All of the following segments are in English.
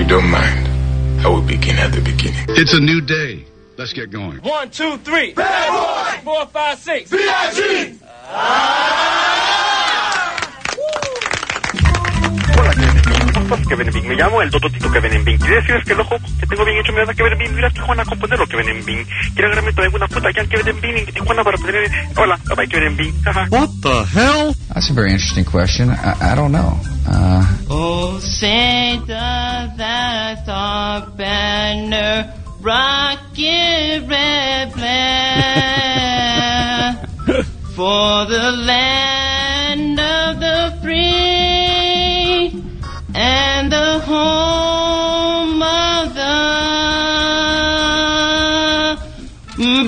don't mind, I will begin at the beginning. It's a new day. Let's get going. 1, 2, 3. Bad boy! 4, 5, 6. B.I.G. Hola, Kevin Bing. Me llamo el Tototito Kevin Bing. Quería decirles que el ojo que tengo bien hecho me da Kevin Bing. Mira a Tijuana a componerlo, Kevin Bing. Quiero agarrarme toda una puta allá en Kevin Bing en Tijuana para poder... Hola, bye bye, Kevin Bing. What the hell? That's a very interesting question. I don't know. Oh, Santa, that's our banner, rocket red flag, for the land of the free and the home of the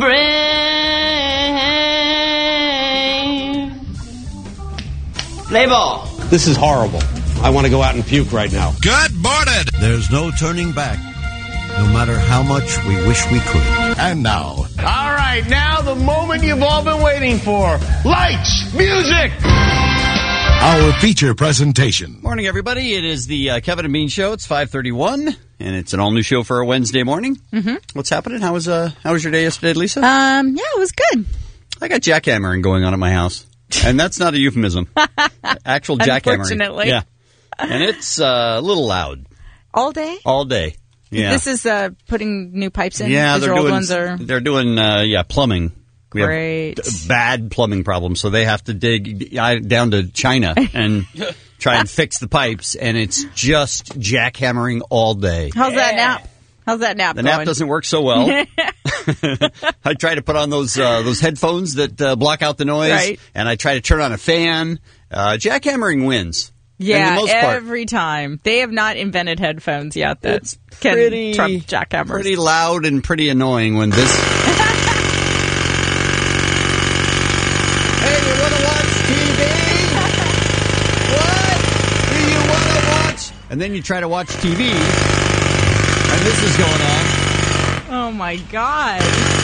brave. Play ball. This is horrible. I want to go out and puke right now. Good morning. There's no turning back, no matter how much we wish we could. And now. All right, now the moment you've all been waiting for. Lights, music. Our feature presentation. Morning, everybody. It is the Kevin and Bean Show. It's 5:31, and it's an all-new show for a Wednesday morning. Mm-hmm. What's happening? How was your day yesterday, Lisa? Yeah, it was good. I got jackhammering going on at my house, and that's not a euphemism. Actual jackhammering. Unfortunately. Yeah. And it's a little loud. All day? All day. Yeah. This is putting new pipes in? Yeah, they're doing, they're doing plumbing. We Great. have bad plumbing problems, so they have to dig down to China and try and fix the pipes, and it's just jackhammering all day. How's that nap? How's that nap The going? nap doesn't work so well. I try to put on those headphones that block out the noise, right. And I try to turn on a fan. Jackhammering wins. Yeah, for the most part. every time. They have not invented headphones yet that can trump jackhammers. Pretty loud and pretty annoying when this... Hey, you want to watch TV? What? Do you want to watch? And then you try to watch TV, and this is going on. Oh, my God.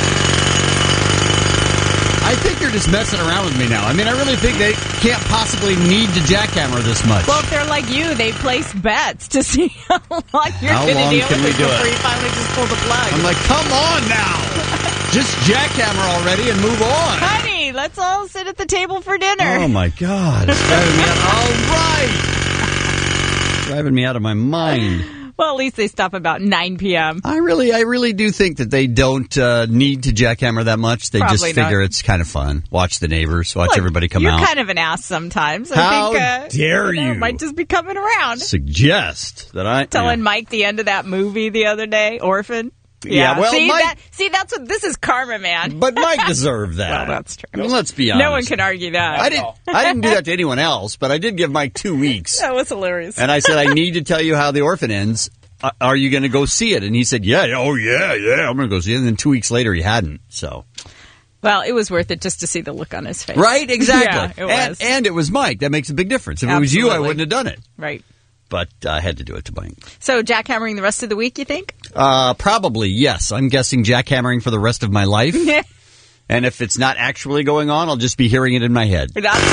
I think you're just messing around with me now. I mean, I really think they can't possibly need to jackhammer this much. Well, if they're like you, they place bets to see how long you're going to deal with it before you finally just pull the plug. I'm like, come on now. Just jackhammer already and move on. Honey, let's all sit at the table for dinner. Oh, my God. It's driving me out. All right. Driving me out of my mind. Well, at least they stop about 9 p.m. I really do think that they don't need to jackhammer that much. They Probably just figure it's kind of fun. Watch the neighbors. Watch everybody come out. You're kind of an ass sometimes. How I think, dare you? Might just be coming around. Suggest that I... Telling Mike the end of that movie the other day, Orphan. Yeah, well, Mike... that's what... This is karma, man. But Mike deserved that. Well, that's true. I mean, let's be honest. No one can argue that. I didn't do that to anyone else, but I did give Mike 2 weeks. That was hilarious. And I said, I need to tell you how The Orphan ends. Are you going to go see it? And he said, yeah, I'm going to go see it. And then 2 weeks later, he hadn't, so... Well, it was worth it just to see the look on his face. Right? Exactly. Yeah, it was. And it was Mike. That makes a big difference. If it was you, I wouldn't have done it. Right. But I had to do it to Mike. So jackhammering the rest of the week, you think? Probably, yes. I'm guessing jackhammering for the rest of my life. And if it's not actually going on, I'll just be hearing it in my head. That's true.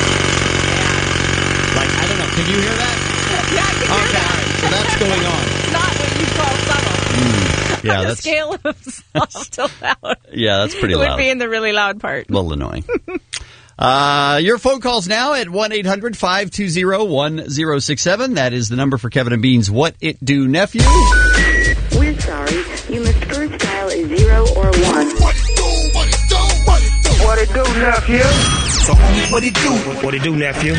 Yeah. Like, I don't know. Can you hear that? Yeah, I can hear that. All right. So that's going on. It's not what you call subtle. Yeah, on that's... a scale of soft to loud. Yeah, that's pretty loud. It would be in the really loud part. A little annoying. Your phone calls now at 1-800-520-1067. That is the number for Kevin and Bean's What It Do Nephew. We're sorry. You must first dial a 0 or 1. What it do? What it do? What it do? What it do, nephew? So, homie, what it do? What it do, nephew?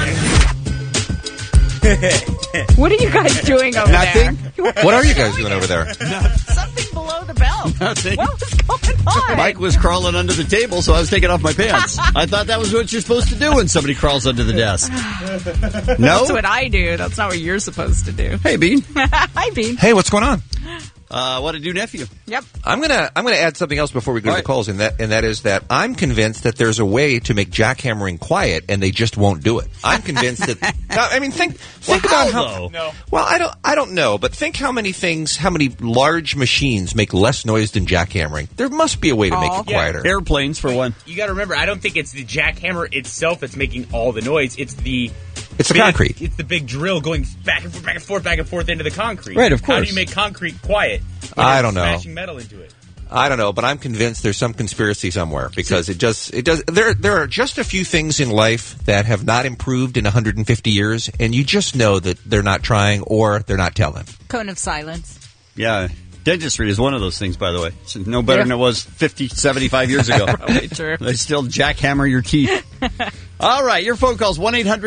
What are you guys doing over Nothing. there? What are you guys doing over there? Something below the belt. Nothing. What was going on? Mike was crawling under the table, so I was taking off my pants. I thought that was what you're supposed to do when somebody crawls under the desk. No? That's what I do. That's not what you're supposed to do. Hey, Bean. Hi, Bean. Hey, what's going on? What to do, nephew? Yep. I'm gonna add something else before we go to the calls, and that is that I'm convinced that there's a way to make jackhammering quiet, and they just won't do it. I'm convinced that. I mean, think about how. No. Well, I don't know, but think how many large machines make less noise than jackhammering. There must be a way to make it quieter. Airplanes, for one. You got to remember, I don't think it's the jackhammer itself that's making all the noise. It's the It's the concrete. It's the big drill going back and forth into the concrete. Right, of course. How do you make concrete quiet? I don't know. Smashing metal into it. I don't know, but I'm convinced there's some conspiracy somewhere because it does. There are just a few things in life that have not improved in 150 years, and you just know that they're not trying or they're not telling. Cone of silence. Yeah. Dentistry is one of those things, by the way. It's no better than it was 50, 75 years ago. Probably true. They still jackhammer your teeth. All right, your phone calls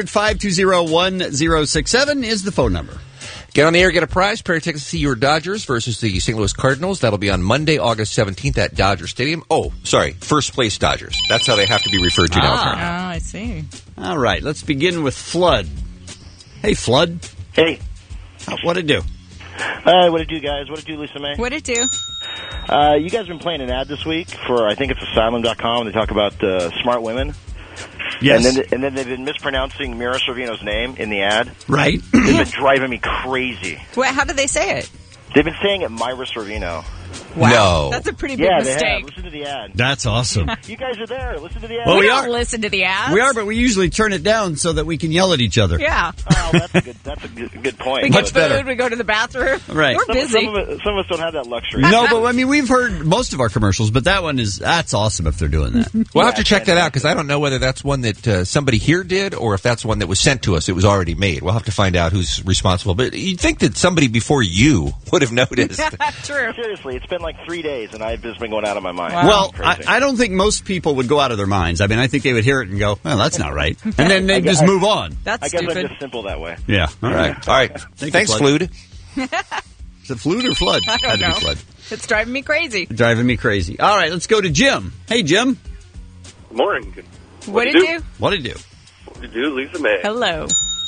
1-800-520-1067 is the phone number. Get on the air, get a prize, pair of tickets to see your Dodgers versus the St. Louis Cardinals. That'll be on Monday, August 17th at Dodger Stadium. Oh, sorry, first place Dodgers. That's how they have to be referred to now. Apparently. Oh, I see. All right, let's begin with Flood. Hey, Flood. Hey. What'd it do? What it do, guys? What it do, Lisa May? What it do? You guys have been playing an ad this week for, I think it's Asylum.com. They talk about smart women. Yes. And then they've been mispronouncing Mira Sorvino's name in the ad. Right. They've been driving me crazy. Wait, how did they say it? They've been saying it Myra Sorvino. Wow. No. That's a pretty big Yeah, mistake. they have. Listen to the ad. That's awesome. You guys are there. Listen to the ad. Well, we we don't are. listen to the ads. We are, but we usually turn it down so that we can yell at each other. Yeah. Oh, that's a good point. We get Much food, better. we go to the bathroom. Right. We're busy. Some of us don't have that luxury. No, but I mean, we've heard most of our commercials, but that's awesome if they're doing that. We'll have to check that out because I don't know whether that's one that somebody here did or if that's one that was sent to us. It was already made. We'll have to find out who's responsible. But you'd think that somebody before you would have noticed. True. Seriously, it's been like 3 days, and I've just been going out of my mind. Wow. Well, Crazy. I don't think most people would go out of their minds. I mean, I think they would hear it and go, well, that's not right. And then they just move on. That's I guess stupid. I'm just simple that way. Yeah. All right. All right. Thanks, Flood. Is it Flood or Flood? I don't Had to know. be Flood. It's driving me crazy. Driving me crazy. All right, let's go to Jim. Hey, Jim. Morning. What did you do? What'd it do? What did you do, Lisa May? Hello.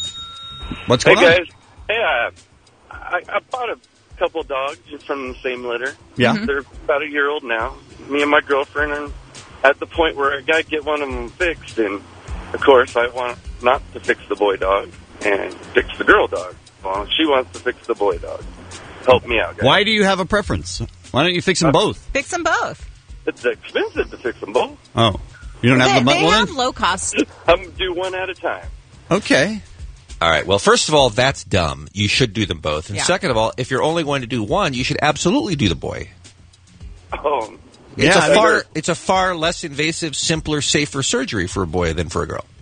What's Hey, going on? guys. Hey, I bought a couple dogs just from the same litter. Yeah. Mm-hmm. They're about a year old now. Me and my girlfriend are at the point where I got to get one of them fixed. And, of course, I want not to fix the boy dog and fix the girl dog. Well, she wants to fix the boy dog. Help me out, guys. Why do you have a preference? Why don't you fix them both? Fix them both. It's expensive to fix them both. Oh. You don't have the They money? have low cost. I'm do one at a time. Okay. All right. Well, first of all, that's dumb. You should do them both. And Yeah. second of all, if you're only going to do one, you should absolutely do the boy. Oh, It's a far less invasive, simpler, safer surgery for a boy than for a girl.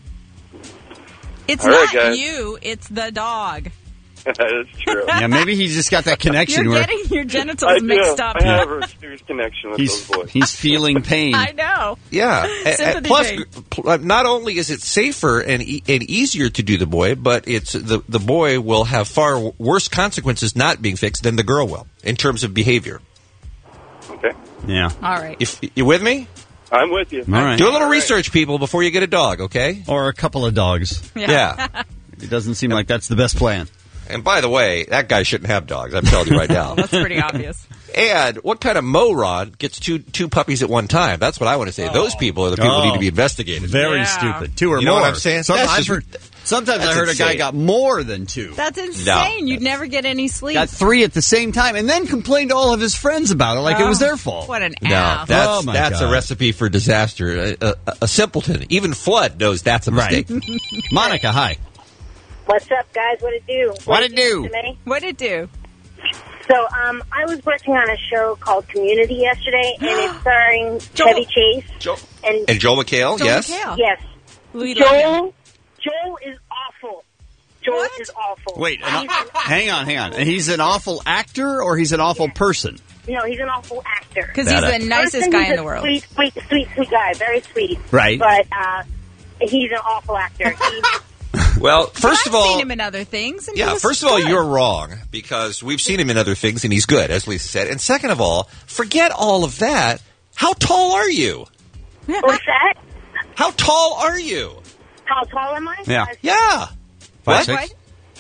It's All right, not guys. you, it's the dog. that's true. Yeah, maybe he's just got that connection You're where getting your I genitals do. mixed up. I have a serious connection with he's, those boys. he's feeling pain. I know. Yeah. Sympathy Plus, thing. not only is it safer and easier to do the boy, but it's the boy will have far worse consequences not being fixed than the girl will in terms of behavior. Okay. Yeah. All right. If you with me? I'm with you. All right. Do a little research, people, before you get a dog, okay? Or a couple of dogs. Yeah. It doesn't seem like that's the best plan. And by the way, that guy shouldn't have dogs. I'm telling you right now. That's pretty obvious. And what kind of moron gets two puppies at one time? That's what I want to say. Those people are the people who need to be investigated. Very Yeah. stupid. Two or You more. know what I'm saying? Sometimes That's I heard a guy insane. got more than two. That's insane. You'd never get any sleep. Got three at the same time, and then complained to all of his friends about it like it was their fault. What an No, ass. that's Oh, my a God. recipe for disaster. A simpleton, even Flood knows that's a mistake. Monica, hi. What's up, guys? What it do? What'd it do? To me? What'd it do? So, I was working on a show called Community yesterday, and it's starring Chevy Chase. And Joel McHale, yes? Yes. Louis Joel is awful. Joel is awful. Wait, hang on. And he's an awful actor or he's an awful person? No, he's an awful actor. Because he's the nicest guy in the world. Sweet guy. Very sweet. Right. But he's an awful actor. Well, first of I've all, seen him in other things. And he yeah, was first of all, good. you're wrong because we've seen him in other things and he's good, as Lisa said. And second of all, forget all of that. How tall are you? What's that? How tall are you? How tall am I? Yeah. Yeah. 5'6"?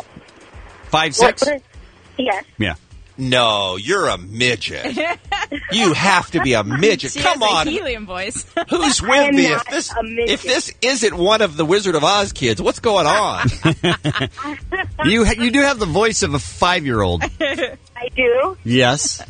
5'6"? Yes. Yeah. No, you're a midget. You have to be a midget. She Come has on. a helium voice. Who's I with am me? not a midget. If this isn't one of the Wizard of Oz kids, what's going on? You do have the voice of a 5-year-old. I do. Yes. I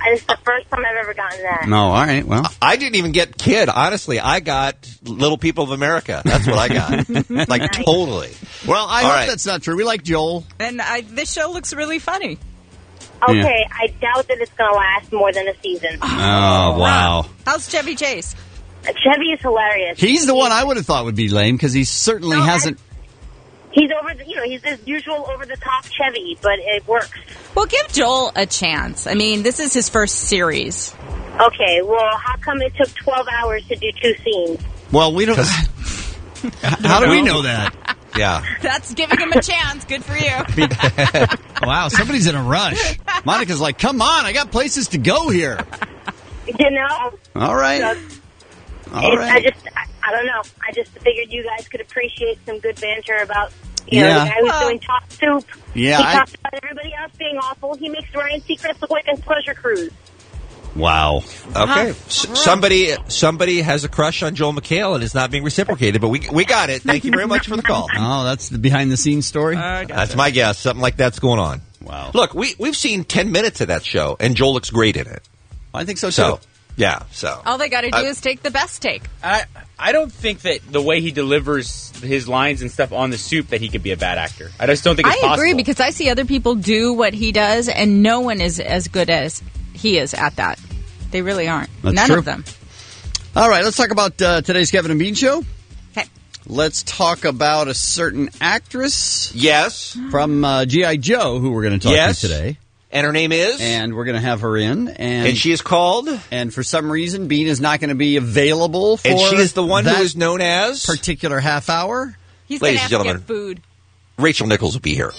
This is the first time I've ever gotten that. No, all right. Well, I didn't even get kid. Honestly, I got Little People of America. That's what I got. Like, totally. Well, I All hope right. that's not true. We like Joel. And this show looks really funny. Okay, I doubt that it's going to last more than a season. Oh, wow. How's Chevy Chase? Chevy is hilarious. He's the one I would have thought would be lame because he certainly hasn't. He's he's this usual over-the-top Chevy, but it works. Well, give Joel a chance. I mean, this is his first series. Okay, well, how come it took 12 hours to do 2 scenes? Well, we don't. How do we know that? Yeah. That's giving him a chance. Good for you. Wow, somebody's in a rush. Monica's like, come on, I got places to go here. You know? All right. So, All right. I don't know. I just figured you guys could appreciate some good banter about, the guy who's doing Top Soup. Yeah, He talks about everybody else being awful. He makes Ryan Seacrest look like a pleasure cruise. Wow. Okay. Somebody has a crush on Joel McHale and is not being reciprocated, but we got it. Thank you very much for the call. Oh, that's the behind-the-scenes story? That's my guess. Something like that's going on. Wow. Look, we've seen 10 minutes of that show, and Joel looks great in it. I think so, too. Yeah, so. All they got to do is take the best take. I don't think that the way he delivers his lines and stuff on the Soup that he could be a bad actor. I just don't think it's possible. I agree because I see other people do what he does, and no one is as good as he is at that. They really aren't. That's None true. of them. All right, let's talk about today's Kevin and Bean Show. Okay. Let's talk about a certain actress. Yes. From G.I. Joe, who we're going to talk to today. And her name is? And we're going to have her in. And she is called? And for some reason, Bean is not going to be available for And she is the one who that is known as? particular half hour. He's going Ladies to and have to gentlemen. get food. Rachel Nichols will be here.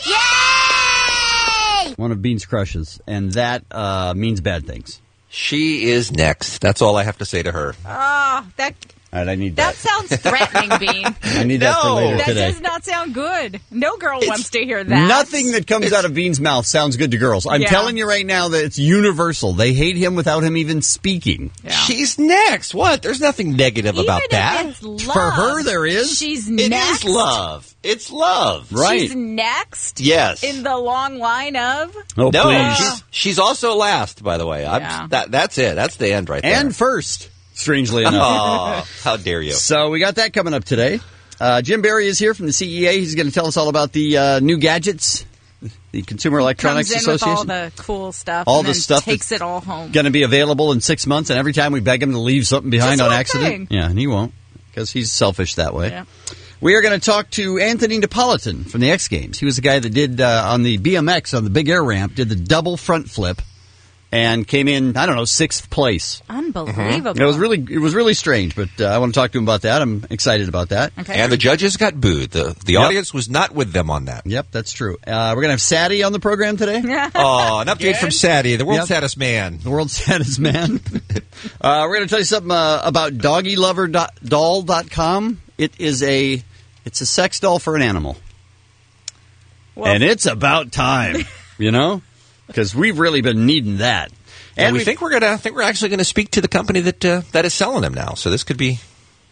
One of Bean's crushes. And that means bad things. She is next. That's all I have to say to her. Oh, that All right, I need that sounds threatening, Bean. I need that for later That today. does not sound good. No girl wants to hear that. Nothing that comes out of Bean's mouth sounds good to girls. I'm telling you right now that it's universal. They hate him without him even speaking. Yeah. She's next. What? There's nothing negative about that. It's love. For her, there is. She's It next. is love. It's love. Right. She's next. Yes. In the long line of. Oh, No, please. she's also last, by the way. Yeah. That's it. That's the end right there. And first, strangely enough. Oh, how dare you. So we got that coming up today. Jim Barry is here from the CEA. He's going to tell us all about the new gadgets, the Consumer Electronics Comes in Association. with all the cool stuff. All and the then stuff takes it all home. Going to be available in 6 months, and every time we beg him to leave something behind Just on one accident. thing. Yeah, and he won't, because he's selfish that way. Yeah. We are going to talk to Anthony Napolitan from the X Games. He was the guy that did, on the BMX, on the big air ramp, did the double front flip, and came in, I don't know, 6th place. Unbelievable. It was really strange, but I want to talk to him about that. I'm excited about that. Okay. And the judges got booed. The audience was not with them on that. Yep, that's true. We're going to have Sadie on the program today. Oh, an update from Sadie, the world's saddest man. The world's saddest man. We're going to tell you something about doggyloverdoll.com. It's a sex doll for an animal. Well, and it's about time, because we've really been needing that. And we think we're actually going to speak to the company that is selling them now. So this could be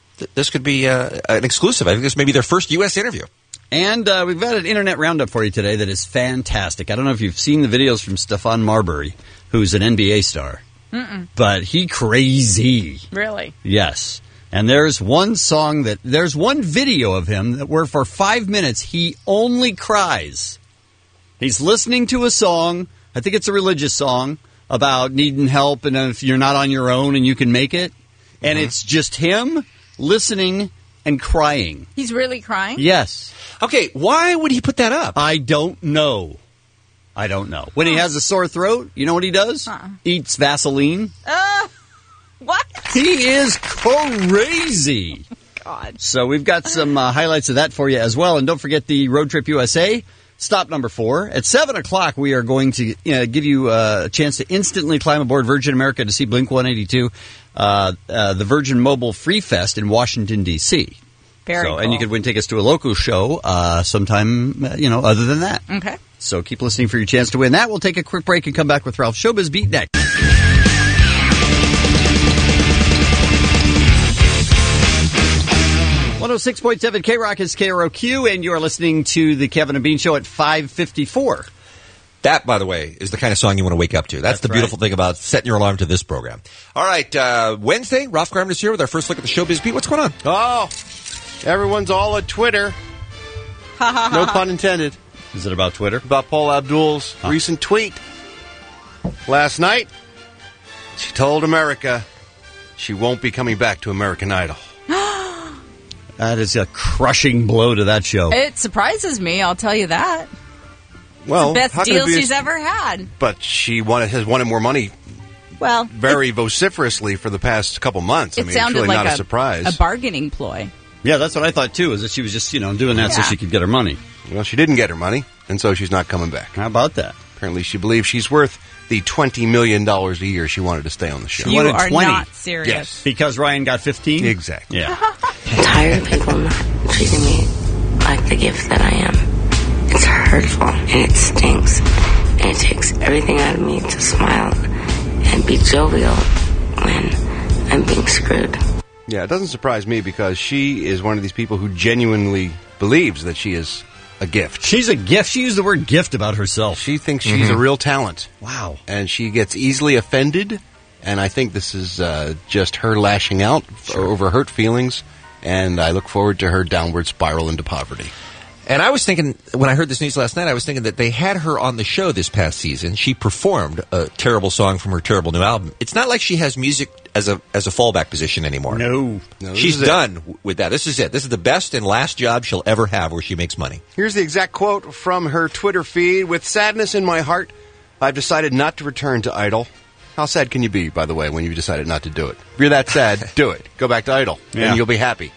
an exclusive. I think this may be their first U.S. interview. And we've got an internet roundup for you today that is fantastic. I don't know if you've seen the videos from Stephon Marbury, who's an NBA star, but he crazy. Really? Yes. And there's one video of him where for 5 minutes he only cries. He's listening to a song, I think it's a religious song, about needing help and if you're not on your own and you can make it. And it's just him listening and crying. He's really crying? Yes. Okay, why would he put that up? I don't know. When he has a sore throat, you know what he does? Eats Vaseline. What? He is crazy. God. So we've got some highlights of that for you as well. And don't forget the Road Trip USA, stop number 4. At 7 o'clock, we are going to give you a chance to instantly climb aboard Virgin America to see Blink-182, the Virgin Mobile Free Fest in Washington, D.C. Very cool. And you could win tickets to a local show sometime, other than that. Okay. So keep listening for your chance to win that. We'll take a quick break and come back with Ralph Showbiz Beat next. .7 K-Rock is KROQ, and you are listening to the Kevin and Bean Show at 5:54. That, by the way, is the kind of song you want to wake up to. That's the beautiful thing about setting your alarm to this program. All right, Wednesday, Ralph Garman is here with our first look at the showbiz beat. What's going on? Oh, everyone's all at Twitter. No pun intended. Is it about Twitter? About Paul Abdul's recent tweet. Last night, she told America she won't be coming back to American Idol. That is a crushing blow to that show. It surprises me, I'll tell you that. Well, it's the best deal she's ever had. But she has wanted more money very vociferously for the past couple months. It it's sounded really like not a surprise. A bargaining ploy. Yeah, that's what I thought, too, is that she was just, doing that so she could get her money. Well, she didn't get her money, and so she's not coming back. How about that? Apparently, she believes she's worth the $20 million a year she wanted to stay on the show. You are not serious. Yes. Because Ryan got 15? Exactly. Yeah. I'm tired of people not treating me like the gift that I am. It's hurtful, and it stinks, and it takes everything out of me to smile and be jovial when I'm being screwed. Yeah, it doesn't surprise me because she is one of these people who genuinely believes that she is a gift. She's a gift. She used the word gift about herself. She thinks she's a real talent. Wow. And she gets easily offended, and I think this is just her lashing out over hurt feelings, and I look forward to her downward spiral into poverty. And I was thinking, when I heard this news last night, I was thinking that they had her on the show this past season. She performed a terrible song from her terrible new album. It's not like she has music as a fallback position anymore. No. She's done with that. This is it. This is the best and last job she'll ever have where she makes money. Here's the exact quote from her Twitter feed. With sadness in my heart, I've decided not to return to Idol. How sad can you be, by the way, when you've decided not to do it? If you're that sad, do it. Go back to Idol, and you'll be happy.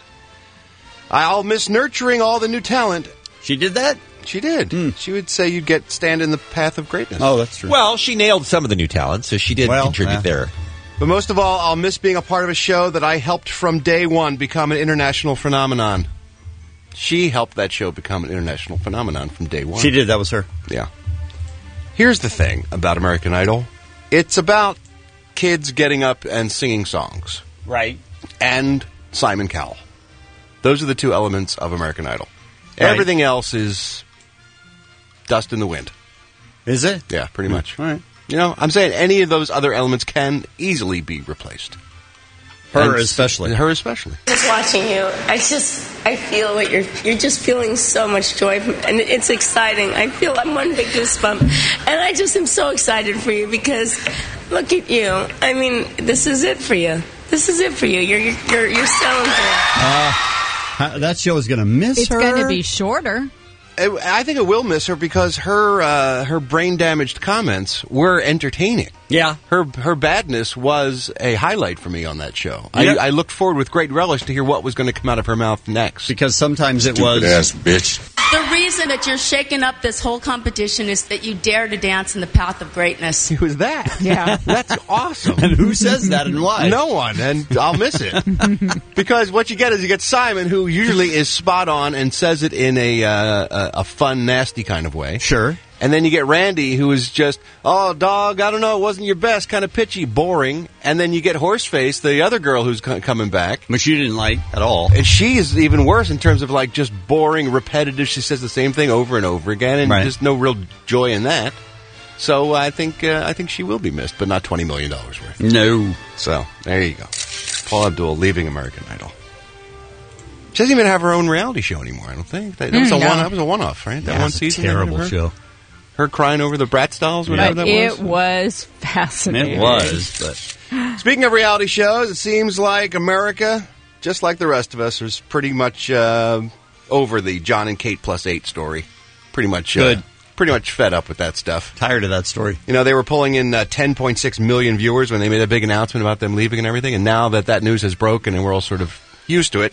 I'll miss nurturing all the new talent. She did that? She did. She would say you'd stand in the path of greatness. Oh, that's true. Well, she nailed some of the new talent, so she did contribute there. But most of all, I'll miss being a part of a show that I helped from day one become an international phenomenon. She helped that show become an international phenomenon from day one. She did. That was her. Yeah. Here's the thing about American Idol. It's about kids getting up and singing songs. Right. And Simon Cowell. Those are the two elements of American Idol. Right. Everything else is dust in the wind. Is it? Yeah, pretty much. All right. I'm saying any of those other elements can easily be replaced. Her especially. Her especially. Just watching you, I feel like you're just feeling so much joy, and it's exciting. I'm one big goosebump, and I just am so excited for you because look at you. I mean, this is it for you. This is it for you. You're selling through. That show is going to miss her. It's going to be shorter. I think it will miss her because her brain-damaged comments were entertaining. Yeah. Her badness was a highlight for me on that show. Yeah. I looked forward with great relish to hear what was going to come out of her mouth next. Because sometimes it was... Stupid-ass bitch. The reason that you're shaking up this whole competition is that you dare to dance in the path of greatness. Who was that? Yeah. That's awesome. And who says that and why? No one, and I'll miss it. Because what you get is you get Simon, who usually is spot on and says it in a fun, nasty kind of way. Sure. And then you get Randy, who is just, oh, dog, I don't know, it wasn't your best, kind of pitchy, boring. And then you get Horseface, the other girl who's coming back. Which you didn't like at all. And she is even worse in terms of, like, just boring, repetitive. She says the same thing over and over again, and just no real joy in that. So I think she will be missed, but not $20 million worth. No. So, there you go. Paula Abdul leaving American Idol. She doesn't even have her own reality show anymore, I don't think. That was a one-off, right? That one season. Terrible show. Her crying over the Bratz dolls, whatever that was. It was fascinating. It was, but... Speaking of reality shows, it seems like America, just like the rest of us, is pretty much over the John and Kate plus 8 story. Pretty much fed up with that stuff. Tired of that story. You know, they were pulling in 10.6 million viewers when they made a big announcement about them leaving and everything, and now that news has broken and we're all sort of used to it,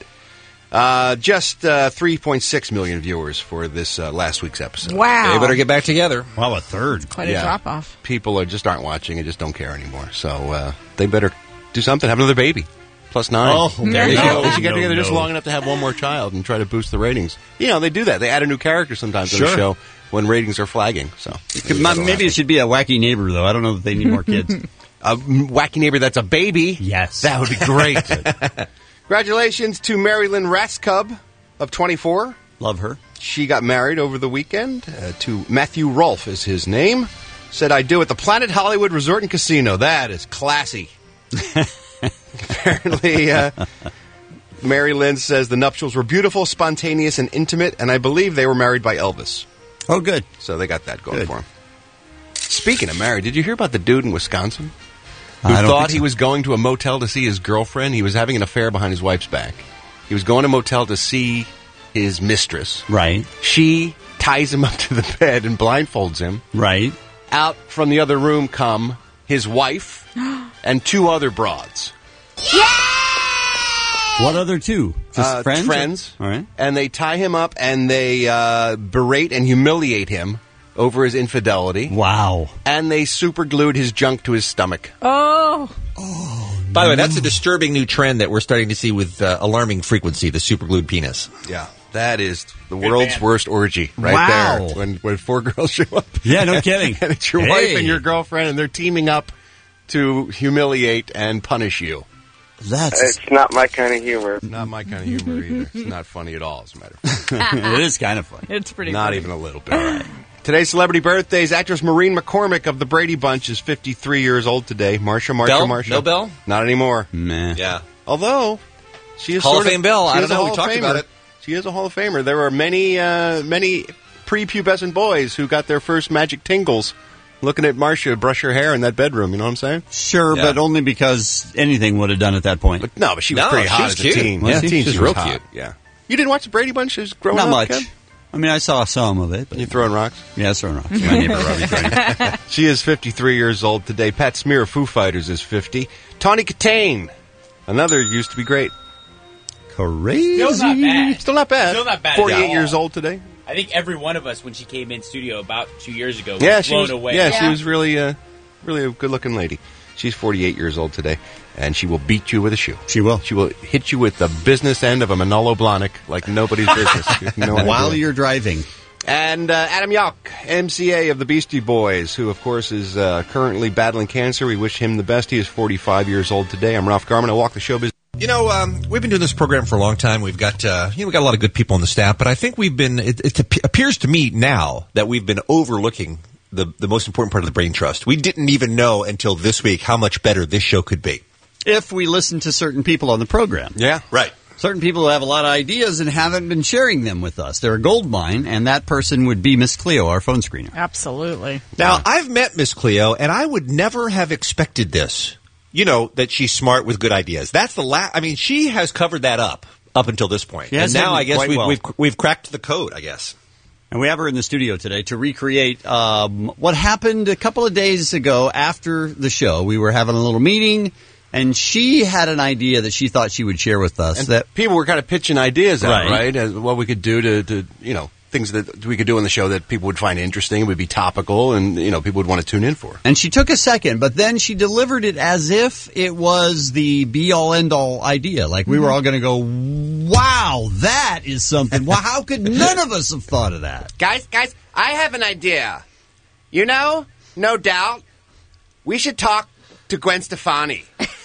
just 3.6 million viewers for this last week's episode. Wow. They better get back together. Wow, a third. Quite a drop-off. People aren't watching and just don't care anymore. So they better do something. Have another baby. +9. Oh, there you go. They should get together just long enough to have one more child and try to boost the ratings. You know, they do that. They add a new character sometimes on the show when ratings are flagging. So maybe it should be a wacky neighbor, though. I don't know that they need more kids. A wacky neighbor that's a baby? Yes. That would be great. Congratulations to Marilyn Raskub of 24. Love her. She got married over the weekend to Matthew Rolfe is his name. Said, I do at the Planet Hollywood Resort and Casino. That is classy. Apparently, Mary Lynn says the nuptials were beautiful, spontaneous, and intimate, and I believe they were married by Elvis. Oh, good. So they got that going for him. Speaking of married, did you hear about the dude in Wisconsin who I don't thought think he so. was going to a motel to see his girlfriend? He was having an affair behind his wife's back. He was going to a motel to see his mistress. Right. She ties him up to the bed and blindfolds him. Right. Out from the other room come his wife and two other broads. What other two? Just friends? Friends. All right. And they tie him up and they berate and humiliate him over his infidelity. Wow. And they super glued his junk to his stomach. Oh. By the way, that's a disturbing new trend that we're starting to see with alarming frequency, the superglued penis. Yeah. That is the world's worst orgy right there. When four girls show up. Yeah, no kidding. And it's your wife and your girlfriend, and they're teaming up to humiliate and punish you. It's not my kind of humor. Not my kind of humor either. It's not funny at all, as a matter of fact. It is kind of funny. It's pretty Not funny. even a little bit. All right. Today's celebrity birthdays. Actress Maureen McCormick of the Brady Bunch is 53 years old today. Marsha. Bell? No Bell? Not anymore. Nah. Yeah. Although, she is Hall sort of Fame Bell. she I is don't know. a We Hall of talked Famer. about it. She is a Hall of Famer. There are many prepubescent boys who got their first magic tingles looking at Marsha brush her hair in that bedroom. You know what I'm saying? Sure, Yeah. but only because anything would have done at that point. But she was pretty hot as a teen. Was As a she? teen, She's she real was hot. cute. Yeah. You didn't watch the Brady Bunch as growing Not up, much. Ken? I mean, I saw some of it. But You throwing rocks? Yeah, I was throwing rocks. My neighbor Robbie Crane. She is 53 years old today. Pat Smear of Foo Fighters is 50. Tawny Katane, another used to be great. Crazy. Still not bad. Still not bad. Still not bad. 48 at all. years old today. I think every one of us, when she came in studio about 2 years ago, was Yeah, she blown was. away. Yeah, she was really a good-looking lady. She's 48 years old today, and she will beat you with a shoe. She will. She will hit you with the business end of a Manolo Blahnik like nobody's business. You have no While idea. you're driving. And Adam Yauch, MCA of the Beastie Boys, who, of course, is currently battling cancer. We wish him the best. He is 45 years old today. I'm Ralph Garman. I walk the showbiz. You know, we've been doing this program for a long time. We've got, we got a lot of good people on the staff, but I think we've been, it appears to me now that we've been overlooking the most important part of the Brain Trust. We didn't even know until this week how much better this show could be. If we listen to certain people on the program. Yeah. Right. Certain people who have a lot of ideas and haven't been sharing them with us. They're a gold mine, and that person would be Miss Cleo, our phone screener. Absolutely. Now, I've met Miss Cleo, and I would never have expected this. You know, that she's smart with good ideas. That's the I mean, she has covered that up until this point. She has And now done I guess quite well. we've cracked the code, I guess. And we have her in the studio today to recreate what happened a couple of days ago after the show. We were having a little meeting, and she had an idea that she thought she would share with us. And that people were kind of pitching ideas out, Right. right? As what we could do to things that we could do on the show that people would find interesting, would be topical, and, people would want to tune in for. And she took a second, but then she delivered it as if it was the be-all, end-all idea. Like we were all going to go, wow, that is something. Well, how could none of us have thought of that? Guys, I have an idea. No doubt, we should talk to Gwen Stefani.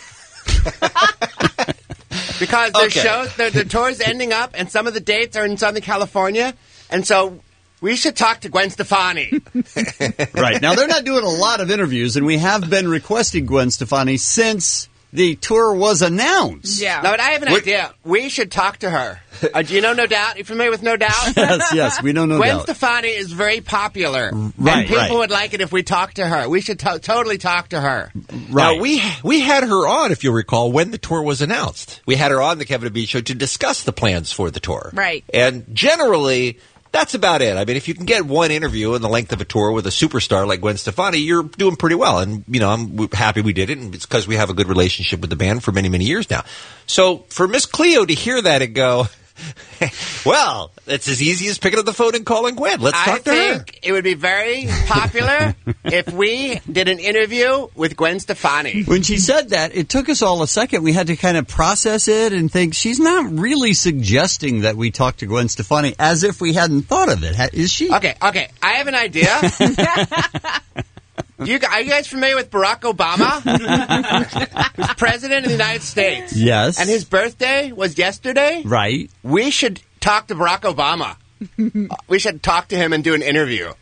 Because their shows, the tour's ending up, and some of the dates are in Southern California, and so we should talk to Gwen Stefani. Right. Now, they're not doing a lot of interviews, and we have been requesting Gwen Stefani since the tour was announced. Yeah. No, but I have an idea. We should talk to her. Do you know No Doubt? Are you familiar with No Doubt? Yes, we know No Gwen Doubt. Stefani is very popular. Right, and people right. would like it if we talked to her. We should totally talk to her. Right. Now, we had her on, if you'll recall, when the tour was announced. We had her on the Kevin and Bean Show to discuss the plans for the tour. Right. And generally, that's about it. I mean, if you can get one interview in the length of a tour with a superstar like Gwen Stefani, you're doing pretty well. And, I'm happy we did it, and it's because we have a good relationship with the band for many, many years now. So for Miss Cleo to hear that and go, well, it's as easy as picking up the phone and calling Gwen. Let's talk to her. I think it would be very popular if we did an interview with Gwen Stefani. When she said that, it took us all a second. We had to kind of process it and think, she's not really suggesting that we talk to Gwen Stefani as if we hadn't thought of it. Is she? Okay. I have an idea. Are you guys familiar with Barack Obama? Who's president of the United States. Yes. And his birthday was yesterday? Right. We should talk to Barack Obama. We should talk to him and do an interview.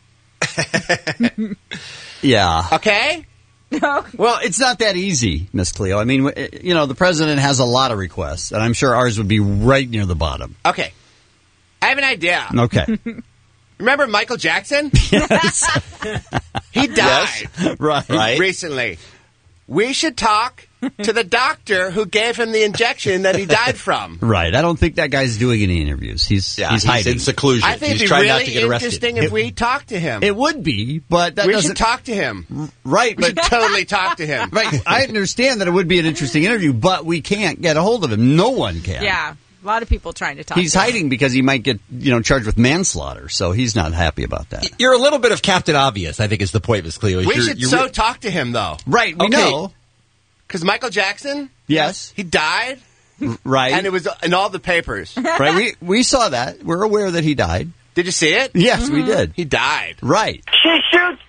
Yeah. Okay? Well, it's not that easy, Miss Cleo. I mean, the president has a lot of requests, and I'm sure ours would be right near the bottom. Okay. I have an idea. Okay. Remember Michael Jackson? Yes. He died Right. recently. We should talk to the doctor who gave him the injection that he died from. Right. I don't think that guy's doing any interviews. He's hiding in seclusion. I think He's it'd be trying really not to get arrested. interesting if we talk to him. It would be, but that we doesn't... should talk to him. Right. We should totally talk to him. Right. I understand that it would be an interesting interview, but we can't get a hold of him. No one can. Yeah. A lot of people trying to talk He's to him. hiding because he might get, charged with manslaughter, so he's not happy about that. You're a little bit of Captain Obvious, I think is the point, Miss Cleo. We should talk to him, though. Right, we know. Because Michael Jackson, yes, he died, right, and it was in all the papers. Right, we saw that. We're aware that he died. Did you see it? Yes, we did. He died. Right. She shoots.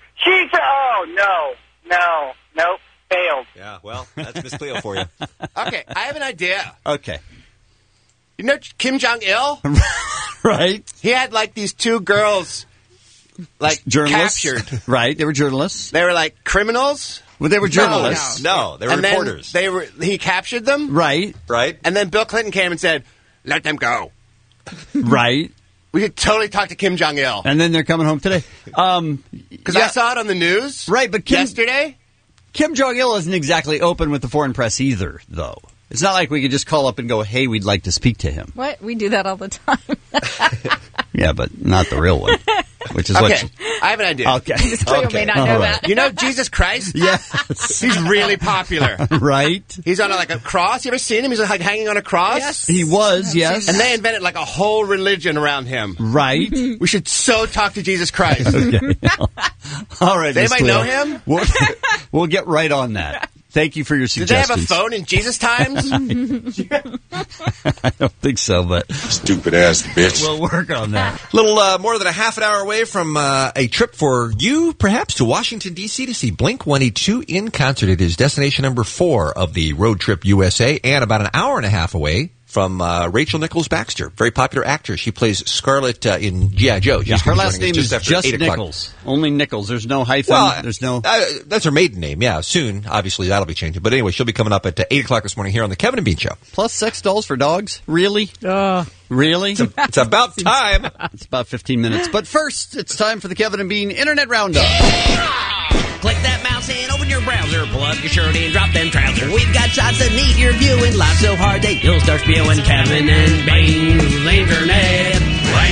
Nope, failed. Yeah, well, that's Miss Cleo for you. Okay, I have an idea. Okay. You know Kim Jong-il? Right. He had these two girls, journalists. captured. Right, they were journalists. They were criminals. Well, they were journalists. No, they were and reporters. Then he captured them. Right. And then Bill Clinton came and said, "Let them go." Right. We could totally talk to Kim Jong-il. And then they're coming home today. Because I saw it on the news. Right, but yesterday. Kim Jong-il isn't exactly open with the foreign press either, though. It's not like we could just call up and go, "Hey, we'd like to speak to him." What? We do that all the time. Yeah, but not the real one. Which is okay. I have an idea. Okay. Cleo may not know that. You know Jesus Christ? Yes. He's really popular. Right. He's on a cross. You ever seen him? He's hanging on a cross. Yes. He was, yes. And they invented a whole religion around him. Right. We should so talk to Jesus Christ. Okay. All right. Does anybody Miss know Cleo. him? We'll get right on that. Thank you for your Did they have suggestions. a phone in Jesus times? I don't think so, but Stupid ass bitch. we'll work on that. Little more than a half an hour away from a trip for you, perhaps, to Washington, D.C. to see Blink-182 in concert. It is destination number 4 of the Road Trip USA, and about an hour and a half away from Rachel Nichols Baxter, very popular actor. She plays Scarlett in G.I. Joe. Yeah, her last name is after just 8 o'clock. Nichols. Only Nichols. There's no hyphen. Well, There's no... that's her maiden name, yeah. Soon, obviously, that'll be changing. But anyway, she'll be coming up at 8 o'clock this morning here on the Kevin and Bean Show. Plus sex dolls for dogs? Really? Really? It's about time. It's about 15 minutes. But first, it's time for the Kevin and Bean Internet Roundup. Click that mouse and open your browser. Pull up your shirt and drop them trousers. We've got shots that need your viewing. Live so hard that you'll start spewing. Kevin and Bean's Internet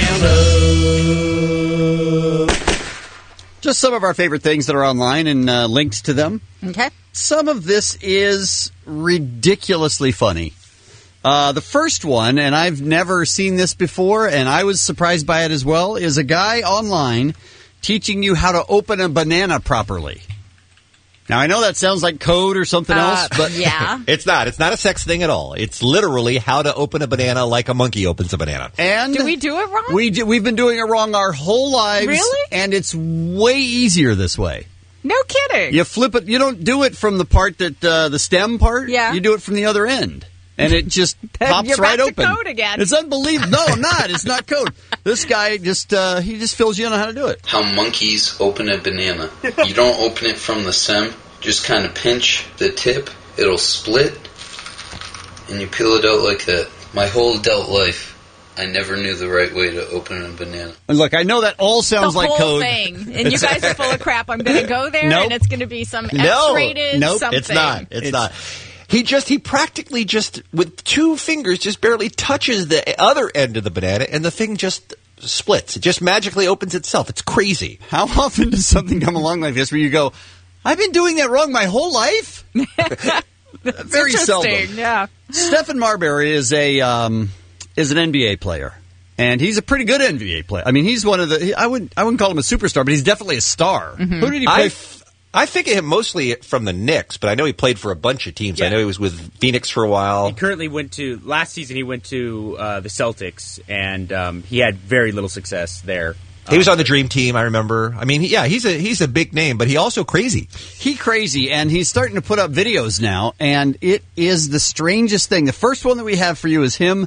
Roundup. Just some of our favorite things that are online and links to them. Okay. Some of this is ridiculously funny. The first one, and I've never seen this before, and I was surprised by it as well, is a guy online teaching you how to open a banana properly. Now, I know that sounds like code or something else, but yeah. It's not. It's not a sex thing at all. It's literally how to open a banana like a monkey opens a banana. And Do we do it wrong? we've been doing it wrong our whole lives. Really? And it's way easier this way. No kidding. You flip it. You don't do it from the part that the stem part. Yeah. You do it from the other end. And it just pops You're right back to open. code again. It's unbelievable. No, I'm not. It's not code. This guy just he just fills you in on how to do it. How monkeys open a banana. You don't open it from the stem. Just kind of pinch the tip. It'll split. And you peel it out like that. My whole adult life, I never knew the right way to open a banana. And look, I know that all sounds the like whole code. thing. And you guys are full of crap. I'm going to go there, Nope. and it's going to be some No. X-rated Nope. something. It's not. It's not. He practically just, with 2 fingers, just barely touches the other end of the banana, and the thing just splits. It just magically opens itself. It's crazy. How often does something come along like this where you go, I've been doing that wrong my whole life? Very seldom. Yeah. Stephen Marbury is an NBA player. And he's a pretty good NBA player. I mean, he's one of the... I wouldn't call him a superstar, but he's definitely a star. Mm-hmm. Who did he play? I think of him mostly from the Knicks, but I know he played for a bunch of teams. Yeah. I know he was with Phoenix for a while. He currently last season he went to the Celtics, and he had very little success there. He was on the Dream Team, I remember. I mean, he's a big name, but he also crazy. Crazy, and he's starting to put up videos now, and it is the strangest thing. The first one that we have for you is him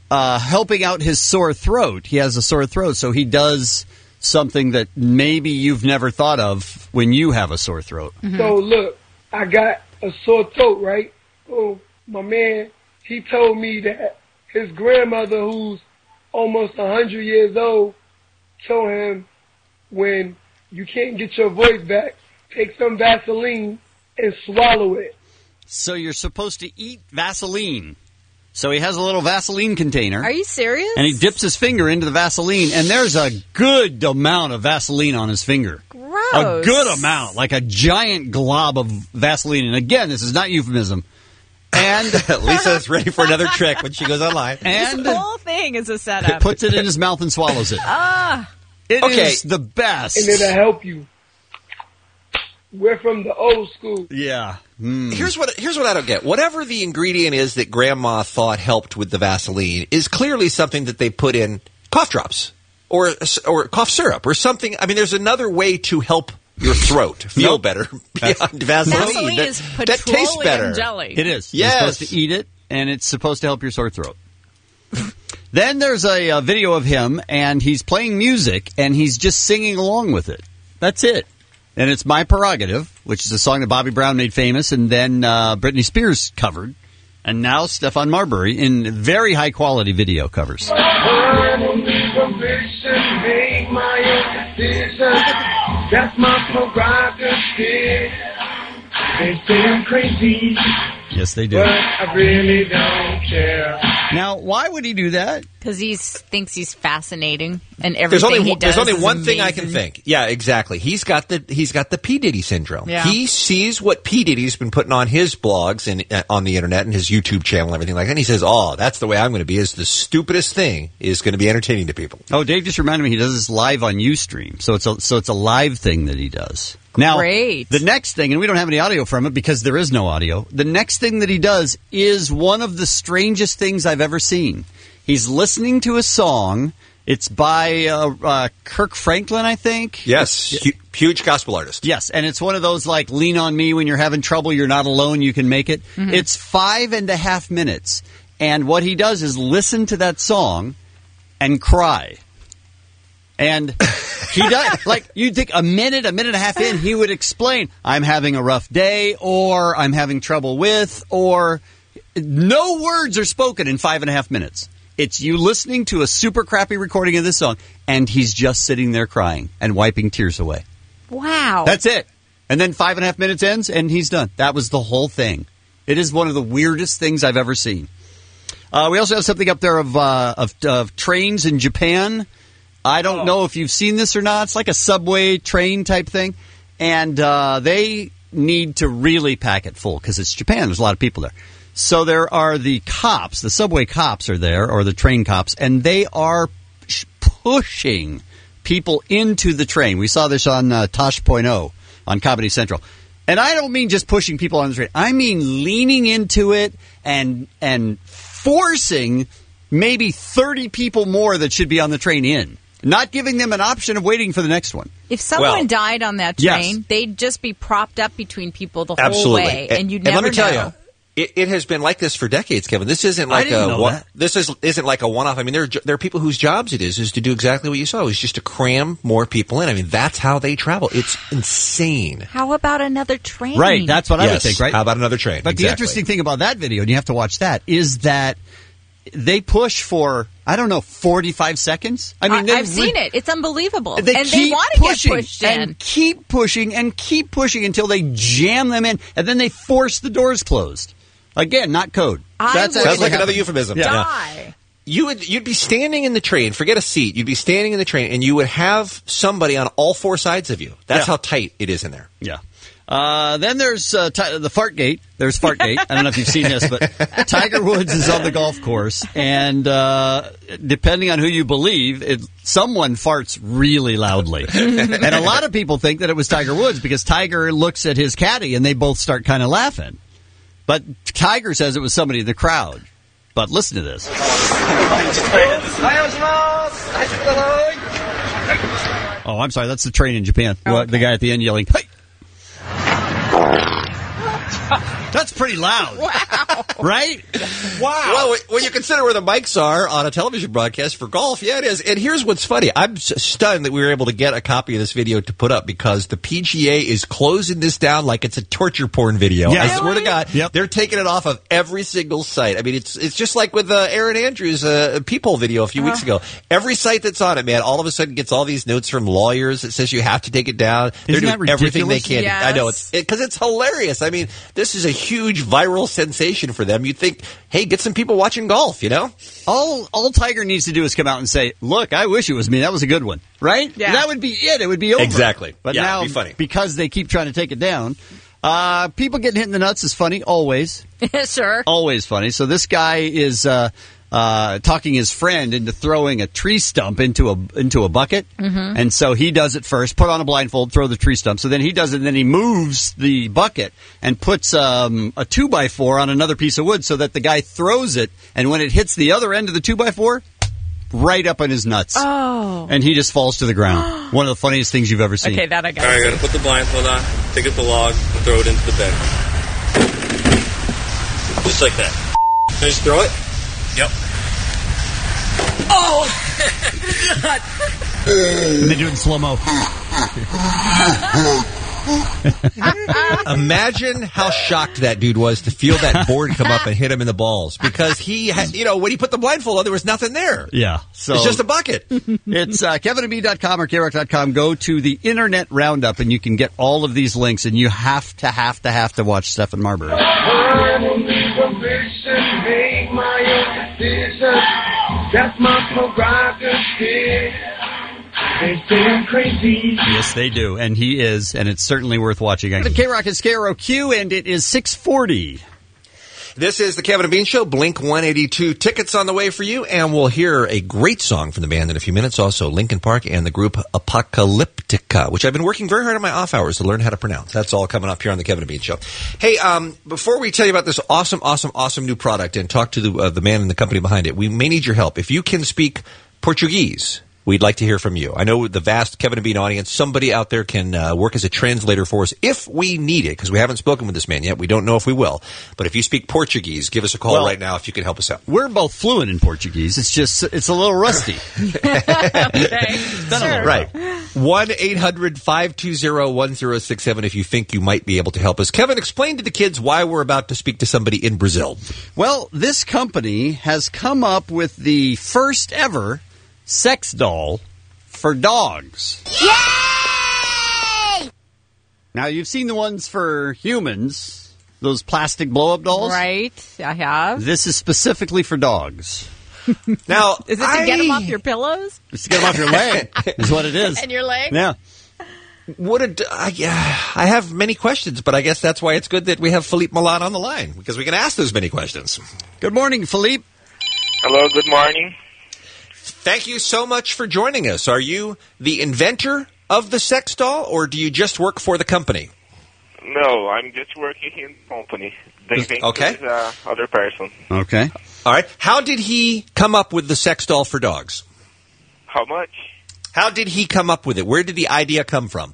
helping out his sore throat. He has a sore throat, so he does something that maybe you've never thought of when you have a sore throat. So look, I got a sore throat, right? So my man, he told me that his grandmother, who's almost 100 years old, told him when you can't get your voice back, take some Vaseline and swallow it. So you're supposed to eat Vaseline. So he has a little Vaseline container. Are you serious? And he dips his finger into the Vaseline, and there's a good amount of Vaseline on his finger. Gross. A good amount, like a giant glob of Vaseline. And again, this is not euphemism. And Lisa's ready for another trick when she goes online. And this whole thing is a setup. puts it in his mouth and swallows it. It is the best. And it'll help you. We're from the old school. Yeah. Here's what I don't get. Whatever the ingredient is that Grandma thought helped with the Vaseline is clearly something that they put in cough drops or cough syrup or something. I mean, there's another way to help your throat feel better beyond Vaseline. Vaseline is that tastes better. jelly. It is. Yes. You're supposed to eat it, and it's supposed to help your sore throat. Then there's a video of him, and he's playing music, and he's just singing along with it. That's it. And it's My Prerogative, which is a song that Bobby Brown made famous, and then Britney Spears covered, and now Stephon Marbury in very high-quality video covers. Make my own decision. That's my prerogative. They say I'm crazy. Yes, they do. But I really don't care. Now, why would he do that? Because he thinks he's fascinating, and everything he does. There's only is one thing I amazing. can think. Yeah, exactly. He's got the P. Diddy syndrome. Yeah. He sees what P. Diddy's been putting on his blogs and on the internet and his YouTube channel and everything like that. And he says, "Oh, that's the way I'm going to be. Is the stupidest thing is going to be entertaining to people." Oh, Dave just reminded me he does this live on Ustream, so it's a live thing that he does. Now, Great. The next thing, and we don't have any audio from it because there is no audio, the next thing that he does is one of the strangest things I've ever seen. He's listening to a song. It's by Kirk Franklin, I think. Yes, huge gospel artist. Yes, and it's one of those like, lean on me when you're having trouble, you're not alone, you can make it. Mm-hmm. It's 5.5 minutes, and what he does is listen to that song and cry. And he does, like, you'd think a minute and a half in, he would explain, I'm having a rough day, or I'm having trouble with, or no words are spoken in 5.5 minutes. It's you listening to a super crappy recording of this song, and he's just sitting there crying and wiping tears away. Wow. That's it. And then 5.5 minutes ends, and he's done. That was the whole thing. It is one of the weirdest things I've ever seen. We also have something up there of trains in Japan. I don't know if you've seen this or not. It's like a subway train type thing. And they need to really pack it full because it's Japan. There's a lot of people there. So there are the cops. The subway cops are there, or the train cops, and they are pushing people into the train. We saw this on Tosh.0 on Comedy Central. And I don't mean just pushing people on the train. I mean leaning into it and forcing maybe 30 people more that should be on the train in. Not giving them an option of waiting for the next one. If someone died on that train, Yes. they'd just be propped up between people the whole Absolutely. way, and you'd never let me tell know. you, it has been like this for decades, Kevin. This isn't like isn't like a one-off. I mean, there are people whose jobs it is to do exactly what you saw. It's just to cram more people in. I mean, that's how they travel. It's insane. How about another train? Right, that's what I would think, right? How about another train? But the interesting thing about that video, and you have to watch that, is that they push for, 45 seconds. I mean, I've seen it. It's unbelievable. They and keep they want to pushing get pushed in. and keep pushing and keep pushing until they jam them in, and then they force the doors closed. Again, not code. Sounds like another euphemism. Die. You'd be standing in the train. Forget a seat. You'd be standing in the train, and you would have somebody on all four sides of you. That's how tight it is in there. Yeah. Then there's the fart gate. There's Fartgate. I don't know if you've seen this, but Tiger Woods is on the golf course, and depending on who you believe, someone farts really loudly. And a lot of people think that it was Tiger Woods because Tiger looks at his caddy, and they both start kind of laughing. But Tiger says it was somebody in the crowd. But listen to this. Oh, I'm sorry. That's the train in Japan. Okay. The guy at the end yelling, "Hey!" That's pretty loud. Wow. Right? Wow. Well, when you consider where the mics are on a television broadcast for golf, yeah, it is. And here's what's funny. I'm stunned that we were able to get a copy of this video to put up because the PGA is closing this down like it's a torture porn video. Yeah. I swear to God, they're taking it off of every single site. I mean, it's just like with Aaron Andrews' Peephole video a few weeks ago. Every site that's on it, man, all of a sudden gets all these notes from lawyers that says you have to take it down. They're Isn't doing that everything they ridiculous? can. Yes. I know, because it's hilarious. I mean, this is a huge viral sensation for them. You'd think, hey, get some people watching golf, you know? All Tiger needs to do is come out and say, look, I wish it was me. That was a good one. Right? Yeah. That would be it. It would be over. Exactly. But Yeah, now, it'd be funny. because they keep trying to take it down, people getting hit in the nuts is funny, always. Sure. Always funny. So this guy is talking his friend into throwing a tree stump into a bucket, and so he does it first. Put on a blindfold, throw the tree stump. So then he does it, and then he moves the bucket and puts a 2x4 on another piece of wood, so that the guy throws it, and when it hits the other end of the 2x4, right up in his nuts, and he just falls to the ground. One of the funniest things you've ever seen. Okay, that I got. All right, I gotta put the blindfold on, pick up the log, and throw it into the bed. Just like that. Can I just throw it? Yep. Oh! God. And they do it in slow-mo. Imagine how shocked that dude was to feel that board come up and hit him in the balls because he had, when he put the blindfold on, there was nothing there. Yeah. So it's just a bucket. It's kevinandb.com or krock.com. Go to the Internet Roundup and you can get all of these links, and you have to watch Stephen Marbury. Make my own decision. That's my prerogative. They say I'm crazy. Yes, they do, and he is, and it's certainly worth watching. The K-Rock is KROQ, and it is 6:40. This is the Kevin and Bean Show, Blink 182. Tickets on the way for you, and we'll hear a great song from the band in a few minutes. Also, Linkin Park and the group Apocalyptica, which I've been working very hard on my off hours to learn how to pronounce. That's all coming up here on the Kevin and Bean Show. Hey, before we tell you about this awesome new product and talk to the man in the company behind it, we may need your help. If you can speak Portuguese, we'd like to hear from you. I know the vast Kevin and Bean audience, somebody out there can work as a translator for us if we need it, because we haven't spoken with this man yet. We don't know if we will. But if you speak Portuguese, give us a call right now if you can help us out. We're both fluent in Portuguese. It's a little rusty. Okay. Sure. Right. 1-800-520-1067 if you think you might be able to help us. Kevin, explain to the kids why we're about to speak to somebody in Brazil. Well, this company has come up with the first ever sex doll for dogs. Yay! Now, you've seen the ones for humans, those plastic blow-up dolls. Right, I have. This is specifically for dogs. Now, Is it to get them off your pillows? It's to get them off your leg, is what it is. And your leg? Yeah. I have many questions, but I guess that's why it's good that we have Philippe Milan on the line, because we can ask those many questions. Good morning, Philippe. Hello, good morning. Thank you so much for joining us. Are you the inventor of the sex doll, or do you just work for the company? No, I'm just working in the company. The inventor is other person. Okay. All right. How did he come up with the sex doll for dogs? How much? How did he come up with it? Where did the idea come from?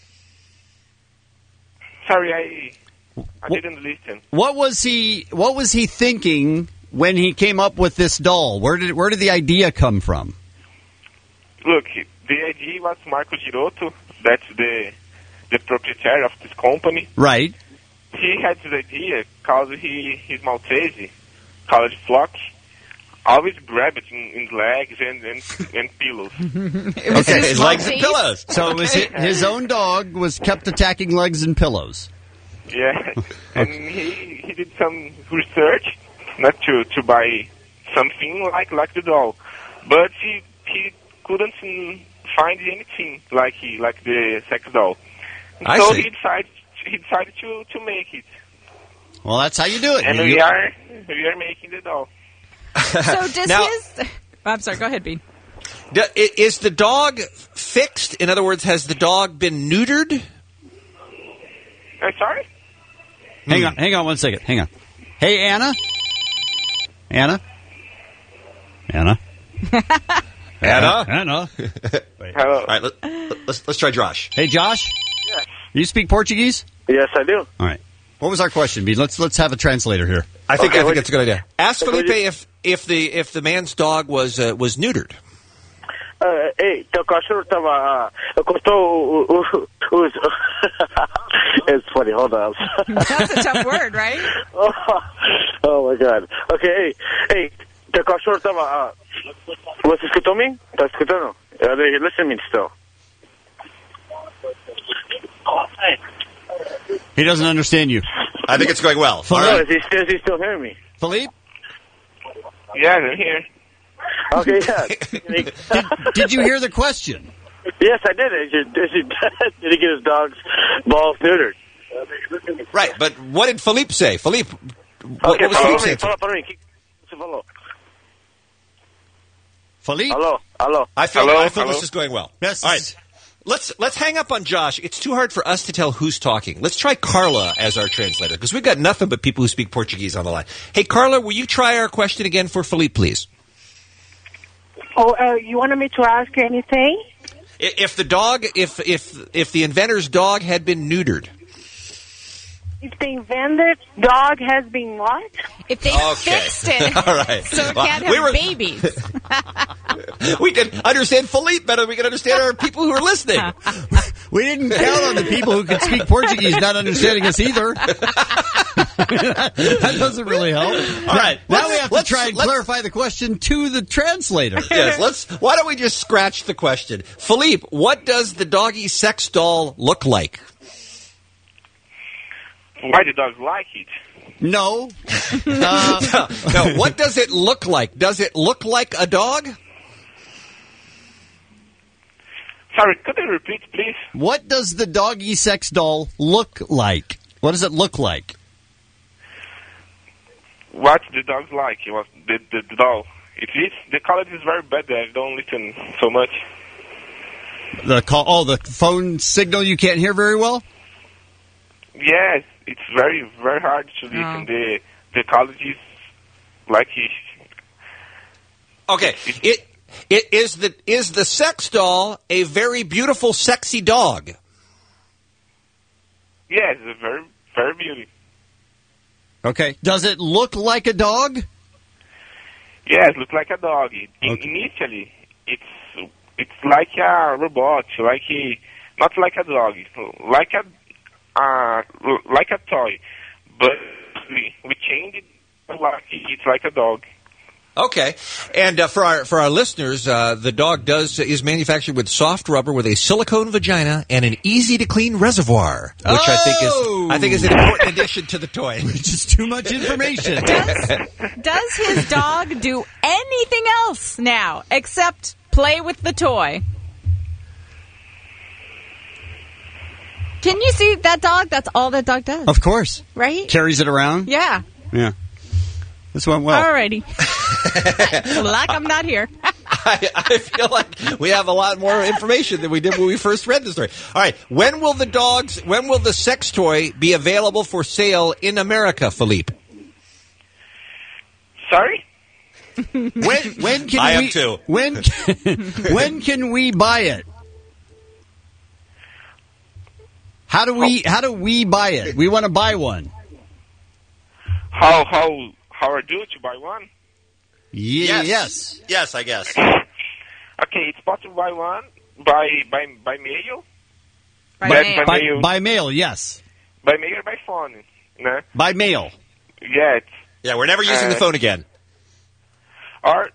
Sorry, I didn't listen. What was he thinking when he came up with this doll? Where did the idea come from? Look, the idea was Marco Girotto. That's the proprietor of this company. Right. He had this idea because his Maltese, called Flock, always grab it in his legs and pillows. Okay, his legs and pillows. So it was his own dog was kept attacking legs and pillows. Yeah, and he did some research, not to buy something like the doll, but he couldn't find anything like the sex doll. So he decided to make it. Well, that's how you do it. And we are making the doll. So does I'm sorry, go ahead, Bean. Is the dog fixed? In other words, has the dog been neutered? I'm sorry? Hang on 1 second. Hang on. Hey, Anna? Anna? Anna? Hello. All right, let's try Josh. Hey, Josh? Yes. You speak Portuguese? Yes, I do. All right. What was our question, B? Let's have a translator here. I think it's a good idea. Ask Felipe if the man's dog was neutered. Ei, teu cachorro tava cortou It's funny. Hold on. That's a tough word, right? Oh my God. Okay, hey, teu cachorro tava. Você escutou me? Tá escutando? Listen to me still. He doesn't understand you. I think it's going well. No, is he still hearing me? Philippe? Yeah, I'm here. Okay, yeah. Did you hear the question? Yes, I did. Did he get his dog's balls neutered? Right, but what did Philippe say? Philippe, what was Philippe saying? Philippe? Hello. I feel this is going well. Yes. All right. Let's hang up on Josh. It's too hard for us to tell who's talking. Let's try Carla as our translator, because we've got nothing but people who speak Portuguese on the line. Hey, Carla, will you try our question again for Philippe, please? Oh, you wanted me to ask anything? If the inventor's dog had been neutered. If the inventor's dog has been what? If they fixed it. All right. So it can't have babies. We can understand Philippe better than we can understand our people who are listening. We didn't count on the people who could speak Portuguese not understanding us either. That doesn't really help. All right. Now we have to try and clarify the question to the translator. Yes, why don't we just scratch the question? Philippe, what does the doggy sex doll look like? Why the dogs like it? No. No, what does it look like? Does it look like a dog? Sorry, could you repeat, please? What does the doggy sex doll look like? What does it look like? What the dogs like? It was the doll. The quality is very bad. I don't listen so much. The phone signal you can't hear very well? Yes, it's very, very hard to listen. The quality is like it. Okay, is the sex doll a very beautiful, sexy dog? Yes, it's a very, very beautiful. Okay. Does it look like a dog? Yes, it looks like a dog. Initially, it's like a robot, not like a dog, like a toy, but we changed it. It's like a dog. Okay, and for our listeners, the dog is manufactured with soft rubber with a silicone vagina and an easy to clean reservoir, which I think is an important addition to the toy. Which is too much information. Does his dog do anything else now except play with the toy? Can you see that dog? That's all that dog does. Of course. Right? Carries it around? Yeah. Yeah. This went well. Alrighty. Like I'm not here. I feel like we have a lot more information than we did when we first read the story. All right. When will the sex toy be available for sale in America, Philippe? Sorry? When can I we am too. When can we buy it? How do we buy it? We want to buy one. How I do to buy one? Yes, I guess. Okay, it's possible to buy one by mail. By mail, yes. By mail or by phone? No? By mail. Yes. Yeah, we're never using the phone again. Our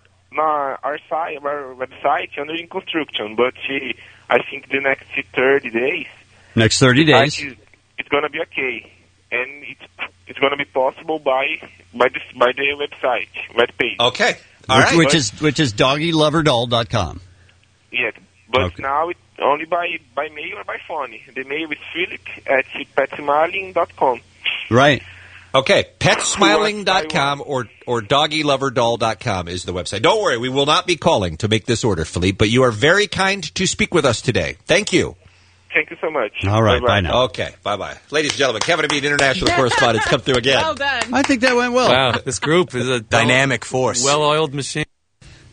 website under in construction, but I think the next 30 days. Next 30 days. It's gonna be okay, and it's gonna be possible by the website, webpage. Okay, all right. Which is doggyloverdoll.com. Yeah, but now it's only by mail or by phone. The mail is philip@petsmiling.com. Right. Okay, petsmiling.com or doggyloverdoll.com is the website. Don't worry, we will not be calling to make this order, Philippe, but you are very kind to speak with us today. Thank you. Thank you so much. All right, bye now. Okay, bye-bye. Ladies and gentlemen, Kevin Bean, international correspondent, come through again. Well done. I think that went well. Wow, this group is a dynamic force. Well-oiled machine.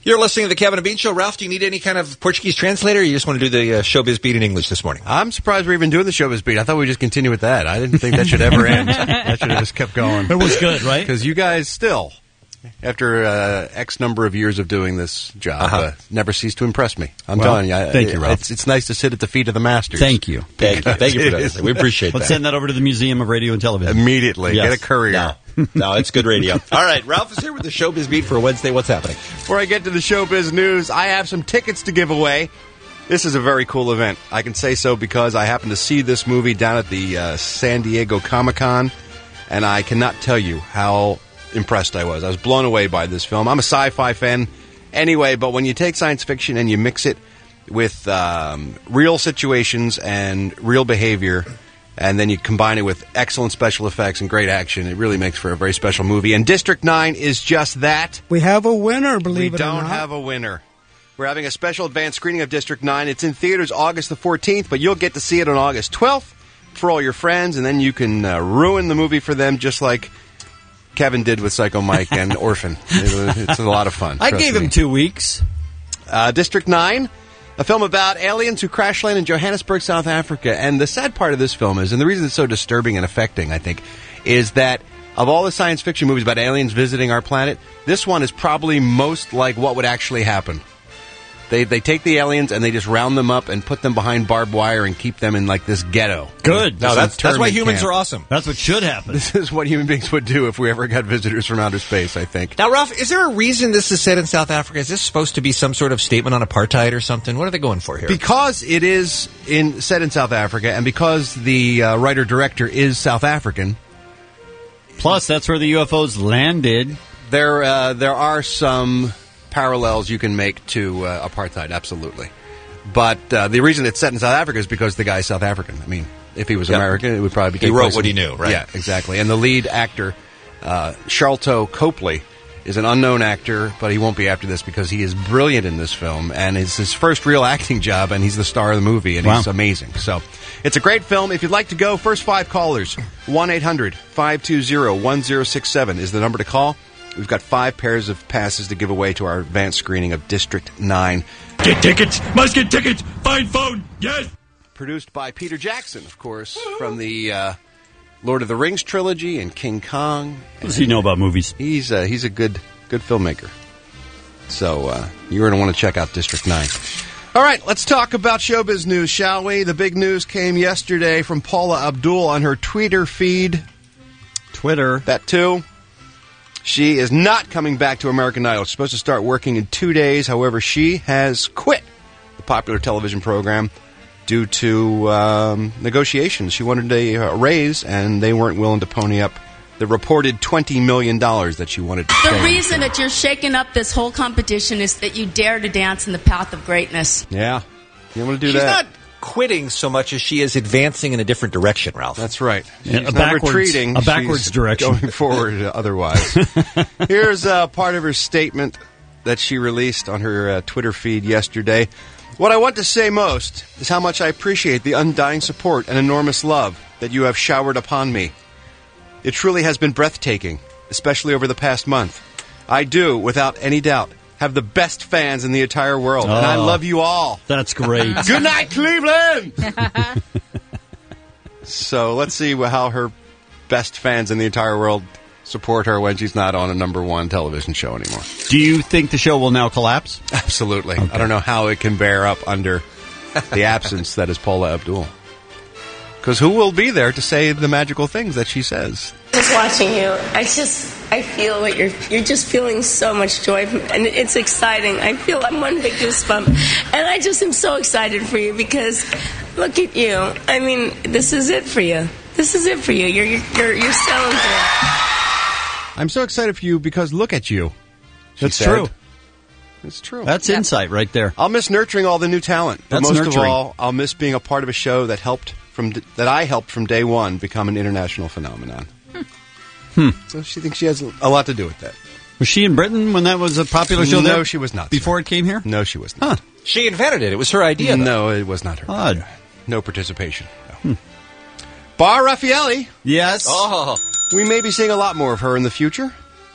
You're listening to the Kevin and Bean Show. Ralph, do you need any kind of Portuguese translator, or you just want to do the Showbiz Beat in English this morning? I'm surprised we're even doing the Showbiz Beat. I thought we'd just continue with that. I didn't think that should ever end. That should have just kept going. It was good, right? Because you guys still, after X number of years of doing this job, never cease to impress me. I'm telling you. Thank you, Ralph. It's nice to sit at the feet of the masters. Thank you. Thank you for that. We appreciate Let's that. send that over to the Museum of Radio and Television. Immediately. Yes. Get a courier. No, it's good radio. All right, Ralph is here with the Showbiz Beat for Wednesday. What's happening? Before I get to the Showbiz News, I have some tickets to give away. This is a very cool event. I can say so because I happened to see this movie down at the San Diego Comic-Con, and I cannot tell you how impressed I was. I was blown away by this film. I'm a sci-fi fan anyway, but when you take science fiction and you mix it with real situations and real behavior, and then you combine it with excellent special effects and great action, it really makes for a very special movie. And District 9 is just that. We have a winner, believe it or not. We don't have a winner. We're having a special advanced screening of District 9. It's in theaters August the 14th, but you'll get to see it on August 12th for all your friends, and then you can ruin the movie for them just like Kevin did with Psycho Mike and Orphan. It's a lot of fun. I gave him 2 weeks. District 9, a film about aliens who crash land in Johannesburg, South Africa. And the sad part of this film is, and the reason it's so disturbing and affecting, I think, is that of all the science fiction movies about aliens visiting our planet, this one is probably most like what would actually happen. They take the aliens and they just round them up and put them behind barbed wire and keep them in like this ghetto. Good. No, that's why humans are awesome. That's what should happen. This is what human beings would do if we ever got visitors from outer space, I think. Now, Ralph, is there a reason this is set in South Africa? Is this supposed to be some sort of statement on apartheid or something? What are they going for here? Because it is set in South Africa, and because the writer-director is South African. Plus, that's where the UFOs landed. There are some parallels you can make to apartheid, absolutely. But the reason it's set in South Africa is because the guy's South African. I mean, if he was American, it would probably be... He wrote what he knew, right? Yeah, exactly. And the lead actor, Sharlto Copley, is an unknown actor, but he won't be after this because he is brilliant in this film, and it's his first real acting job, and he's the star of the movie, and he's amazing. So it's a great film. If you'd like to go, first 5 callers, 1-800-520-1067 is the number to call. We've got 5 pairs of passes to give away to our advanced screening of District 9. Get tickets! Must get tickets! Find phone! Yes! Produced by Peter Jackson, of course, from the Lord of the Rings trilogy and King Kong. What does he know about movies? He's a good filmmaker. So you're going to want to check out District 9. All right, let's talk about showbiz news, shall we? The big news came yesterday from Paula Abdul on her Twitter feed. Twitter. That too. She is not coming back to American Idol. She's supposed to start working in 2 days. However, she has quit the popular television program due to negotiations. She wanted a raise, and they weren't willing to pony up the reported $20 million that she wanted to pay. The reason that you're shaking up this whole competition is that you dare to dance in the path of greatness. Yeah. You want to do She's that? not quitting so much as she is advancing in a different direction, Ralph. That's right. She's a not backwards, retreating. a backwards She's direction. Going forward otherwise. Here's part of her statement that she released on her Twitter feed yesterday. What I want to say most is how much I appreciate the undying support and enormous love that you have showered upon me. It truly has been breathtaking, especially over the past month. I do, without any doubt, have the best fans in the entire world, and I love you all. That's great. Good night, Cleveland! So let's see how her best fans in the entire world support her when she's not on a #1 television show anymore. Do you think the show will now collapse? Absolutely. Okay. I don't know how it can bear up under the absence that is Paula Abdul. Because who will be there to say the magical things that she says? Just watching you, I feel what you're just feeling so much joy, and it's exciting. I feel I'm one big goosebump, and I just am so excited for you because look at you. I mean, this is it for you. This is it for you. You're selling through. I'm so excited for you because look at you. That's true. It's true. That's insight right there. I'll miss nurturing all the new talent, but most of all, I'll miss being a part of a show that I helped from day one become an international phenomenon. So she thinks she has a lot to do with that. Was she in Britain when that was a popular show there? No, she was not. Before it came here? No, she was not. Huh. She invented it. It was her idea, though. No, it was not her idea. No participation. No. Hmm. Bar Raffaelli. Yes. Oh. We may be seeing a lot more of her in the future.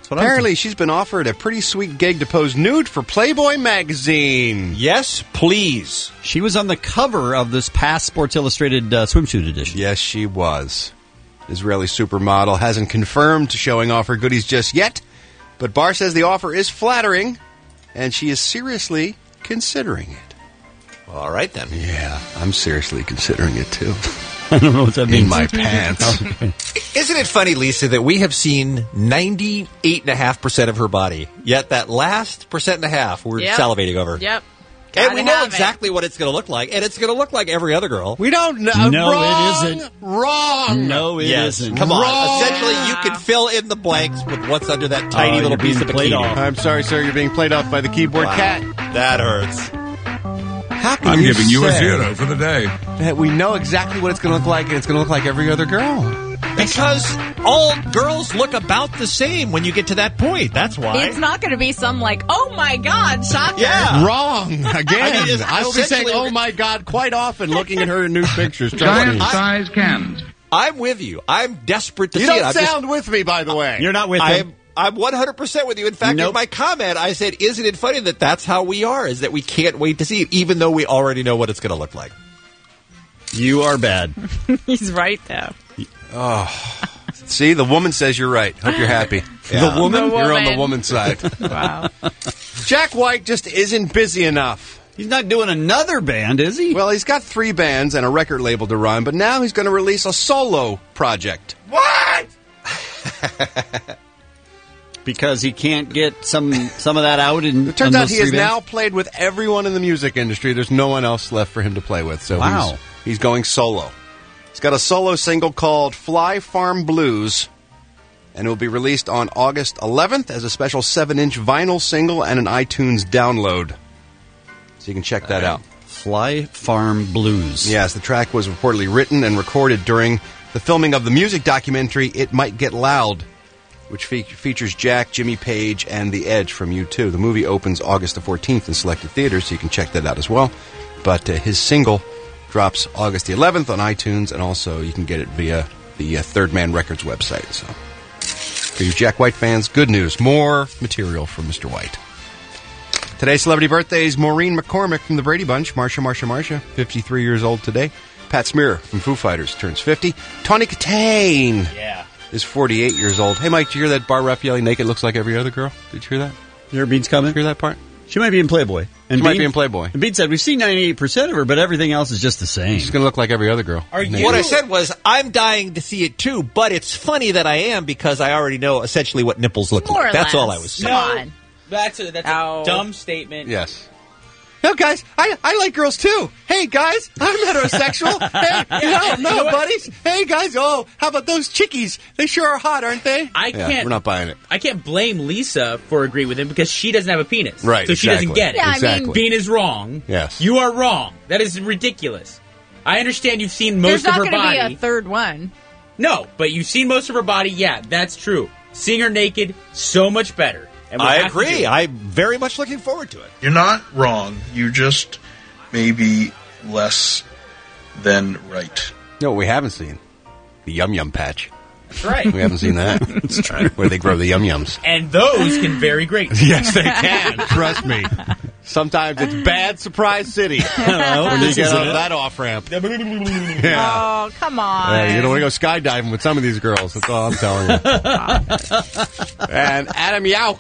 Apparently, she's been offered a pretty sweet gig to pose nude for Playboy magazine. Yes, please. She was on the cover of this past Sports Illustrated swimsuit edition. Yes, she was. Israeli supermodel hasn't confirmed showing off her goodies just yet, but Barr says the offer is flattering, and she is seriously considering it. Well, all right, then. Yeah, I'm seriously considering it, too. I don't know what that means. In my pants. Isn't it funny, Lisa, that we have seen 98.5% of her body, yet that last 1.5% we're salivating over. Yep. And we know exactly what it's going to look like, and it's going to look like every other girl. We don't know. No, wrong, it isn't. Wrong. No, it isn't. Come on. Wrong. Essentially, you can fill in the blanks with what's under that tiny little piece of bikini. I'm sorry, sir. You're being played off by the keyboard cat. That hurts. How can I'm giving you a say 0 for the day. that we know exactly what it's going to look like, and it's going to look like every other girl? Because all girls look about the same when you get to that point. That's why. It's not going to be some like, oh my God, shocker. Yeah. Wrong. Again. I will be saying, oh my God, quite often looking at her nude pictures. Giant-sized cans. I'm with you. I'm desperate to You see it. don't sound with me, by the way. You're not with him. I'm 100% with you. In fact, in my comment, I said, isn't it funny that that's how we are, is that we can't wait to see it, even though we already know what it's going to look like. You are bad. He's right, though. Oh. See, the woman says you're right. Hope you're happy. Yeah. The woman? The You're on woman. the woman's side. Wow. Jack White just isn't busy enough. He's not doing another band, is he? Well, he's got 3 bands and a record label to run, but now he's going to release a solo project. What? Because he can't get some of that out. It turns out he has now played with everyone in the music industry. There's no one else left for him to play with. So wow. He's going solo. He's got a solo single called Fly Farm Blues, and it will be released on August 11th as a special 7-inch vinyl single and an iTunes download. So you can check that out. Fly Farm Blues. Yes, the track was reportedly written and recorded during the filming of the music documentary It Might Get Loud, which features Jack, Jimmy Page, and The Edge from U2. The movie opens August the 14th in selected theaters, so you can check that out as well. But his single drops August the 11th on iTunes, and also you can get it via the Third Man Records website. So, for you Jack White fans, good news. More material from Mr. White. Today's celebrity birthdays: Maureen McCormick from the Brady Bunch. Marsha, 53 years old today. Pat Smear from Foo Fighters turns 50. Tawny Katane is 48 years old. Hey, Mike, did you hear that Bar Raffaele naked looks like every other girl? Did you hear that? Your Bean's coming? Did you hear that part? She might be in Playboy. And she might be in Playboy. And Bean said, we've seen 98% of her, but everything else is just the same. She's going to look like every other girl. What I said was, I'm dying to see it too, but it's funny that I am because I already know essentially what nipples look More like. or That's less. all I was saying. Come on. That's a dumb statement. Yes. No, guys, I like girls too. Hey, guys, I'm heterosexual. Hey, no, buddies. Hey, guys, how about those chickies? They sure are hot, aren't they? We're not buying it. I can't blame Lisa for agreeing with him because she doesn't have a penis. Right, So she doesn't get it. Yeah, I mean- Bean is wrong. Yes. You are wrong. That is ridiculous. I understand you've seen most There's of not her going to body. be a third one. No, but you've seen most of her body. Yeah, that's true. Seeing her naked, so much better. And we I have to do agree. it. I'm very much looking forward to it. You're not wrong. You just may be less than right. No, we haven't seen the Yum Yum Patch. That's right. We haven't seen that. That's true. Where they grow the Yum Yums. And those can vary greatly. Yes, they can. Trust me. Sometimes it's bad surprise city. When you get on that off ramp. Yeah. Oh, come on. You don't want to go skydiving with some of these girls. That's all I'm telling you. And Adam Yauch,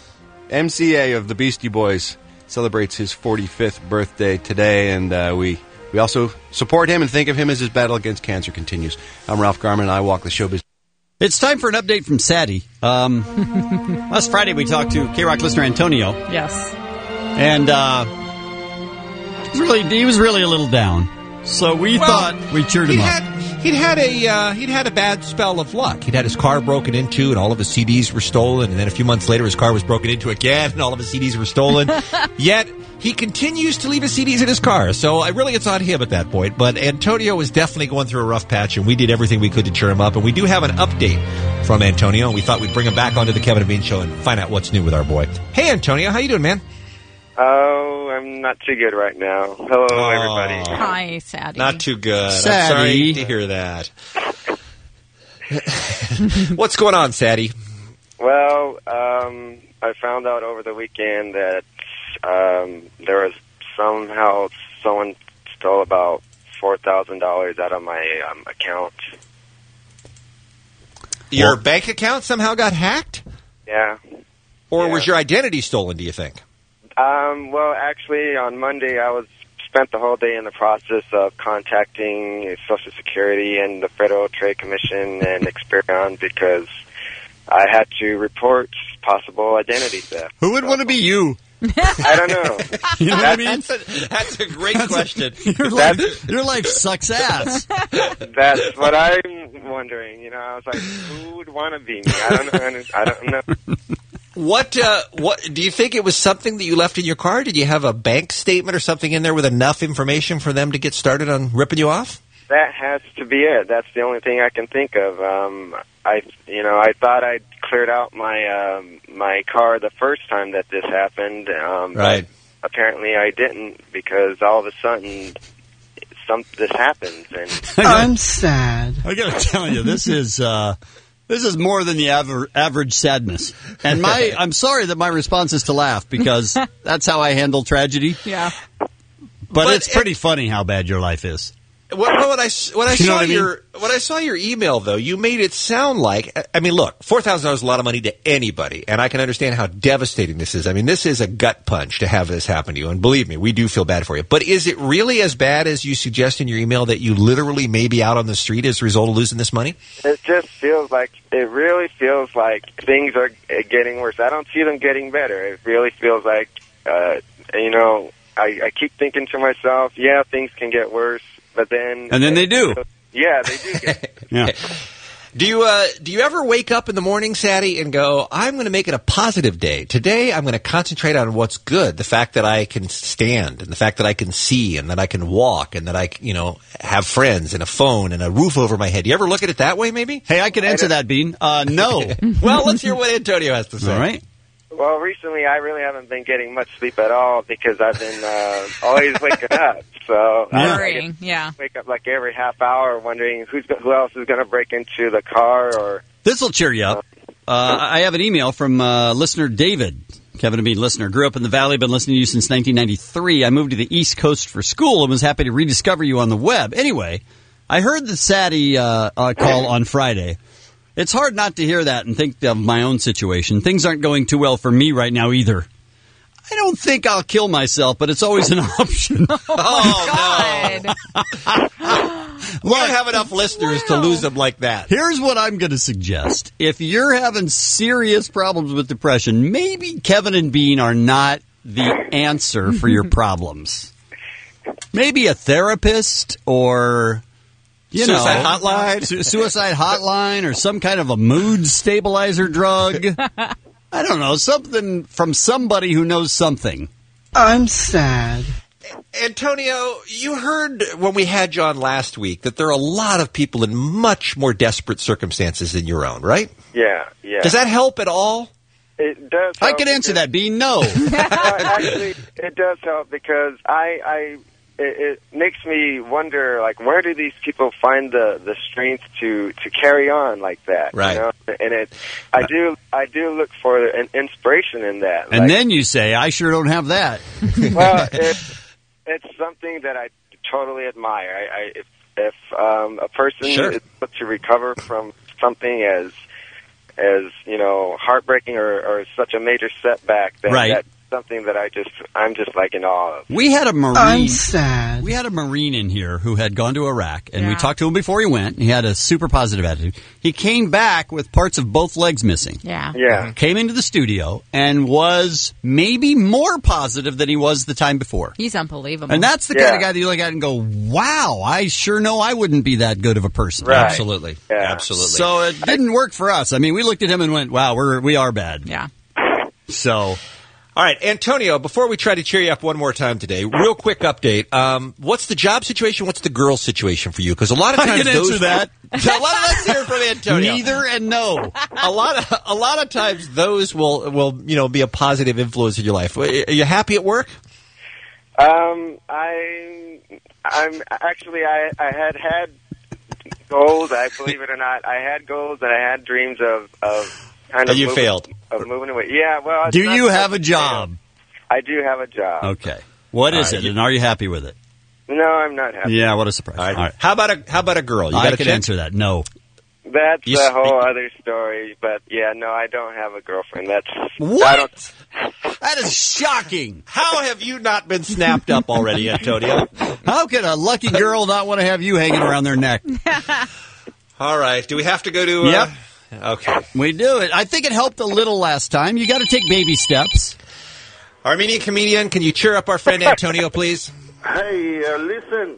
MCA of the Beastie Boys, celebrates his 45th birthday today, and we also support him and think of him as his battle against cancer continues. I'm Ralph Garman, and I walk the showbiz. It's time for an update from Sadie. Last Friday we talked to K-Rock listener Antonio. Yes. And he was really a little down. So we thought we cheered him up. He'd had a bad spell of luck. He'd had his car broken into, and all of his CDs were stolen. And then a few months later, his car was broken into again, and all of his CDs were stolen. Yet he continues to leave his CDs in his car. So it's on him at that point. But Antonio was definitely going through a rough patch, and we did everything we could to cheer him up. And we do have an update from Antonio, and we thought we'd bring him back onto the Kevin and Bean Show and find out what's new with our boy. Hey, Antonio, how you doing, man? Oh, I'm not too good right now. Hello, everybody. Hi, Sadie. Not too good. Sadie. I'm sorry to hear that. What's going on, Sadie? Well, I found out over the weekend that there was somehow someone stole about $4,000 out of my account. Your bank account somehow got hacked? Yeah. Or was your identity stolen, do you think? Well, actually, on Monday, I spent the whole day in the process of contacting Social Security and the Federal Trade Commission and Experian because I had to report possible identity theft. Who would want to be you? I don't know. You know what I mean? That's a great question. Your life sucks ass. That's what I'm wondering. You know, I was like, who would want to be me? I don't know. What do you think it was something that you left in your car? Did you have a bank statement or something in there with enough information for them to get started on ripping you off? That has to be it. That's the only thing I can think of. I thought I'd cleared out my car the first time that this happened. Right. But apparently I didn't because all of a sudden this happens. And I'm sad. I got to tell you, this is more than the average sadness. And I'm sorry that my response is to laugh because that's how I handle tragedy. Yeah. But it's pretty funny how bad your life is. When I saw your email, though, you made it sound like, I mean, look, $4,000 is a lot of money to anybody, and I can understand how devastating this is. I mean, this is a gut punch to have this happen to you, and believe me, we do feel bad for you. But is it really as bad as you suggest in your email that you literally may be out on the street as a result of losing this money? It just feels like, it really feels like things are getting worse. I don't see them getting better. It really feels like, I keep thinking to myself, yeah, things can get worse. But then, and then they do. Yeah, they do get yeah. Do you ever wake up in the morning, Sadie, and go, I'm going to make it a positive day. Today I'm going to concentrate on what's good. The fact that I can stand and the fact that I can see and that I can walk and that I, have friends and a phone and a roof over my head. You ever look at it that way, maybe? Hey, I can answer that, Bean. No. Well, let's hear what Antonio has to say. All right. Well, recently I really haven't been getting much sleep at all because I've been always waking up. So worrying, yeah. Wake up like every half hour, wondering who else is going to break into the car. Or this will cheer you up. I have an email from listener David, Kevin and Bean listener. Grew up in the Valley, been listening to you since 1993. I moved to the East Coast for school and was happy to rediscover you on the web. Anyway, I heard the Sadie call on Friday. It's hard not to hear that and think of my own situation. Things aren't going too well for me right now either. I don't think I'll kill myself, but it's always an option. Oh, no. We don't have enough listeners to lose them like that. Here's what I'm going to suggest. If you're having serious problems with depression, maybe Kevin and Bean are not the answer for your problems. Maybe a therapist or... Suicide hotline? Suicide hotline or some kind of a mood stabilizer drug. I don't know, something from somebody who knows something. I'm sad. Antonio, you heard when we had you on last week that there are a lot of people in much more desperate circumstances than your own, right? Yeah. Does that help at all? It does. I can answer that, Bean. No. Actually, it does help because it makes me wonder, like, where do these people find the strength to carry on like that? Right. You know? And I do look for an inspiration in that. And then you say, I sure don't have that. Well, it's something that I totally admire. If a person is able to recover from something as heartbreaking or such a major setback, then that's something that I'm just like in awe of. We had a Marine. I'm sad. We had a Marine in here who had gone to Iraq, and we talked to him before he went. He had a super positive attitude. He came back with parts of both legs missing. Yeah. Came into the studio and was maybe more positive than he was the time before. He's unbelievable. And that's the kind of guy that you look at and go, wow, I sure know I wouldn't be that good of a person. Right. Absolutely. Yeah. Absolutely. So it didn't work for us. I mean, we looked at him and went, wow, we are bad. Yeah. So... All right, Antonio, before we try to cheer you up one more time today, real quick update. What's the job situation? What's the girl situation for you? Because a lot of times I can answer that. Let's hear it from Antonio. Neither and no. A lot of times those will be a positive influence in your life. Are you happy at work? I'm actually I had goals. I believe it or not, I had goals and I had dreams of kind of you failed. Of moving away. Yeah, well... Do you have a job? I do have a job. Okay. What is it, and are you happy with it? No, I'm not happy. Yeah, what a surprise. All right. All right. How about a girl? You got I a can chick? answer that. No. That's a whole other story, but yeah, no, I don't have a girlfriend. That's... What? That is shocking. How have you not been snapped up already, Antonio? How can a lucky girl not want to have you hanging around their neck? All right. Do we have to go to... Yep. Okay. We do it. I think it helped a little last time. You got to take baby steps. Armenian comedian, can you cheer up our friend Antonio, please? Hey, listen,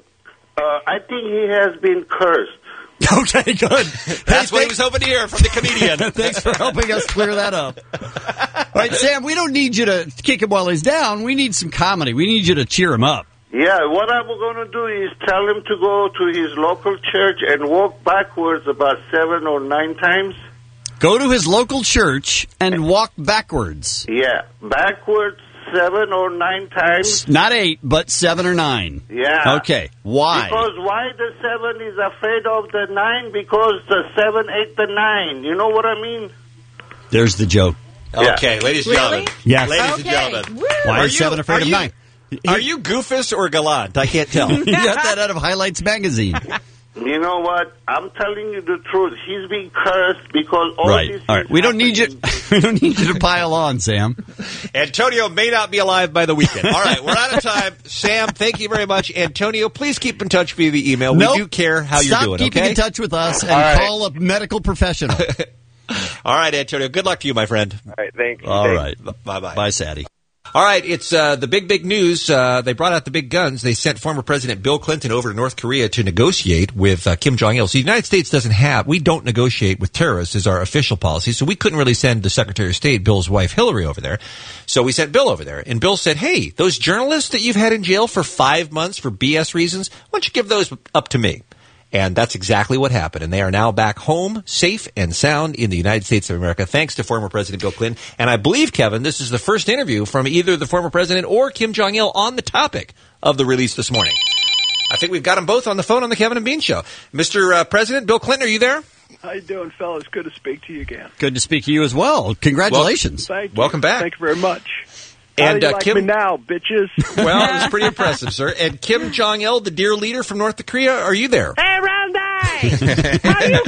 I think he has been cursed. Okay, good. That's what he was hoping to hear from the comedian. Thanks for helping us clear that up. All right, Sam, we don't need you to kick him while he's down. We need some comedy. We need you to cheer him up. Yeah, what I'm going to do is tell him to go to his local church and walk backwards about 7 or 9 times. Go to his local church and walk backwards. Yeah, backwards 7 or 9 times. Not 8, but 7 or 9. Yeah. Okay. Why? Because why the 7 is afraid of the 9? Because the 7 ate the 9. You know what I mean? There's the joke. Okay, ladies and gentlemen. Yes. Ladies and gentlemen. Why is 7 afraid of 9? Are you goofus or gallant? I can't tell. You got that out of Highlights magazine. You know what? I'm telling you the truth. He's being cursed because all this All right. We don't need you. We don't need you to pile on, Sam. Antonio may not be alive by the weekend. All right, we're out of time. Sam, thank you very much. Antonio, please keep in touch via the email. Nope. We do care how Stop you're doing. keeping Okay? in touch with us and All right. call a medical professional. All right, Antonio. Good luck to you, my friend. All right, thank you. All right. Bye-bye. Bye, Sadie. All right, it's the big news. They brought out the big guns. They sent former President Bill Clinton over to North Korea to negotiate with Kim Jong-il. So the United States we don't negotiate with terrorists is our official policy. So we couldn't really send the Secretary of State, Bill's wife, Hillary, over there. So we sent Bill over there. And Bill said, hey, those journalists that you've had in jail for 5 months for BS reasons, why don't you give those up to me? And that's exactly what happened. And they are now back home, safe and sound in the United States of America, thanks to former President Bill Clinton. And I believe, Kevin, this is the first interview from either the former president or Kim Jong-il on the topic of the release this morning. I think we've got them both on the phone on the Kevin and Bean Show. Mr. President, Bill Clinton, are you there? How you doing, fellas? Good to speak to you again. Good to speak to you as well. Congratulations. Thank you. Welcome back. Thank you very much. And How do you like Kim, me now, bitches? Well, it was pretty impressive, sir. And Kim Jong-il, the dear leader from North Korea, are you there? Hey, Randy! How you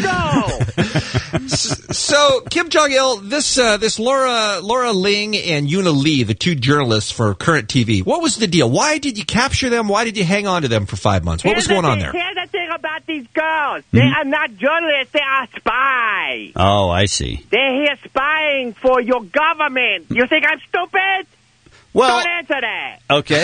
go? So, Kim Jong-il, this Laura Ling and Yuna Lee, the two journalists for Current TV, what was the deal? Why did you capture them? Why did you hang on to them for 5 months? What was going on there? Here's the thing about these girls. They are not journalists. They are spies. Oh, I see. They're here spying for your government. You think I'm stupid? Well, don't answer that. Okay.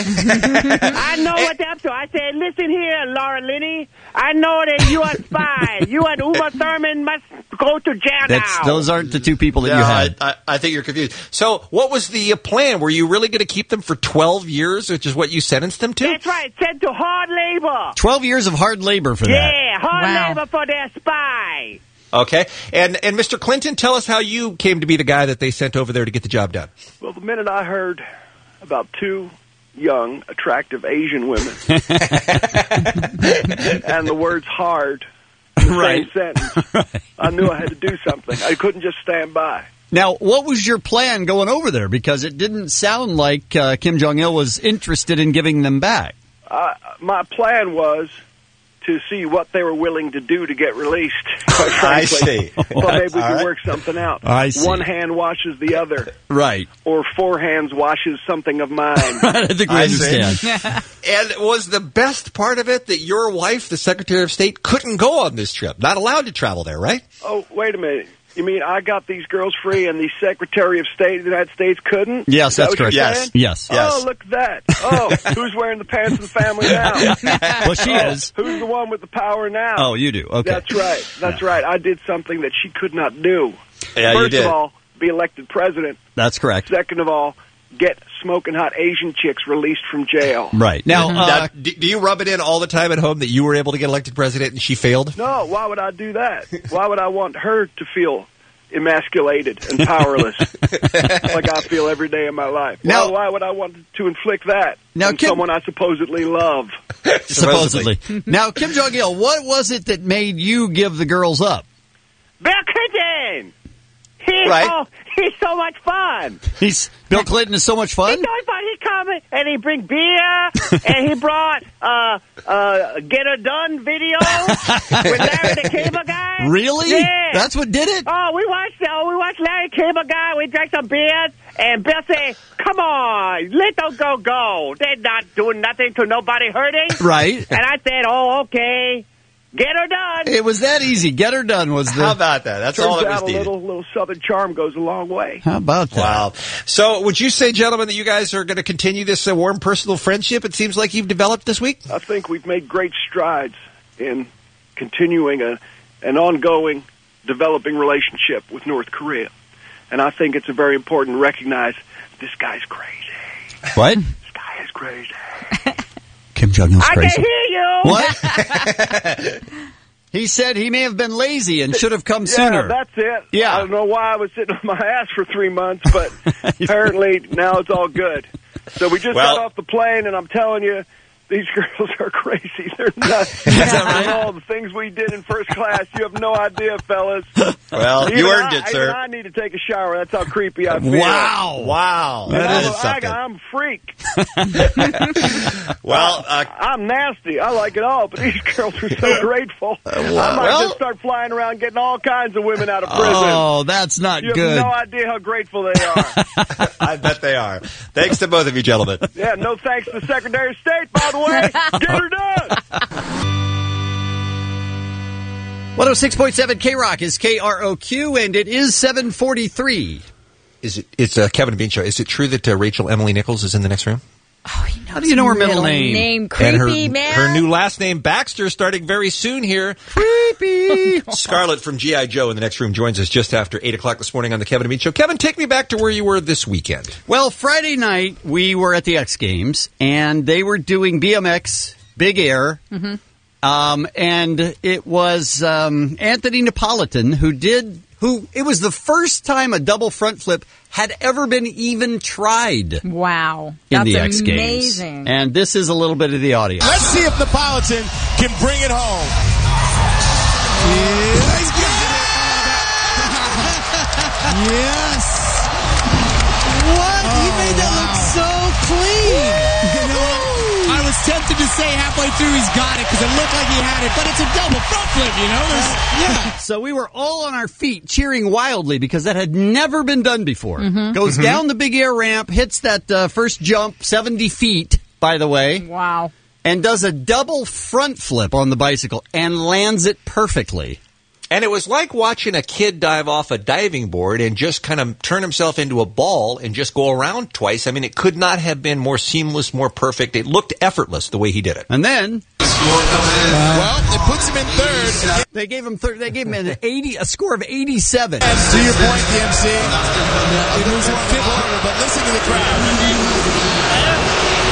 I know what they're up to. I said, listen here, Laura Linney. I know that you are a spy. You and Uma Thurman must go to jail now. Those aren't the two people that No, you had. I think you're confused. So, what was the plan? Were you really going to keep them for 12 years, which is what you sentenced them to? That's right. Sent to hard labor. 12 years of hard labor for that. Yeah, hard labor for their spy. Okay. And Mr. Clinton, tell us how you came to be the guy that they sent over there to get the job done. Well, the minute I heard about two young, attractive Asian women and the words hard in the same sentence, I knew I had to do something. I couldn't just stand by. Now, what was your plan going over there? Because it didn't sound like Kim Jong-il was interested in giving them back. My plan was to see what they were willing to do to get released. Quite frankly. I see. Well, maybe we All could right. work something out. I see. One hand washes the other. Right. Or 4 hands washes something of mine. I think we understand. And was the best part of it that your wife, the Secretary of State, couldn't go on this trip? Not allowed to travel there, right? Oh, wait a minute. You mean I got these girls free and the Secretary of State of the United States couldn't? Yes, Is that that's what you're correct. saying? Yes. Oh, look at that. Oh, who's wearing the pants of the family now? Well, she is. Who's the one with the power now? Oh, you do. Okay. That's right. That's right. I did something that she could not do. Yeah, you First did. of all, be elected president. That's correct. Second of all, get smoking hot Asian chicks released from jail. Right. Now, do you rub it in all the time at home that you were able to get elected president and she failed? No, why would I do that? Why would I want her to feel emasculated and powerless like I feel every day in my life? Now- Why would I want to inflict that Now, on Kim- someone I supposedly love? supposedly. Now, Kim Jong-il, what was it that made you give the girls up? Bill Clinton! He's so much fun. Bill Clinton is so much fun? He's so much fun. He come and he bring beer, and he brought Get Her Done video with Larry the Cable Guy. Really? Yeah. That's what did it? Oh, we watched Larry Cable Guy. We drank some beers, and Bill said, "Come on, let them go. They're not doing nothing to nobody hurting." Right. And I said, "Oh, okay. Get her done." It was that easy. Get her done was the... How about that? That's all that was needed. A little Southern charm goes a long way. How about that? Wow. So would you say, gentlemen, that you guys are going to continue this warm personal friendship it seems like you've developed this week? I think we've made great strides in continuing an ongoing, developing relationship with North Korea. And I think it's very important to recognize this guy's crazy. What? This guy is crazy. Kim Jong-un's crazy. I can hear you. What? He said he may have been lazy and should have come sooner. Yeah, that's it. Yeah. I don't know why I was sitting on my ass for 3 months, but apparently now it's all good. So we just got off the plane, and I'm telling you, these girls are crazy. They're nuts. And all the things we did in first class, you have no idea, fellas. Well, you earned it, sir. Even I need to take a shower. That's how creepy I feel. Wow. That is something. I'm a freak. Well, I'm nasty. I like it all, but these girls are so grateful. I might just start flying around getting all kinds of women out of prison. Oh, that's not good. good. You have no idea how grateful they are. I bet they are. Thanks to both of you, gentlemen. Yeah, no thanks to the Secretary of State, by the way. Get her done. 106.7 K-Rock is KROQ, and it is 7:43. It's a Kevin and Bean show. Is it true that Rachel Emily Nichols is in the next room? How do you know her middle name? Creepy, and man. her new last name, Baxter, starting very soon here. Creepy. Scarlett from G.I. Joe in the next room joins us just after 8 o'clock this morning on the Kevin and Bean show. Kevin, take me back to where you were this weekend. Well, Friday night, we were at the X Games, and they were doing BMX, Big Air, and it was Anthony Napolitan who it was the first time a double front flip had ever been even tried. Wow. In That's the X Games. amazing. And this is a little bit of the audio. Let's see if Napolitan can bring it home. Yes. What? He made that look so clean. You know, I was tempted to say halfway through he's got it because it looked like he had it, but it's a double front flip, you know? Yeah. So we were all on our feet cheering wildly because that had never been done before. Goes down the big air ramp, hits that first jump, 70 feet, by the way. Wow. And does a double front flip on the bicycle and lands it perfectly. And it was like watching a kid dive off a diving board and just kind of turn himself into a ball and just go around twice. I mean, it could not have been more seamless, more perfect. It looked effortless the way he did it. And then, well, it puts him in third. They gave him a score of 87. To your point, DMC, it was a fifth quarter, but listen to the crowd.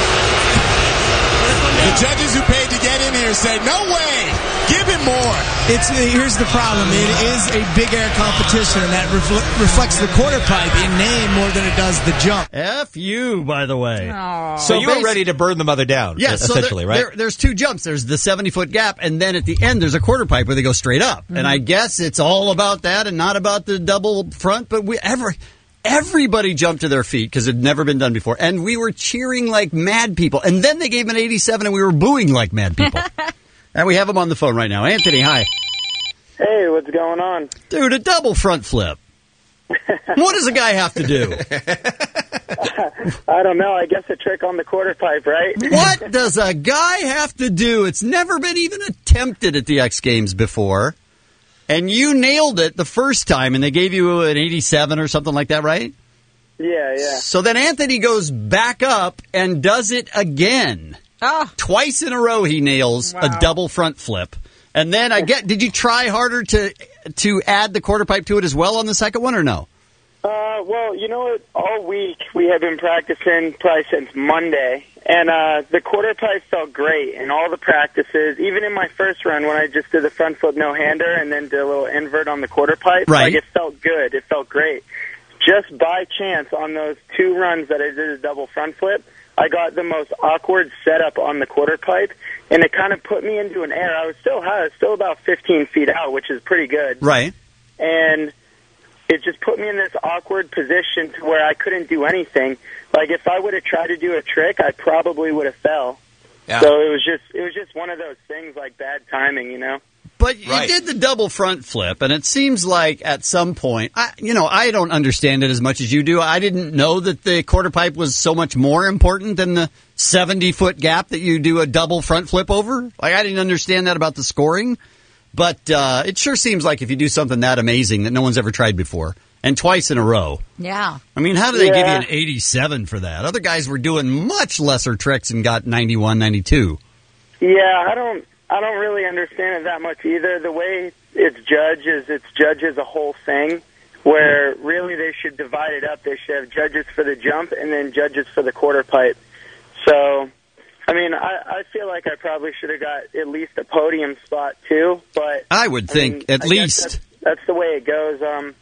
The judges who paid to get in here say, "No way, give him more." Here's the problem. It is a big air competition, and that reflects the quarter pipe in name more than it does the jump. F you, by the way. Aww. So you were ready to burn the mother down, essentially, right? There's two jumps. There's the 70-foot gap, and then at the end, there's a quarter pipe where they go straight up. And I guess it's all about that and not about the double front, but everybody jumped to their feet because it had never been done before. And we were cheering like mad people. And then they gave him an 87 and we were booing like mad people. And we have him on the phone right now. Anthony, hi. Hey, what's going on? Dude, a double front flip. What does a guy have to do? I don't know. I guess a trick on the quarter pipe, right? What does a guy have to do? It's never been even attempted at the X Games before. And you nailed it the first time, and they gave you an 87 or something like that, right? Yeah. So then Anthony goes back up and does it again. Twice in a row he nails a double front flip. And then did you try harder to add the quarter pipe to it as well on the second one or no? Well, you know what? All week we have been practicing probably since Monday, and the quarter pipe felt great in all the practices. Even in my first run when I just did the front flip no-hander and then did a little invert on the quarter pipe, like it felt good. It felt great. Just by chance on those two runs that I did a double front flip, I got the most awkward setup on the quarter pipe, and it kind of put me into an air. I was still high. I was still about 15 feet out, which is pretty good. Right. And it just put me in this awkward position to where I couldn't do anything. Like, if I would have tried to do a trick, I probably would have fell. Yeah. So it was just one of those things, like bad timing, you know? But you did the double front flip, and it seems like at some point, I don't understand it as much as you do. I didn't know that the quarter pipe was so much more important than the 70-foot gap that you do a double front flip over. Like, I didn't understand that about the scoring. But it sure seems like if you do something that amazing that no one's ever tried before, and twice in a row. Yeah. I mean, how do they give you an 87 for that? Other guys were doing much lesser tricks and got 91, 92. Yeah, I don't really understand it that much either. The way it's judged as a whole thing, where really they should divide it up. They should have judges for the jump and then judges for the quarter pipe. So, I mean, I feel like I probably should have got at least a podium spot too. But I would think at least that's the way it goes.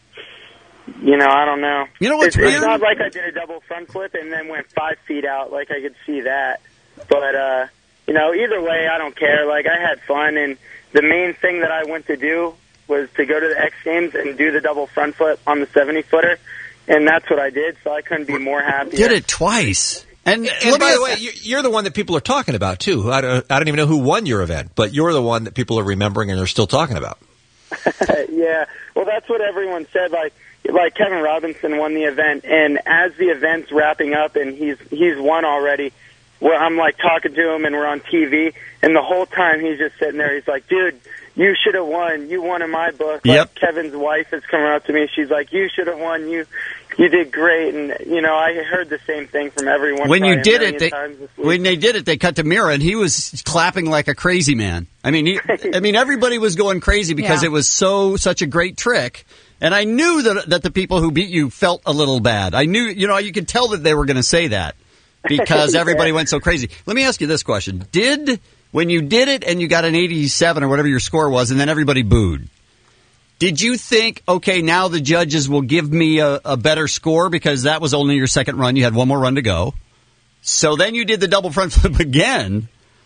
You know, I don't know. You know what's it's weird? not like I did a double front flip and then went 5 feet out. Like, I could see that. But, you know, either way, I don't care. Like, I had fun, and the main thing that I went to do was to go to the X Games and do the double front flip on the 70-footer, and that's what I did, so I couldn't be more happy. Did it twice. And by the way, you're the one that people are talking about, too. I don't even know who won your event, but you're the one that people are remembering and are still talking about. Yeah, well, that's what everyone said. Like Kevin Robinson won the event, and as the event's wrapping up and he's won already, where I'm like talking to him and we're on TV, and the whole time he's just sitting there. He's like, "Dude, you should have won. You won in my book." Yep. Like, Kevin's wife is coming up to me. She's like, "You should have won. You did great." And you know, I heard the same thing from everyone. When you probably did a it, million times this week. when they did it, they cut to Mira, and he was clapping like a crazy man. I mean, everybody was going crazy because it was such a great trick. And I knew that the people who beat you felt a little bad. I knew, you could tell that they were going to say that because everybody went so crazy. Let me ask you this question. When you did it and you got an 87 or whatever your score was and then everybody booed, did you think, okay, now the judges will give me a better score because that was only your second run. You had one more run to go. So then you did the double front flip again.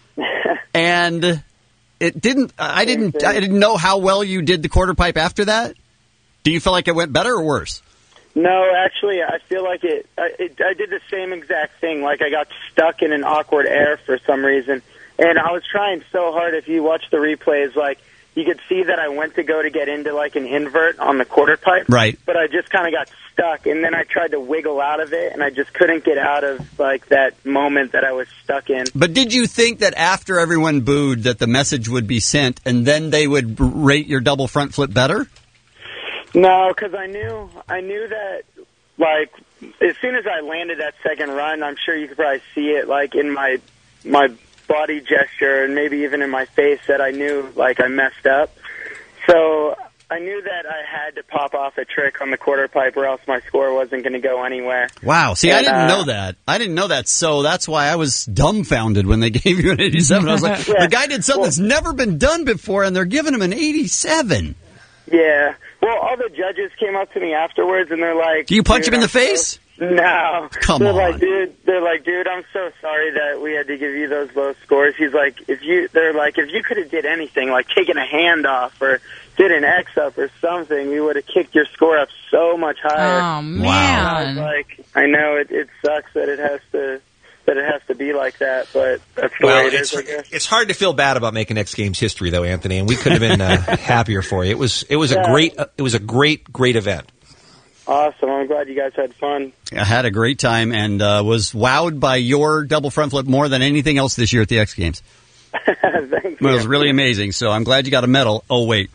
And it didn't, I didn't know how well you did the quarter pipe after that. Do you feel like it went better or worse? No, actually, I feel like I did the same exact thing. Like, I got stuck in an awkward air for some reason. And I was trying so hard. If you watch the replays, like, you could see that I went to get into, like, an invert on the quarter pipe. Right. But I just kind of got stuck. And then I tried to wiggle out of it, and I just couldn't get out of, like, that moment that I was stuck in. But did you think that after everyone booed that the message would be sent and then they would rate your double front flip better? No, because I knew that, like, as soon as I landed that second run, I'm sure you could probably see it, like, in my body gesture and maybe even in my face that I knew, like, I messed up. So I knew that I had to pop off a trick on the quarter pipe or else my score wasn't going to go anywhere. Wow. See, I didn't know that. I didn't know that, so that's why I was dumbfounded when they gave you an 87. I was like, the guy did something that's never been done before, and they're giving him an 87. Yeah. Well, all the judges came up to me afterwards, and they're like... Do you punch him in the face? No. Come they're on. Like, dude, I'm so sorry that we had to give you those low scores. He's like, if you could have did anything, like taken a hand off or did an X up or something, we would have kicked your score up so much higher. Oh, man. Wow. I was like, I know it sucks that it has to be like that, but that's the way it is, I guess. It's hard to feel bad about making X Games history, though, Anthony, and we could have been happier for you. It was a great event. Awesome. I'm glad you guys had fun. I had a great time and was wowed by your double front flip more than anything else this year at the X Games. Thank you. It was really amazing, so I'm glad you got a medal. Oh, wait.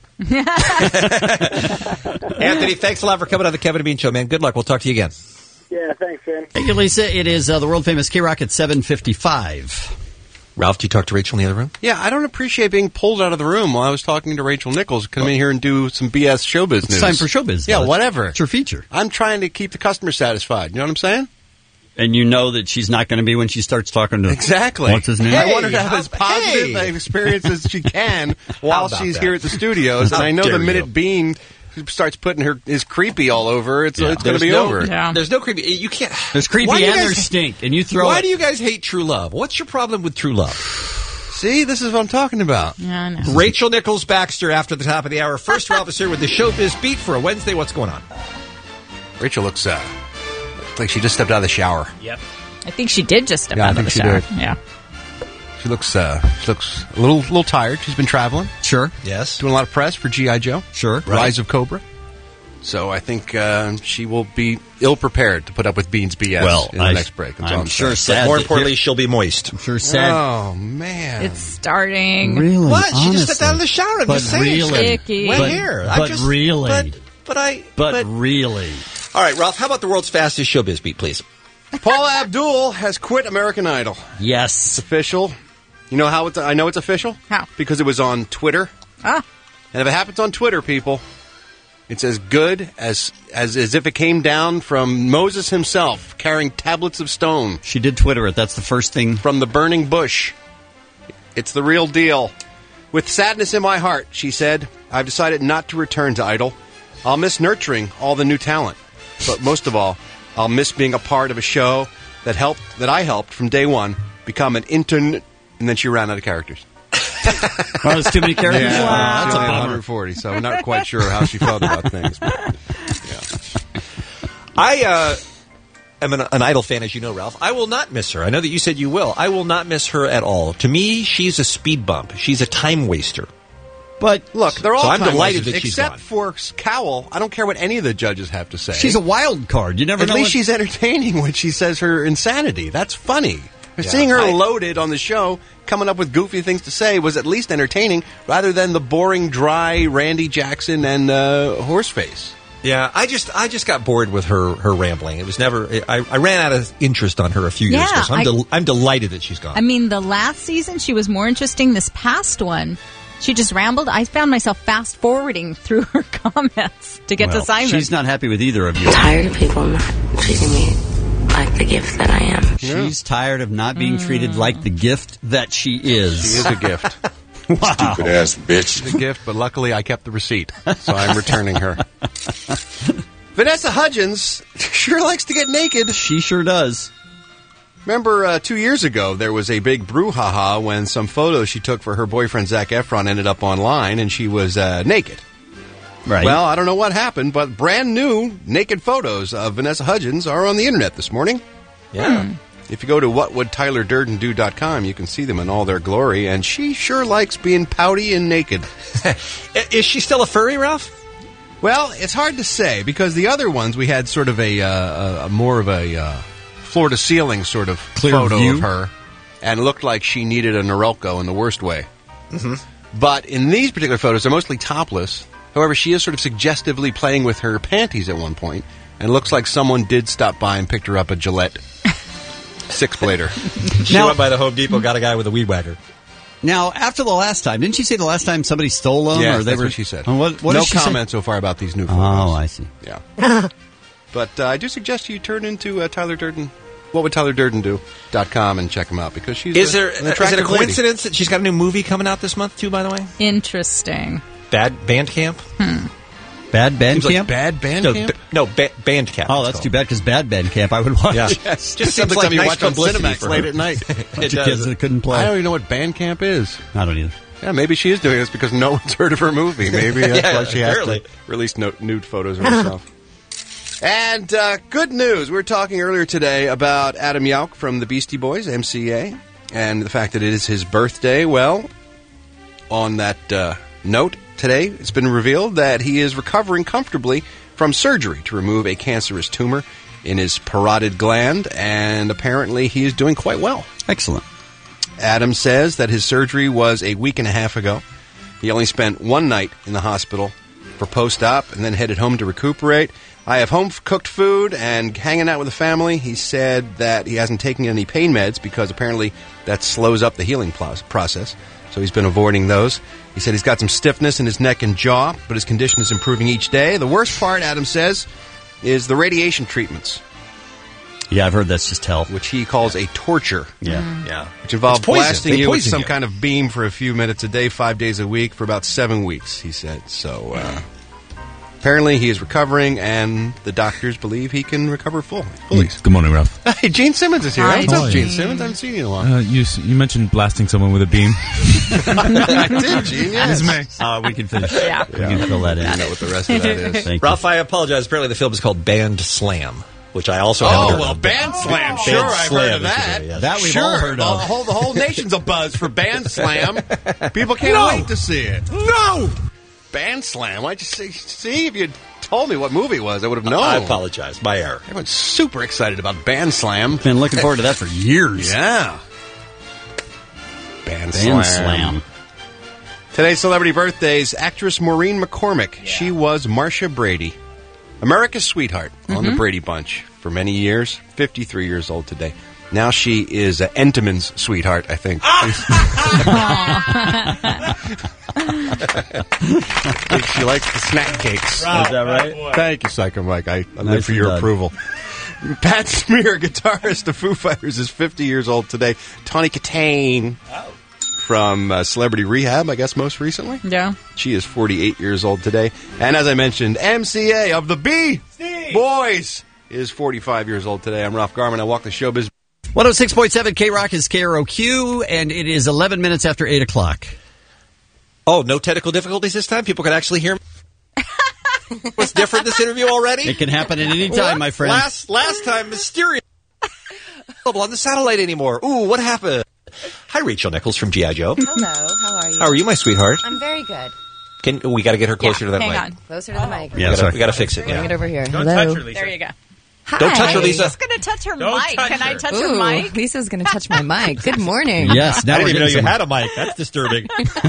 Anthony, thanks a lot for coming on the Kevin and Bean Show, man. Good luck. We'll talk to you again. Yeah, thanks, man. Thank you, Lisa. It is the world-famous K-Rock at 7:55. Ralph, did you talk to Rachel in the other room? Yeah, I don't appreciate being pulled out of the room while I was talking to Rachel Nichols. Come in here and do some BS showbiz news. It's time for showbiz. Yeah, whatever. It's her feature. I'm trying to keep the customer satisfied. You know what I'm saying? And you know that she's not going to be when she starts talking to... Exactly. What's his name? I want her to have as positive an experience as she can while she's here at the studios. And I know the minute Bean starts putting his creepy all over, it's going to be over. Yeah. There's no creepy. You can't. There's creepy and there's stink, and you throw. Why do you guys hate True Love? What's your problem with True Love? See, this is what I'm talking about. Yeah, I know. Rachel Nichols Baxter after the top of the hour. First, Ralph is here with the Showbiz Beat for a Wednesday. What's going on? Rachel looks like she just stepped out of the shower. Yep. I think she did just step Yeah, I out of think the she shower. did. Yeah. She looks a little tired. She's been traveling. Sure. Yes. Doing a lot of press for G.I. Joe. Sure. Rise of Cobra. So I think she will be ill-prepared to put up with Bean's BS in the next break. That's all I'm sure saying. sad. More importantly, she'll be moist. I'm sure sad. Oh, man. It's starting. Really? What? She Honestly. just stepped out of the shower. I'm But just saying. really. Icky. Wet hair. I'm But just, really. But really. All right, Ralph, how about the world's fastest showbiz beat, please? Paula Abdul has quit American Idol. Yes. It's official. You know how I know it's official? How? Because it was on Twitter. Ah. And if it happens on Twitter, people, it's as good as if it came down from Moses himself, carrying tablets of stone. She did Twitter it. That's the first thing. From the burning bush. It's the real deal. With sadness in my heart, she said, I've decided not to return to Idol. I'll miss nurturing all the new talent. But most of all, I'll miss being a part of a show that I helped from day one become an intern. And then she ran out of characters. Oh, there's too many characters? Yeah, Wow, that's only a bummer. 140, so I'm not quite sure how she felt about things. But, I am an Idol fan, as you know, Ralph. I will not miss her. I know that you said you will. I will not miss her at all. To me, she's a speed bump. She's a time waster. But look, they're all So I'm time delighted wasters, that she's except gone. for Cowell. I don't care what any of the judges have to say. She's a wild card. You never At know. least she's entertaining when she says her insanity. That's funny. Yeah. Seeing her loaded on the show, coming up with goofy things to say, was at least entertaining, rather than the boring, dry Randy Jackson and Horseface. Yeah, I just got bored with her rambling. It was never. I ran out of interest on her a few years ago. Yeah, So I'm delighted that she's gone. I mean, the last season, she was more interesting. This past one, she just rambled. I found myself fast-forwarding through her comments to get to Simon. She's not happy with either of you. I'm tired of people not treating me like the gift that I am. She's tired of not being treated like the gift that she is. She is a gift. Wow. Stupid ass bitch. She's a gift, but luckily I kept the receipt, so I'm returning her. Vanessa Hudgens sure likes to get naked. She sure does. Remember 2 years ago, there was a big brouhaha when some photos she took for her boyfriend Zac Efron ended up online, and she was naked. Right. Well, I don't know what happened, but brand new naked photos of Vanessa Hudgens are on the internet this morning. Yeah. If you go to whatwould.tylerdurdendo.com, you can see them in all their glory, and she sure likes being pouty and naked. Is she still a furry, Ralph? Well, it's hard to say, because the other ones, we had sort of a more of a floor-to-ceiling sort of Clear photo view. of her, and it looked like she needed a Norelco in the worst way. Mm-hmm. But in these particular photos, they're mostly topless. However, she is sort of suggestively playing with her panties at one point, and it looks like someone did stop by and picked her up a Gillette six-blader. She went by the Home Depot, got a guy with a weed whacker. Now, after the last time, didn't she say the last time somebody stole them? Yeah, or they that's were, what she said. Oh, what no did she comment say? so far about these new photos. Oh, I see. Yeah. But I do suggest you turn into Tyler Durden. Whatwould.tylerdurdendo.com and check them out, because she's Is an it a attractive lady. coincidence that she's got a new movie coming out this month, too, by the way? Interesting. Bad Bandcamp? Bad Band Seems like Camp? Bad Band No, Camp? Bandcamp. Oh, that's too bad, because Bad Band Camp I would watch. Yeah. Yes. Just Sounds seems like like something you nice watch on publicity Cinemax for late her. at night. Bunch of kids that couldn't play. I don't even know what band camp is. I don't either. Yeah, maybe she is doing this because no one's heard of her movie. Maybe that's Yeah, why she has apparently. to release nude photos of herself. And good news. We were talking earlier today about Adam Yauch from the Beastie Boys, MCA, and the fact that it is his birthday. Well, on that note, today it's been revealed that he is recovering comfortably from surgery to remove a cancerous tumor in his parotid gland, and apparently he is doing quite well. Excellent. Adam says that his surgery was a week and a half ago. He only spent one night in the hospital for post-op and then headed home to recuperate. I have home-cooked food and hanging out with the family. He said that he hasn't taken any pain meds because apparently that slows up the healing process. So he's been avoiding those. He said he's got some stiffness in his neck and jaw, but his condition is improving each day. The worst part, Adam says, is the radiation treatments, Yeah, I've heard that's just hell. which he calls a torture. Yeah. Yeah. Which involves It's poison. blasting They you with poison some you. kind of beam for a few minutes a day, 5 days a week, for about 7 weeks, he said. So, Apparently, he is recovering, and the doctors believe he can recover fully. Good morning, Ralph. Hey, Gene Simmons is here. Hi, What's up, Gene. Gene Simmons? I haven't seen you in a while. You mentioned blasting someone with a beam. I did, Gene. Yes. It's me. We can finish. Yeah. We can fill that in. I know what the rest of that is. Thank Ralph, I apologize. Apparently, the film is called Band Slam, which I also haven't heard of. Band Slam. Band Sure, I've Slam heard of is that. today, yes. That we've Sure. all heard of. The whole nation's abuzz for Band Slam. People can't wait to see it. No! Band Slam. Why'd you see if you'd told me what movie it was, I would have known. I apologize. My error. Everyone's super excited about Band Slam. Been looking forward to that for years. Yeah. Band Slam. Slam. Today's celebrity birthdays, actress Maureen McCormick. Yeah. She was Marcia Brady, America's sweetheart on the Brady Bunch for many years. 53 years old today. Now she is Entenmann's sweetheart, I think. She likes the snack cakes. Wow, is that right? Thank you, Psycho Mike. I live Nicely for your done. approval. Pat Smear, guitarist of Foo Fighters, is 50 years old today. Tawny Katane from Celebrity Rehab, I guess most recently. Yeah. She is 48 years old today. And as I mentioned, MCA of the B Boys is 45 years old today. I'm Ralph Garman. I walk the showbiz. 106.7 K-Rock is KROQ, and it is 11 minutes after 8 o'clock. Oh, no technical difficulties this time? People can actually hear me? What's different this interview already? It can happen at any time, my friend. Last time, mysterious. On the satellite anymore. Ooh, what happened? Hi, Rachel Nichols from G.I. Joe. Hello, how are you? How are you, my sweetheart? I'm very good. We got to get her closer to that hang mic. on. Closer to the mic. Yeah, we got to fix it. Bring Yeah. it over here. Don't Hello. touch her, Lisa. There you go. Hi. Don't touch her, Lisa. She's going to touch her Don't mic. touch Can I her. touch Ooh, her mic? Lisa's going to touch my mic. Good morning. Yes, now I we're didn't even know getting you some- had a mic. That's disturbing.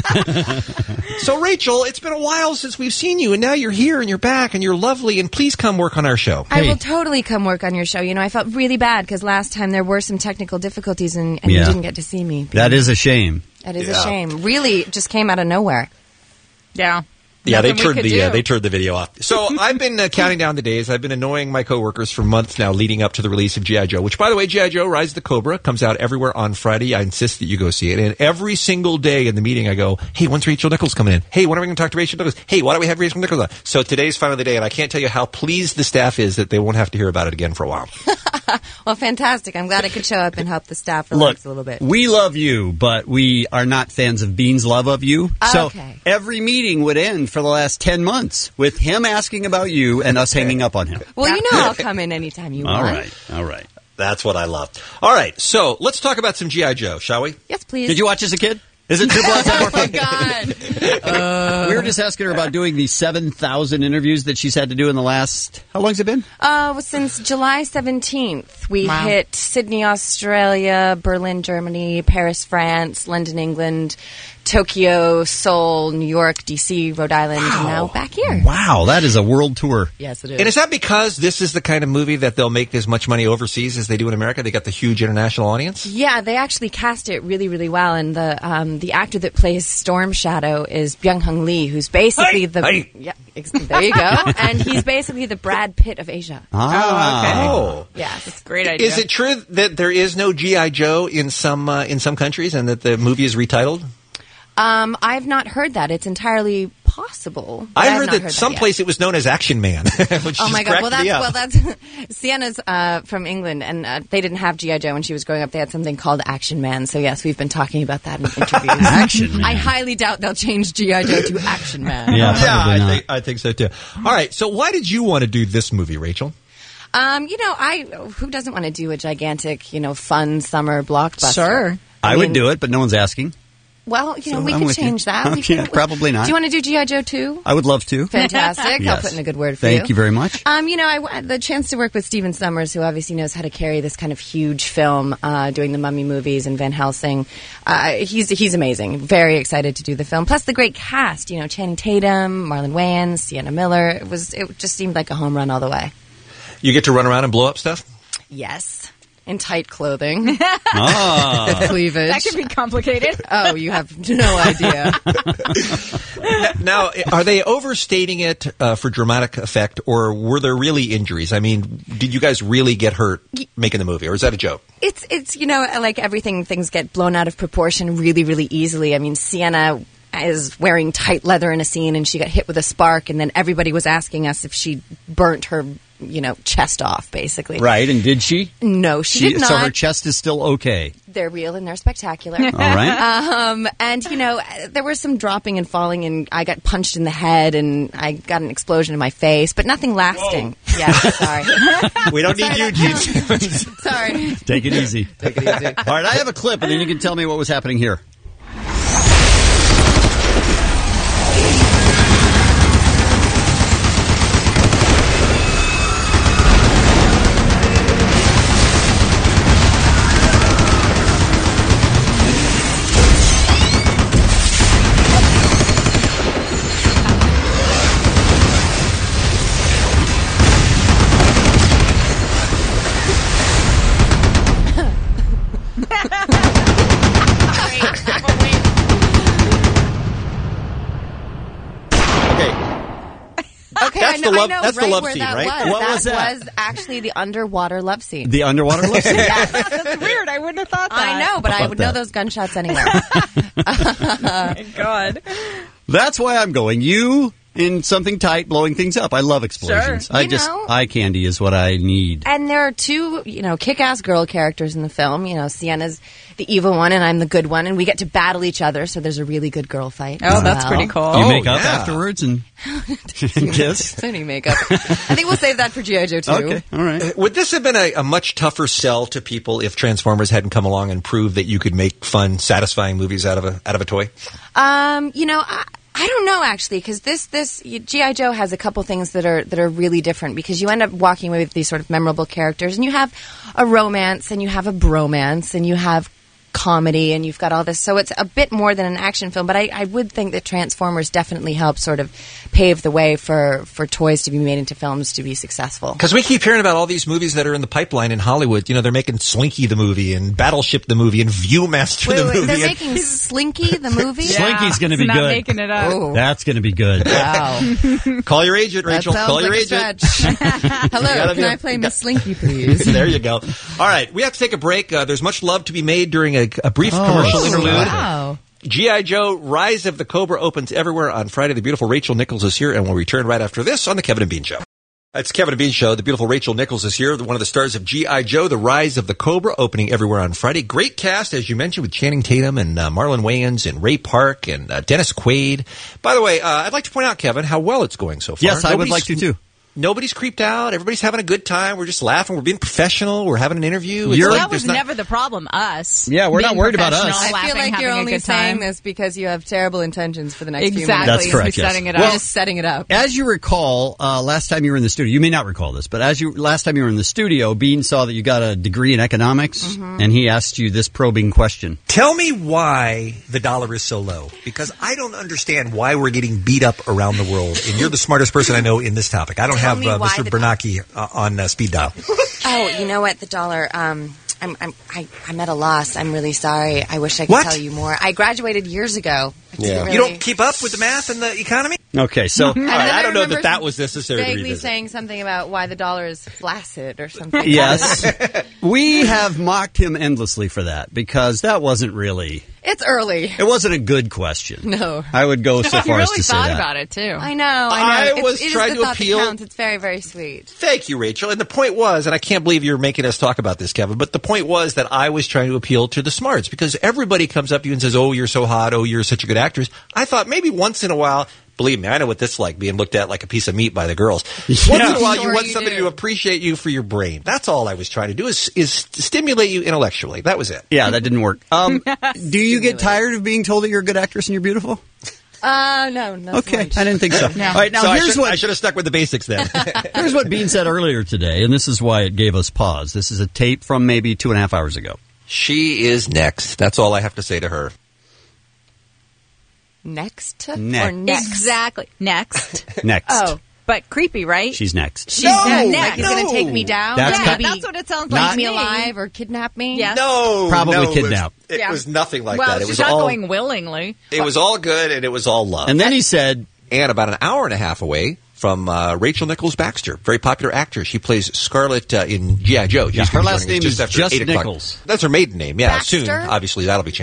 So, Rachel, it's been a while since we've seen you, and now you're here and you're back and you're lovely, and please come work on our show. I will totally come work on your show. You know, I felt really bad because last time there were some technical difficulties and you Yeah. didn't get to see me. That is a shame. That is a shame. Really, just came out of nowhere. Yeah. Yeah, they Nothing we could turned do. the video off. So I've been counting down the days. I've been annoying my coworkers for months now, leading up to the release of G.I. Joe. Which, by the way, G.I. Joe: Rise of the Cobra comes out everywhere on Friday. I insist that you go see it. And every single day in the meeting, I go, "Hey, when's Rachel Nichols coming in? Hey, when are we going to talk to Rachel Nichols? Hey, why don't we have Rachel Nichols on?" So today's finally the day, and I can't tell you how pleased the staff is that they won't have to hear about it again for a while. Well, fantastic. I'm glad I could show up and help the staff Look, relax a little bit. we love you, but we are not fans of Bean's love of you. So Okay. every meeting would end for the last 10 months with him asking about you and us hanging up on him. Well, you know I'll come in anytime you All want. right. That's what I love. All right, so let's talk about some G.I. Joe, shall we? Yes, please. Did you watch as a kid? Is it True Blood? Oh, my God. We were just asking her about doing the 7,000 interviews that she's had to do in the last... How long's it been? Since July 17th, we Wow. hit Sydney, Australia, Berlin, Germany, Paris, France, London, England, Tokyo, Seoul, New York, D.C., Rhode Island, and now back here. Wow, that is a world tour. Yes, it is. And is that because this is the kind of movie that they'll make as much money overseas as they do in America? They got the huge international audience? Yeah, they actually cast it really, really well, and the actor that plays Storm Shadow is Byung-Hung Lee, who's basically yeah, there you go, and he's basically the Brad Pitt of Asia. Oh. Yeah, It's a great idea. Is it true that there is no G.I. Joe in some countries and that the movie is retitled? I've not heard that. It's entirely possible. but I have heard not that someplace yet. it was known as Action Man. Which Oh just my God! cracked me up. Well, that's Sienna's from England, and they didn't have GI Joe when she was growing up. They had something called Action Man. So yes, we've been talking about that in interviews. Action Man. I highly doubt they'll change GI Joe to Action Man. I think so too. All right, so why did you want to do this movie, Rachel? Who doesn't want to do a gigantic, fun summer blockbuster? Sure. I would do it, but no one's asking. Well, So we I'm could with you. change that. We Yeah, probably not. Do you want to do GI Joe 2? I would love to. Fantastic. I'll Yes. put in a good word for you. Thank you very much. The chance to work with Stephen Sommers, who obviously knows how to carry this kind of huge film, doing the Mummy movies and Van Helsing. He's amazing. Very excited to do the film. Plus the great cast, Channing Tatum, Marlon Wayans, Sienna Miller. It just seemed like a home run all the way. You get to run around and blow up stuff? Yes. In tight clothing. Ah. With cleavage. That could be complicated. Oh, you have no idea. Now, are they overstating it for dramatic effect, or were there really injuries? I mean, did you guys really get hurt making the movie, or is that a joke? It's like everything, things get blown out of proportion really, really easily. I mean, Sienna is wearing tight leather in a scene, and she got hit with a spark, and then everybody was asking us if she burnt her, chest off, basically. Right, and did she? No, she did not. So her chest is still okay. They're real and they're spectacular. All right. And, there was some dropping and falling, and I got punched in the head, and I got an explosion in my face, but nothing lasting. Whoa. Yeah, sorry. We don't need you, Gene Simmons. Sorry. Take it easy. Take it easy. All right, I have a clip, and then you can tell me what was happening here. That's the love scene, right? What was that? That was actually the underwater love scene. The underwater love scene? That's weird. I wouldn't have thought that. I know, but I would know those gunshots anywhere. Oh, my God. That's why I'm going. You in something tight, blowing things up. I love explosions. Sure. Eye candy is what I need. And there are two, kick-ass girl characters in the film. Sienna's the evil one, and I'm the good one, and we get to battle each other, so there's a really good girl fight. Oh, that's pretty cool. You make up afterwards and kiss? Any makeup. I think we'll save that for G.I. Joe 2. Okay, all right. Would this have been a much tougher sell to people if Transformers hadn't come along and proved that you could make fun, satisfying movies out of a toy? I don't know, actually, because this G.I. Joe has a couple things that are really different, because you end up walking away with these sort of memorable characters, and you have a romance, and you have a bromance, and you have comedy, and you've got all this. So it's a bit more than an action film, but I would think that Transformers definitely helped sort of pave the way for toys to be made into films to be successful. Because we keep hearing about all these movies that are in the pipeline in Hollywood. They're making Slinky the movie and Battleship the movie and Viewmaster the movie. They're making Slinky the movie? Slinky's going to be not good. Making it up. Oh. That's going to be good. Wow. Call your agent, Rachel. Call your agent. Hello, can I play Miss Slinky, please? There you go. All right, we have to take a break. There's much love to be made during a brief commercial interlude. Wow. G.I. Joe, Rise of the Cobra opens everywhere on Friday. The beautiful Rachel Nichols is here, and we'll return right after this on The Kevin and Bean Show. It's Kevin and Bean Show. The beautiful Rachel Nichols is here, one of the stars of G.I. Joe, The Rise of the Cobra, opening everywhere on Friday. Great cast, as you mentioned, with Channing Tatum and Marlon Wayans and Ray Park and Dennis Quaid. By the way, I'd like to point out, Kevin, how well it's going so far. Yes, I would like to, too. Nobody's creeped out. Everybody's having a good time. We're just laughing. We're being professional. We're having an interview. That was never the problem, us. Yeah, we're not worried about us. I feel like you're only saying this because you have terrible intentions for the next few minutes. Exactly. That's correct, yes. Setting it up. Well, just setting it up. As you recall, last time you were in the studio, you may not recall this, but last time you were in the studio, Bean saw that you got a degree in economics, and he asked you this probing question. Tell me why the dollar is so low, because I don't understand why we're getting beat up around the world, and you're the smartest person I know in this topic. I don't have Mr. Bernanke on speed dial. Oh, you know what? The dollar. I'm at a loss. I'm really sorry. I wish I could tell you more. I graduated years ago. Yeah. You don't keep up with the math and the economy? Okay, so I don't know that was necessary. Vaguely saying something about why the dollar is flaccid or something. Yes, we have mocked him endlessly for that because that wasn't really. It's early. It wasn't a good question. No, I would go so far as to say that. I really thought about it too. I know. I was trying to appeal. It's very, very sweet. Thank you, Rachel. And the point was, and I can't believe you're making us talk about this, Kevin, but the point was that I was trying to appeal to the smarts because everybody comes up to you and says, "Oh, you're so hot. Oh, you're such a good actress." I thought maybe once in a while. Believe me, I know what this is like, being looked at like a piece of meat by the girls. Once in a while, you want somebody to appreciate you for your brain. That's all I was trying to do, is stimulate you intellectually. That was it. Yeah, that didn't work. Do you get tired of being told that you're a good actress and you're beautiful? No. Okay, I didn't think so. No. All right, now so here's I should have stuck with the basics then. Here's what Bean said earlier today, and this is why it gave us pause. This is a tape from maybe 2.5 hours ago. She is next. That's all I have to say to her. Next? Or next? Exactly. Next. Next. Oh, but creepy, right? She's next. She's next. Like he's going to take me down? That's that's what it sounds like. Keep me alive or kidnap me? Yes. No. Probably kidnap. It was nothing like well, that. It she's was not all going willingly. It was all good and it was all love. And then he said, and about an hour and a half away from Rachel Nichols Baxter, very popular actress. She plays Scarlett in G.I. Joe. her last name is just Nichols. That's her maiden name. Yeah, Baxter? soon. Obviously, that'll be changed.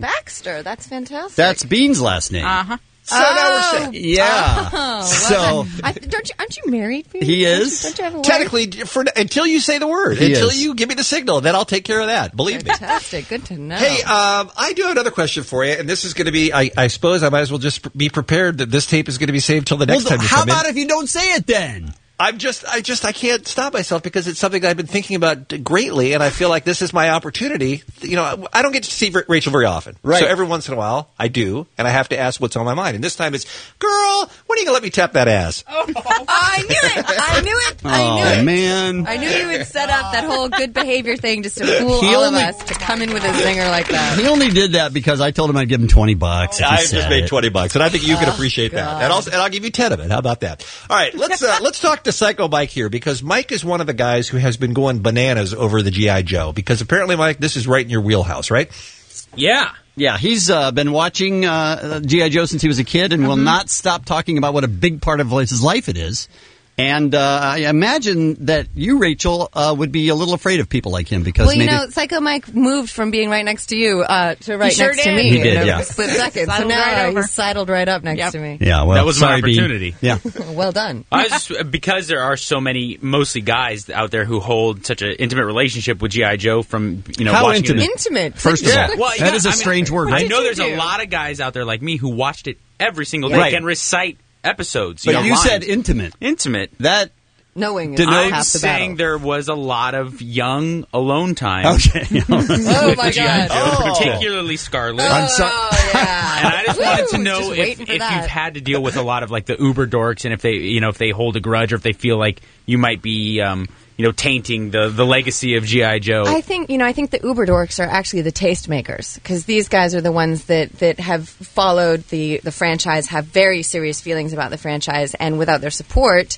Baxter. That's fantastic. That's Bean's last name. Uh-huh. So now we're set. Yeah. Oh, So aren't you married? Bean? he is. Don't you have a wife? Technically, until you say the word, He until is. you give me the signal, then I'll take care of that. Believe me. Fantastic. Good to know. Hey, I do have another question for you, and this is going to be, I suppose I might as well just be prepared that this tape is going to be saved till the next time you how come in. about if you don't say it then? I can't stop myself because it's something that I've been thinking about greatly, and I feel like this is my opportunity. You know, I don't get to see Rachel very often. Right. So every once in a while, I do, and I have to ask what's on my mind. And this time it's, girl, when are you going to let me tap that ass? I knew it. I knew it. Oh, man. I knew you would set up that whole good behavior thing just to fool He all only- of us to come in with a zinger like that. He only did that because I told him I'd give him $20. if he I said just made it. $20, and I think you can appreciate that. And I'll give you 10 of it. How about that? All right, let's talk to Psycho Mike here, because Mike is one of the guys who has been going bananas over the G.I. Joe. Because apparently, Mike, this is right in your wheelhouse, right? Yeah. Yeah, he's been watching G.I. Joe since he was a kid and will not stop talking about what a big part of his life it is. And I imagine that you, Rachel, would be a little afraid of people like him because Well, you maybe... know, Psycho Mike moved from being right next to you to right sure next to did. me He did, in a yeah. split second. So Sidled now right over. he's sidled right up next to me. Yeah, well, That was my sorry, Bean. opportunity. Yeah. Well done. I was just, because there are so many, mostly guys out there who hold such an intimate relationship with G.I. Joe from, How watching intimate? Intimate. First of all, Well, that is a strange word. I know did there's you a do? lot of guys out there like me who watched it every single day, Right. can recite episodes. But you lines. said intimate. Intimate. That Knowing is Denotes I'm half the saying battle. there was a lot of young alone time. Okay. Oh, my G.I. God. Joe, particularly Scarlet. I'm sorry. Oh, yeah. And I just wanted to Woo, know just if waiting for you've that. had to deal with a lot of like the uber dorks, and if they hold a grudge, or if they feel like you might be tainting the legacy of G.I. Joe. I think the Uber dorks are actually the tastemakers, because these guys are the ones that have followed the franchise, have very serious feelings about the franchise, and without their support,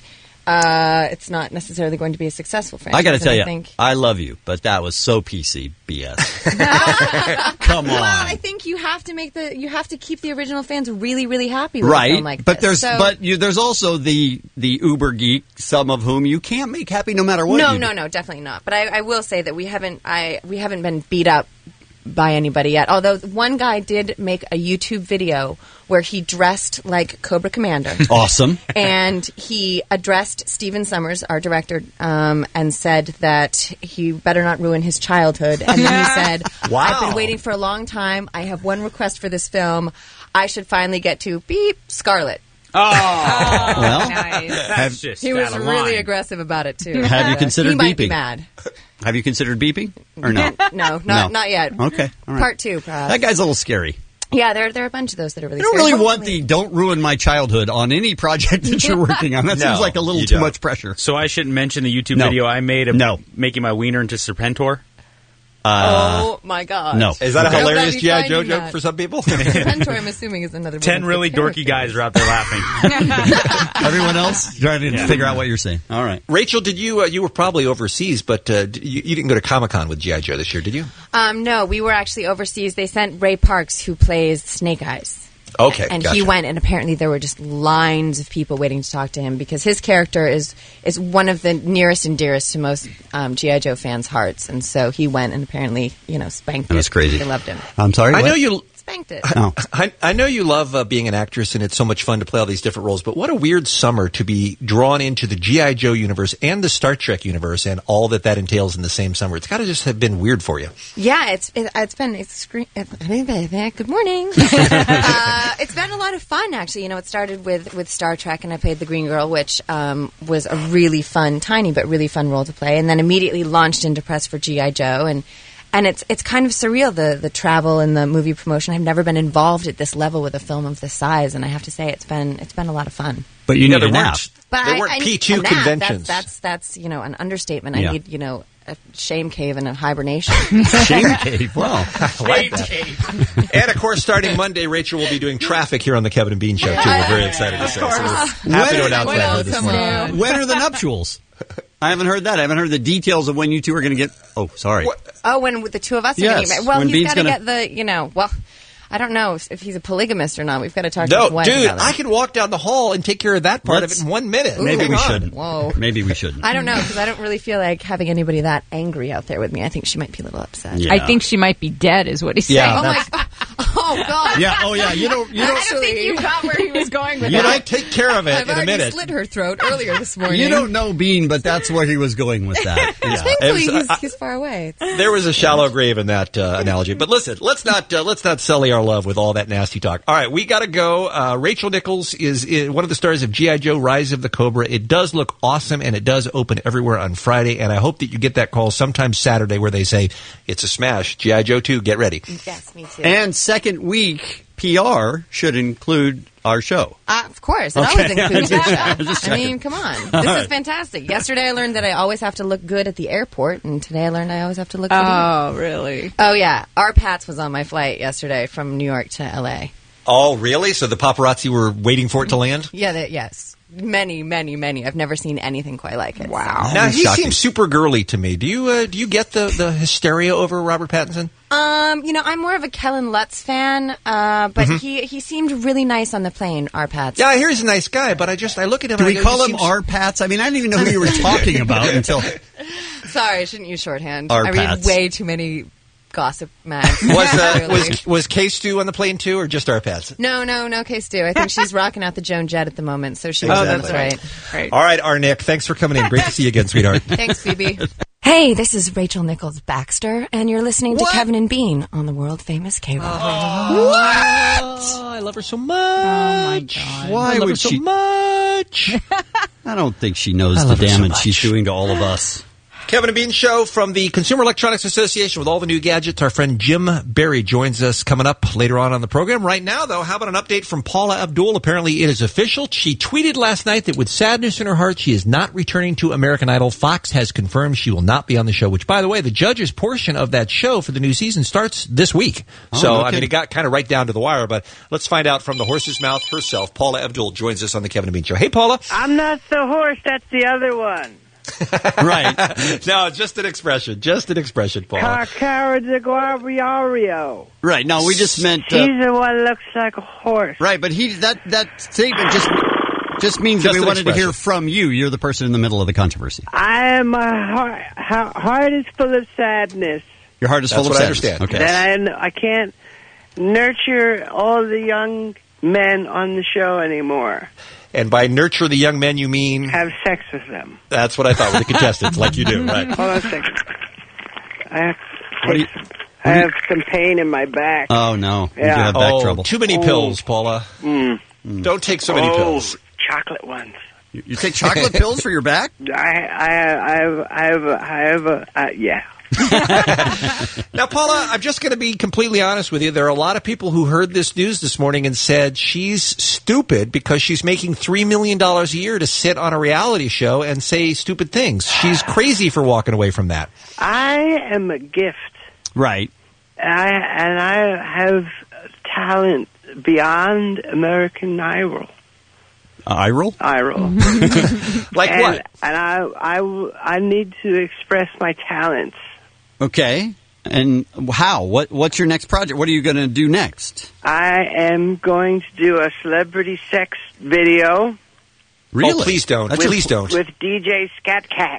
it's not necessarily going to be a successful franchise. I got to tell And you, I think, I love you, but that was so PC BS. Come on. well, I think you have to keep the original fans really, really happy with a Right, film like but this. there's also the uber geek, some of whom you can't make happy no matter what. you do. No, definitely not. But I will say that we haven't been beat up by anybody yet. Although one guy did make a YouTube video where he dressed like Cobra Commander. Awesome. And he addressed Stephen Summers, our director, and said that he better not ruin his childhood. And then he said, Wow. I've been waiting for a long time. I have one request for this film. I should finally get to beep Scarlet. Well, nice. That's just He was out of really line. aggressive about it, too. Have you considered he might beeping? be mad. Have you considered beeping or no? No, No. not yet. Okay, all right. Part 2, perhaps. That guy's a little scary. Yeah, there are a bunch of those that are really You don't scary. really want the "don't ruin my childhood" on any project that you're working on. That No, seems like a little you too don't. much pressure. So I shouldn't mention the YouTube No. video I made of No. making my wiener into Serpentor? Oh, my God. No. Is that a Okay. hilarious I'll be G.I. Joe finding joke that. for some people? Serpentor, I'm assuming, is another 10 one of really the dorky characters. guys are out there laughing. Everyone else trying to figure out what you're saying. All right. Rachel, did you were probably overseas, but you didn't go to Comic-Con with G.I. Joe this year, did you? No, we were actually overseas. They sent Ray Parks, who plays Snake Eyes. Okay, And gotcha. he went, and apparently there were just lines of people waiting to talk to him, because his character is one of the nearest and dearest to most G.I. Joe fans' hearts. And so he went and apparently, spanked it. That's crazy. They loved him. I'm sorry. I what? know you. Spanked it. Oh. I know you love being an actress, and it's so much fun to play all these different roles. But what a weird summer to be drawn into the G.I. Joe universe and the Star Trek universe, and all that entails in the same summer. It's got to just have been weird for you. Yeah, it's been good morning. It's been a lot of fun, actually. It started with Star Trek, and I played the Green Girl, which was a really fun, tiny but really fun role to play, and then immediately launched into press for G.I. Joe, and it's kind of surreal, the travel and the movie promotion. I've never been involved at this level with a film of this size, and I have to say it's been a lot of fun. But you need there a nap. weren't P2 a nap, conventions. That's an understatement. Yeah. I need a shame cave and a hibernation. Shame cave. Wow. And of course, starting Monday, Rachel will be doing traffic here on the Kevin and Bean Show too. We're very excited to say. So we're happy to announce that here this morning. When are the nuptials? I haven't heard that. I haven't heard the details of when you two are going to get. Oh, sorry. Oh, when with the two of us? Yes. Are gonna get, well, When he's Bean's got to gonna- get the, I don't know if he's a polygamist or not. We've got to talk to No, his wife dude, about I it. can walk down the hall and take care of that part Let's- of it in 1 minute. Maybe we Hang on. shouldn't. Whoa. Maybe we shouldn't. I don't know, because I don't really feel like having anybody that angry out there with me. I think she might be a little upset. Yeah. I think she might be dead, is what he's Yeah, saying. Oh, my God. Oh, God. Yeah. Oh, yeah. You don't. I don't think you got where he was going with that. I take care of it I've in a already minute. slit her throat earlier this morning. You don't know Bean, but that's where he was going with that. Yeah. Thankfully, he's far away. There was a shallow grave in that analogy. But listen, let's not sully our love with all that nasty talk. All right, we got to go. Rachel Nichols is one of the stars of G.I. Joe: Rise of the Cobra. It does look awesome, and it does open everywhere on Friday. And I hope that you get that call sometime Saturday where they say it's a smash. G.I. Joe 2, get ready. Yes, me too. And second week PR should include our show. Of course. It always includes your show. Just I checking. mean, come on. All This right. is fantastic. Yesterday I learned that I always have to look good at the airport, and today I learned I always have to look good. Oh, really? Oh, yeah. Our Pats was on my flight yesterday from New York to L.A. Oh, really? So the paparazzi were waiting for it to land? Yeah, yes. Many, many, many. I've never seen anything quite like it. Wow. Now, he seems super girly to me. Do you get the hysteria over Robert Pattinson? I'm more of a Kellen Lutz fan, but he seemed really nice on the plane, our Pats. Yeah, I hear he's a nice guy, but I look at him Do and we I go, call he him seems- our Pats? I mean, I didn't even know who you were talking about until. Sorry, I shouldn't use shorthand. Our I read Pats. way too many gossip mags. Was K-Stu on the plane too, or just our Pats? No, K-Stu. I think she's rocking out the Joan Jett at the moment, so she's Exactly. that's right. All right, our Nick, thanks for coming in. Great to see you again, sweetheart. Thanks, Phoebe. Hey, this is Rachel Nichols Baxter, and you're listening to Kevin and Bean on the world-famous K-Rock. Oh, I love her so much. Oh, my God. Why I love her would so she- much. I don't think she knows I the love her so damage much. she's doing to all of us. Kevin and Bean Show from the Consumer Electronics Association with all the new gadgets. Our friend Jim Berry joins us coming up later on the program. Right now, though, how about an update from Paula Abdul? Apparently, it is official. She tweeted last night that with sadness in her heart, she is not returning to American Idol. Fox has confirmed she will not be on the show, which, by the way, the judges' portion of that show for the new season starts this week. Oh, So, no I mean, kidding. it got kind of right down to the wire, but let's find out from the horse's mouth herself. Paula Abdul joins us on the Kevin and Bean Show. Hey, Paula. I'm not the horse, that's the other one. Right. No, just an expression, Paula. Carcara de Guarbiario. Right. No, we just meant. He's the one that looks like a horse. Right, but that statement just means Just that we an wanted to hear expression. from you. You're the person in the middle of the controversy. My heart is full of sadness. Your heart is That's full of what I sadness. understand. Okay. That I can't nurture all the young men on the show anymore. And by nurture the young men, you mean? Have sex with them. That's what I thought with the contestants, like you do, right? Hold on a second. I What do you- have some pain in my back. Oh no, you do Yeah. have back trouble. Too many pills, Paula. Don't take so many pills. Chocolate ones. You take chocolate pills for your back? I have a yeah. Now, Paula, I'm just going to be completely honest with you. There are a lot of people who heard this news this morning and said she's stupid because she's making $3 million a year to sit on a reality show and say stupid things. She's crazy for walking away from that. I am a gift. Right. And I have talent beyond American Idol. Idol? Idol. Like and, what? And I need to express my talents. Okay. And how? What's your next project? What are you going to do next? I am going to do a celebrity sex video. Really? Oh, please don't. That's Please don't. With DJ Scat Cat.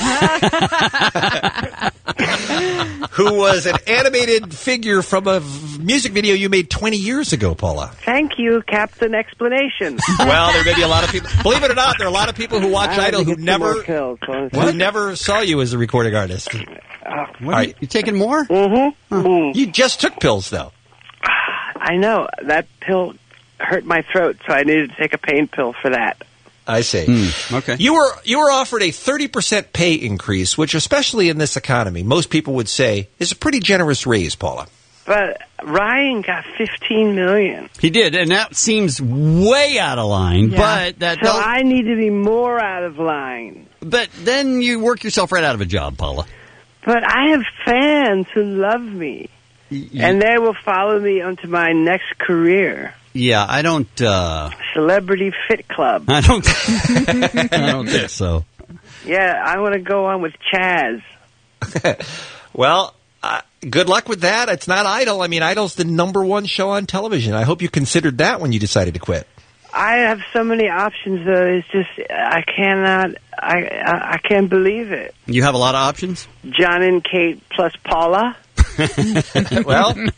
Who was an animated figure from a music video you made 20 years ago, Paula. Thank you, Captain Explanation. Well, there may be a lot of people. Believe it or not, there are a lot of people who watch I Idol who get some more never, pills. who never saw you as a recording artist. What are you taking more? Mm-hmm. You just took pills, though. I know. That pill hurt my throat, so I needed to take a pain pill for that. I see. Okay. You were offered a 30% pay increase, which, especially in this economy, most people would say is a pretty generous raise, Paula. But Ryan got $15 million. He did, and that seems way out of line. But that So I need to be more out of line. But then you work yourself right out of a job, Paula. But I have fans who love me, and they will follow me onto my next career. Yeah, I don't. Celebrity Fit Club. I don't. I don't think so. Yeah, I want to go on with Chaz. Well, good luck with that. It's not Idol. I mean, Idol's the #1 show on television. I hope you considered that when you decided to quit. I have so many options, though. It's just I cannot. I can't believe it. You have a lot of options. John and Kate plus Paula. Well,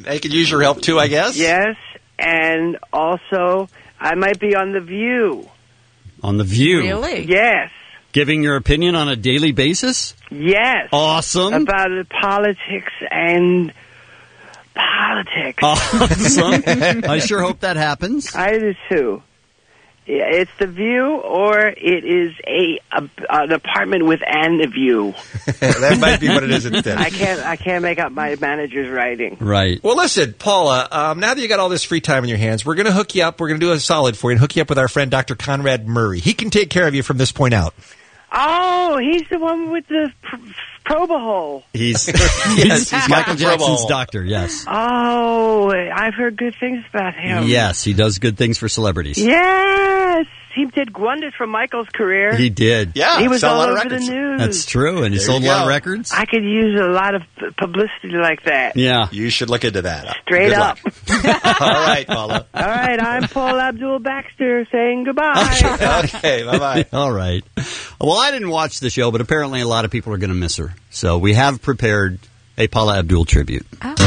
They could use your help too, I guess. Yes, and also I might be on The View. On The View? Really? Yes. Giving your opinion on a daily basis? Yes. Awesome. About the politics and politics. Awesome. I sure hope that happens. I do too. Yeah, it's The View, or it is an apartment with and a view. That might be what it is instead. I can't make out my manager's writing. Right. Well, listen, Paula, now that you got all this free time in your hands, we're going to hook you up. We're going to do a solid for you and hook you up with our friend Dr. Conrad Murray. He can take care of you from this point out. Oh, he's the one with the probahole. He's got Michael the Jackson's probahole. doctor, yes. Oh, I've heard good things about him. Yes, he does good things for celebrities. Yes, he did wonders for Michael's career. He did. Yeah, he was sell a all lot of over the records. news. That's true, and he There sold a you lot of go. records. I could use a lot of publicity like that. Yeah. You should look into that. Straight Good up. luck. All right, Paula. All right, I'm Paul Abdul Baxter saying goodbye. Okay, bye-bye. All right. Well, I didn't watch the show, but apparently a lot of people are going to miss her. So we have prepared a Paula Abdul tribute. Take it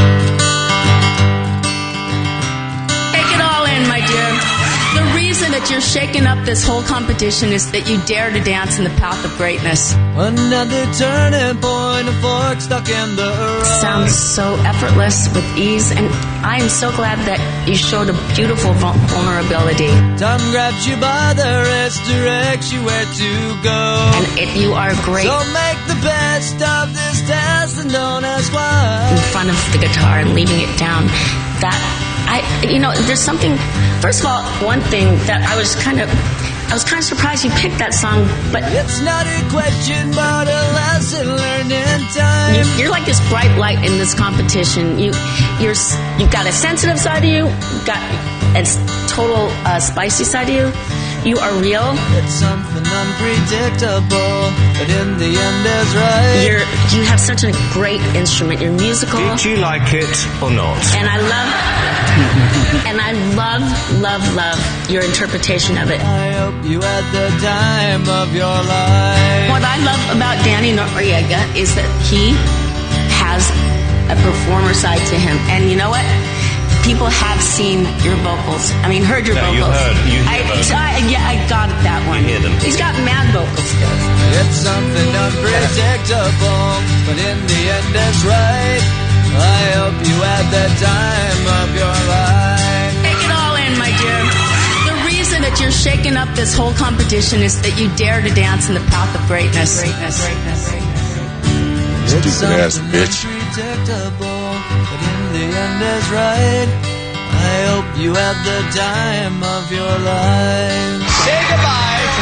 all in, my dear. The reason that you're shaking up this whole competition is that you dare to dance in the path of greatness. Another turning point, a fork stuck in the road. Sounds so effortless with ease, and I am so glad that you showed a beautiful vulnerability. Time grabs you by the wrist, directs you where to go. And you are great. So make the best of this test and don't ask why. In front of the guitar and leaving it down. There's something. First of all, one thing that I was kind of surprised you picked that song, but it's not a question, but a lesson learned in time. You're like this bright light in this competition. You've got a sensitive side of you, you've got a total spicy side of you. You are real. It's something unpredictable, but in the end is right. You have such a great instrument. You're musical. Did you like it or not? And I love your interpretation of it. I hope you had the time of your life. What I love about Danny Noriega is that he has a performer side to him. And you know what? People have seen your vocals. I mean, heard your vocals. You hear vocals. I got that one. You hear them. He's got mad vocal skills. It's something unpredictable, but in the end it's right. I hope you had the time of your life. Take it all in, my dear. The reason that you're shaking up this whole competition is that you dare to dance in the path of greatness. Stupid ass bitch. Unpredictable, but in the end is right. I hope you had the time of your life. Say goodbye to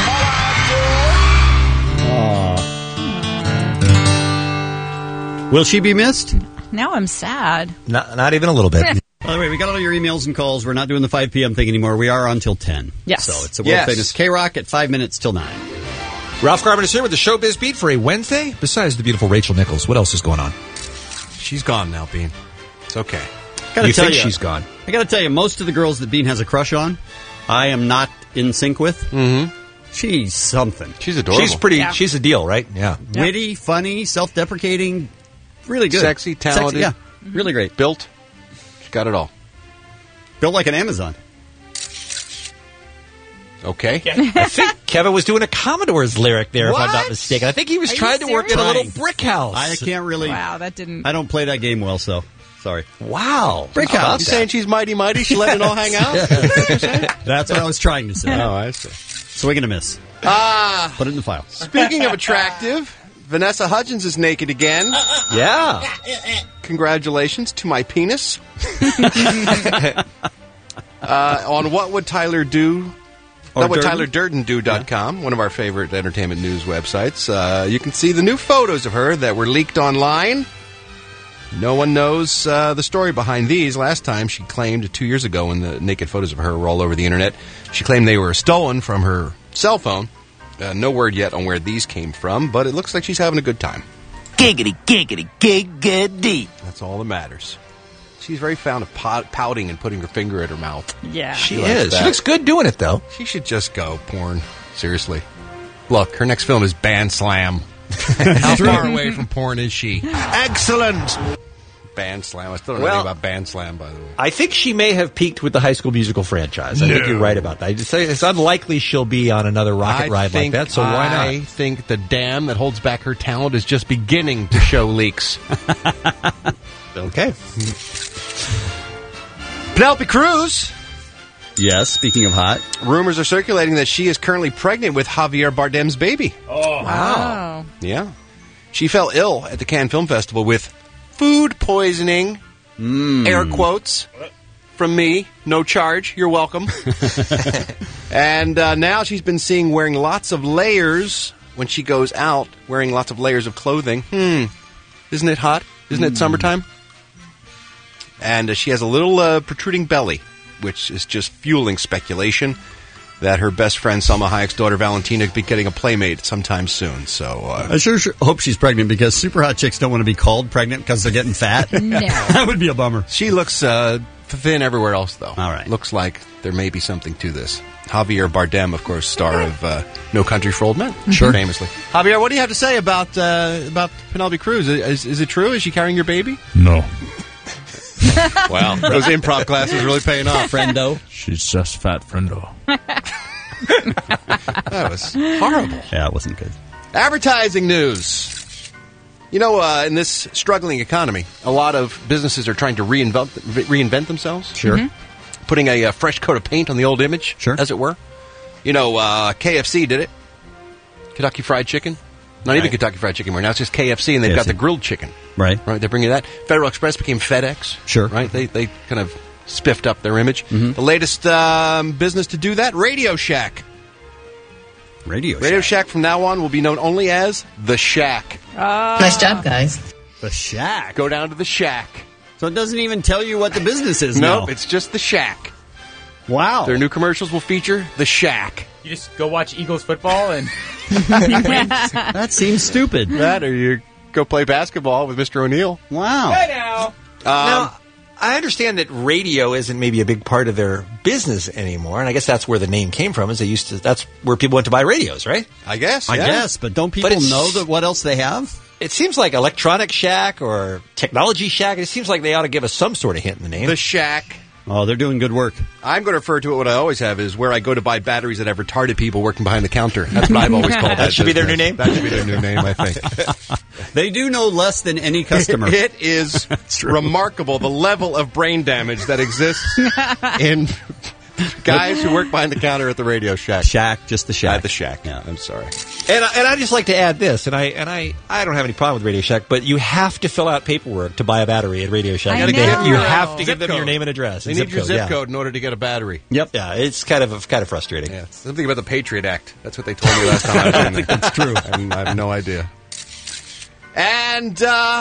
Aww. Will she be missed? Now I'm sad. Not even a little bit. By the way, we got all your emails and calls. We're not doing the 5 p.m. thing anymore. We are on till 10. Yes. So it's a world-famous K-Rock at 5 minutes till 9. Ralph Garman is here with the Showbiz Beat for a Wednesday. Besides the beautiful Rachel Nichols, what else is going on? She's gone now, Bean. It's okay. Gotta You tell think you, she's gone? I got to tell you, most of the girls that Bean has a crush on, I am not in sync with. Mm-hmm. She's something. She's adorable. She's pretty. Yeah. She's a deal, right? Yeah. Witty, funny, self-deprecating, really good. Sexy, talented. Yeah, really great. Built. She's got it all. Built like an Amazon. Okay. I think Kevin was doing a Commodore's lyric there, if I'm not mistaken. I think he was Are trying you to work in a serious? little brick house. I can't really. Wow, that didn't. I don't play that game well, so sorry. Wow. Brick How about house. you saying she's mighty? She let it all hang out? That's what I was trying to say. Oh, I see. Swing and a miss. Put it in the file. Speaking of attractive, Vanessa Hudgens is naked again. Yeah. Congratulations to my penis. On What Would Tyler Do? Or TylerDurdenDo.com, one of our favorite entertainment news websites. You can see the new photos of her that were leaked online. No one knows the story behind these. Last time she claimed, 2 years ago, when the naked photos of her were all over the internet, she claimed they were stolen from her cell phone. No word yet on where these came from, but it looks like she's having a good time. Giggity, giggity, giggity. That's all that matters. She's very fond of pouting and putting her finger at her mouth. Yeah. She likes is. that. She looks good doing it, though. She should just go porn. Seriously. Look, her next film is Band Slam. How far away from porn is she? Excellent. Band Slam. I still don't know anything about Band Slam, by the way. I think she may have peaked with the High School Musical franchise. I think you're right about that. It's unlikely she'll be on another rocket ride like that, so why not? I think the dam that holds back her talent is just beginning to show leaks. Okay. Penelope Cruz. Yes, speaking of hot. Rumors are circulating that she is currently pregnant with Javier Bardem's baby. Oh, wow. Yeah. She fell ill at the Cannes Film Festival with food poisoning. Air quotes. From me. No charge. You're welcome. And now she's been seen wearing lots of layers when she goes out, wearing lots of layers of clothing. Isn't it hot? Isn't it summertime? And she has a little protruding belly, which is just fueling speculation that her best friend Salma Hayek's daughter Valentina will be getting a playmate sometime soon. So I sure hope she's pregnant, because super hot chicks don't want to be called pregnant because they're getting fat. No. That would be a bummer. She looks thin everywhere else, though. All right. Looks like there may be something to this. Javier Bardem, of course, star of No Country for Old Men. Sure. Famously. Javier, what do you have to say about Penelope Cruz? Is it true? Is she carrying your baby? No. Wow. Those improv classes really paying off. Friendo. She's just fat friendo. That was horrible. Yeah, it wasn't good. Advertising news. You know, in this struggling economy, a lot of businesses are trying to reinvent themselves. Sure. Putting a fresh coat of paint on the old image, sure, as it were. You know, KFC did it. Kentucky Fried Chicken. Not even Kentucky Fried Chicken anymore. Now it's just KFC, and they've got the grilled chicken. Right. Right, they're bringing that. Federal Express became FedEx. Sure. Right, they kind of spiffed up their image. The latest business to do that, Radio Shack. Radio Shack from now on will be known only as The Shack. Nice job, guys. The Shack. Go down to The Shack. So it doesn't even tell you what the business is now. Nope, it's just The Shack. Wow. Their new commercials will feature The Shack. You just go watch Eagles football and... That seems stupid. That, or you go play basketball with Mr. O'Neill. Wow. Hey now! Now, I understand that radio isn't maybe a big part of their business anymore, and I guess that's where the name came from. Is they used to, that's where people went to buy radios, right? I guess. I guess, but don't people know that what else they have? It seems like Electronic Shack or Technology Shack. It seems like they ought to give us some sort of hint in the name. The Shack. Oh, they're doing good work. I'm going to refer to it what I always have is where I go to buy batteries that have retarded people working behind the counter. That's what I've always called that. That should be their new name? That should be their new name, I think. They do know less than any customer. It is remarkable the level of brain damage that exists in guys who work behind the counter at the Radio Shack. Just the Shack. At the Shack. Yeah. I'm sorry. And I just like to add this, and I don't have any problem with Radio Shack, but you have to fill out paperwork to buy a battery at Radio Shack. I know. You have to give Zip them code. your name and address. They need your zip code in order to get a battery. Yep. Yeah, it's kind of frustrating. Yeah, something about the Patriot Act. That's what they told me last time I was in there. That's true. I have no idea. And,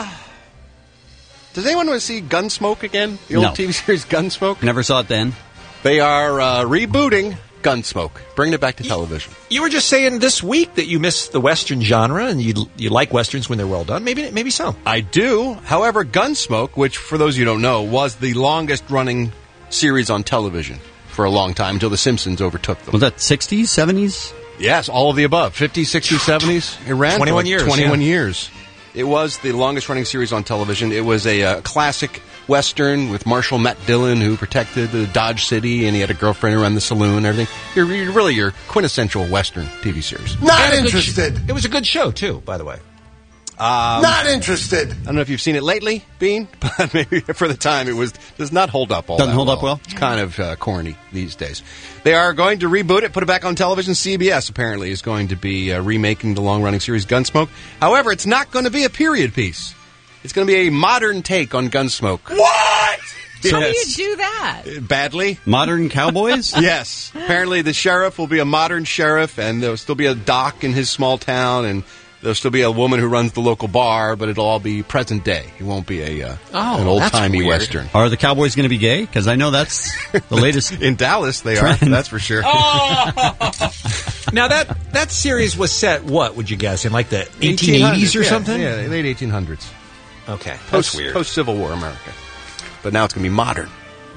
does anyone want to see Gunsmoke again? The old TV series Gunsmoke? Never saw it then. They are rebooting Gunsmoke, bringing it back to television. You were just saying this week that you miss the Western genre and you like Westerns when they're well done. Maybe so. I do. However, Gunsmoke, which for those of you who don't know, was the longest running series on television for a long time until The Simpsons overtook them. Was that 60s, 70s? Yes, all of the above. 50s, 60s, 70s. It ran 21 for years. 21 years. It was the longest running series on television. It was a classic Western with Marshal Matt Dillon, who protected the Dodge City, and he had a girlfriend who ran the saloon and everything. You're really your quintessential Western TV series. Not interested. It was a good show, too, by the way. Not interested. I don't know if you've seen it lately, Bean, but maybe for the time it does not hold up all Doesn't that hold up well? It's kind of corny these days. They are going to reboot it, put it back on television. CBS apparently is going to be remaking the long-running series Gunsmoke. However, it's not going to be a period piece. It's going to be a modern take on Gunsmoke. What? How do you do that? Badly. Modern cowboys? Yes. Apparently the sheriff will be a modern sheriff, and there'll still be a doc in his small town, and there'll still be a woman who runs the local bar, but it'll all be present day. It won't be an old-timey Western. Are the cowboys going to be gay? Because I know that's the latest. In Dallas, they trend. are. That's for sure. Now, that series was set, what would you guess, in like the 1880s or something? Yeah, late 1800s. Okay, that's weird. Post-Civil War America. But now it's going to be modern.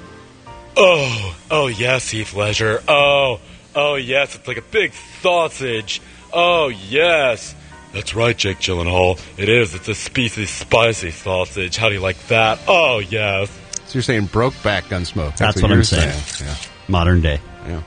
Oh, yes, Heath Ledger. Oh, yes, it's like a big sausage. Oh, yes. That's right, Jake Gyllenhaal. It is. It's a species spicy sausage. How do you like that? Oh, yes. So you're saying Brokeback Gunsmoke. That's what I'm saying. Yeah. Modern day. Yeah.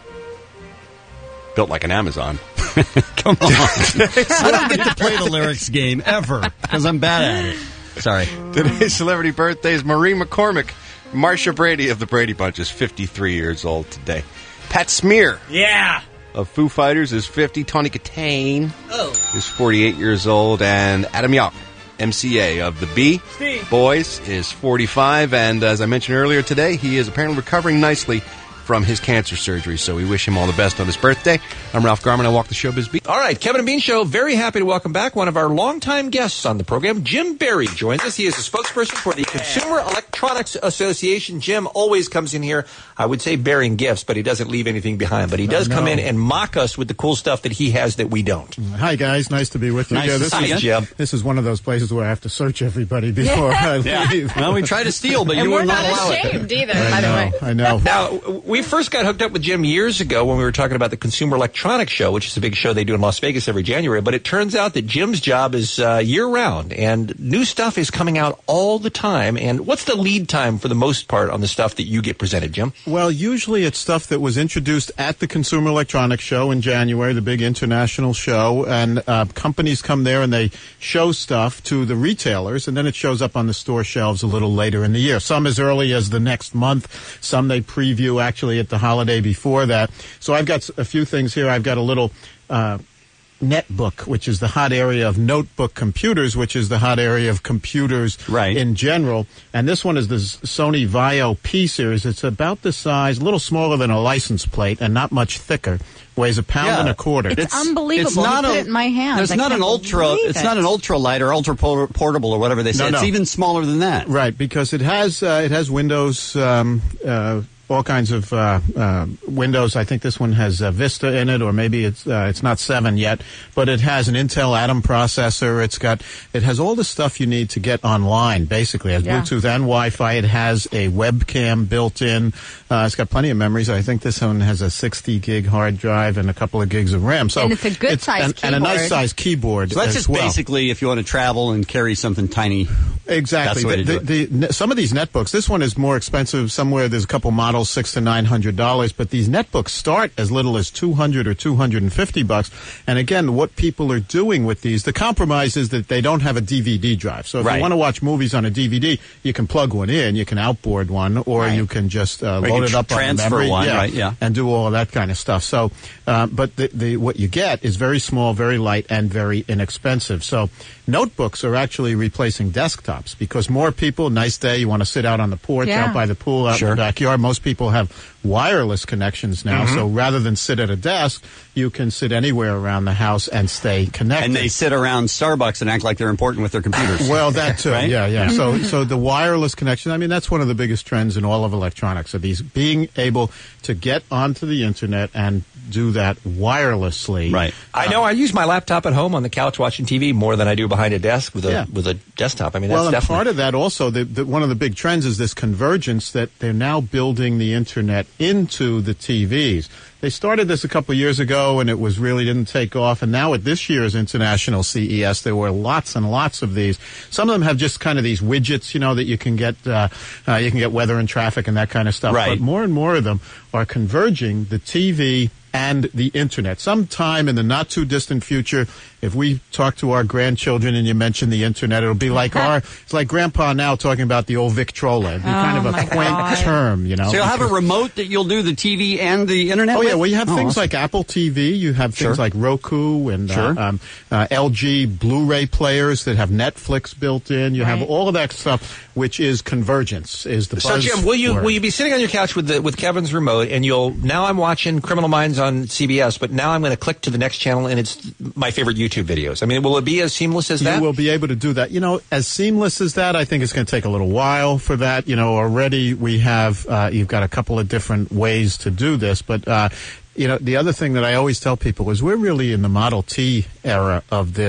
Built like an Amazon. Come on. I don't get to play the lyrics game ever because I'm bad at it. Sorry. Today's celebrity birthday is Marie McCormick. Marcia Brady of the Brady Bunch is 53 years old today. Pat Smear. Yeah. Of Foo Fighters is 50. Tony Katane is 48 years old. And Adam Yauch, MCA of the Bee Boys, is 45. And as I mentioned earlier today, he is apparently recovering nicely from his cancer surgery, so we wish him all the best on his birthday. I'm Ralph Garman. I walk the showbiz beat. All right, Kevin and Bean Show, very happy to welcome back one of our longtime guests on the program. Jim Barry joins us. He is a spokesperson for the Consumer Electronics Association. Jim always comes in here, I would say bearing gifts, but he doesn't leave anything behind. But he does come in and mock us with the cool stuff that he has that we don't. Hi, guys. Nice to be with you. Nice to see you, Jim. This is one of those places where I have to search everybody before I leave. Well, we try to steal, but you will not allow it. And we're not ashamed either, by the way. I know. Now, we first got hooked up with Jim years ago when we were talking about the Consumer Electronics Show, which is a big show they do in Las Vegas every January. But it turns out that Jim's job is year-round, and new stuff is coming out all the time. And what's the lead time for the most part on the stuff that you get presented, Jim? Well, usually it's stuff that was introduced at the Consumer Electronics Show in January, the big international show, and companies come there and they show stuff to the retailers, and then it shows up on the store shelves a little later in the year. Some as early as the next month, some they preview actually at the holiday before that. So I've got a few things here. I've got a little netbook, which is the hot area of notebook computers, which is the hot area of computers in general. And this one is the Sony Vaio P series. It's about the size, a little smaller than a license plate and not much thicker. Weighs a pound and a quarter. It's unbelievable. It's not put it in my hands. It's not an ultra. It's not an ultralight or ultra portable or whatever they say. No. It's even smaller than that. Right, because it has Windows. All kinds of Windows. I think this one has Vista in it, or maybe it's not 7 yet, but it has an Intel Atom processor. It has all the stuff you need to get online. Basically, it has Bluetooth and Wi-Fi. It has a webcam built in. It's got plenty of memories. I think this one has a 60 gig hard drive and a couple of gigs of RAM. So and it's a good size keyboard. And a nice size keyboard. So that's as just basically if you want to travel and carry something tiny. Exactly. That's the way to do it. Some of these netbooks, this one is more expensive. Somewhere there's a couple models, $600 to $900, but these netbooks start as little as $200 or $250. And again, what people are doing with these, the compromise is that they don't have a DVD drive. So if you want to watch movies on a DVD, you can plug one in, you can outboard one, or you can just load it up on memory, and do all of that kind of stuff. So, but what you get is very small, very light, and very inexpensive. So notebooks are actually replacing desktops because more people, nice day, you want to sit out on the porch, out by the pool, out in the backyard. Most people have wireless connections now, so rather than sit at a desk, you can sit anywhere around the house and stay connected. And they sit around Starbucks and act like they're important with their computers. Well, that too, right? yeah. So the wireless connection, I mean, that's one of the biggest trends in all of electronics, of these being able to get onto the internet and do that wirelessly. Right. I know I use my laptop at home on the couch watching TV more than I do behind a desk with a desktop. I mean, that's definitely... part of that also, one of the big trends is this convergence that they're now building the internet into the TVs. They started this a couple of years ago, and it was really didn't take off. And now at this year's International CES, there were lots and lots of these. Some of them have just kind of these widgets, that you can get. You can get weather and traffic and that kind of stuff. Right. But more and more of them are converging the TV and the internet. Sometime in the not too distant future, if we talk to our grandchildren and you mention the internet, it'll be like it's like Grandpa now talking about the old Victrola. It'll be kind of a quaint term, So you'll have a remote that you'll do the TV and the internet with? Yeah, well, you have things like Apple TV. You have things like Roku and LG Blu-ray players that have Netflix built in. You have all of that stuff, which is convergence. Is the so Jim, will you be sitting on your couch with Kevin's remote, and now I'm watching Criminal Minds on CBS, but now I'm going to click to the next channel, and it's my favorite YouTube videos. I mean, will it be as seamless as that? You will be able to do that. As seamless as that, I think it's going to take a little while for that. Already we have, you've got a couple of different ways to do this, but the other thing that I always tell people is we're really in the Model T era of this,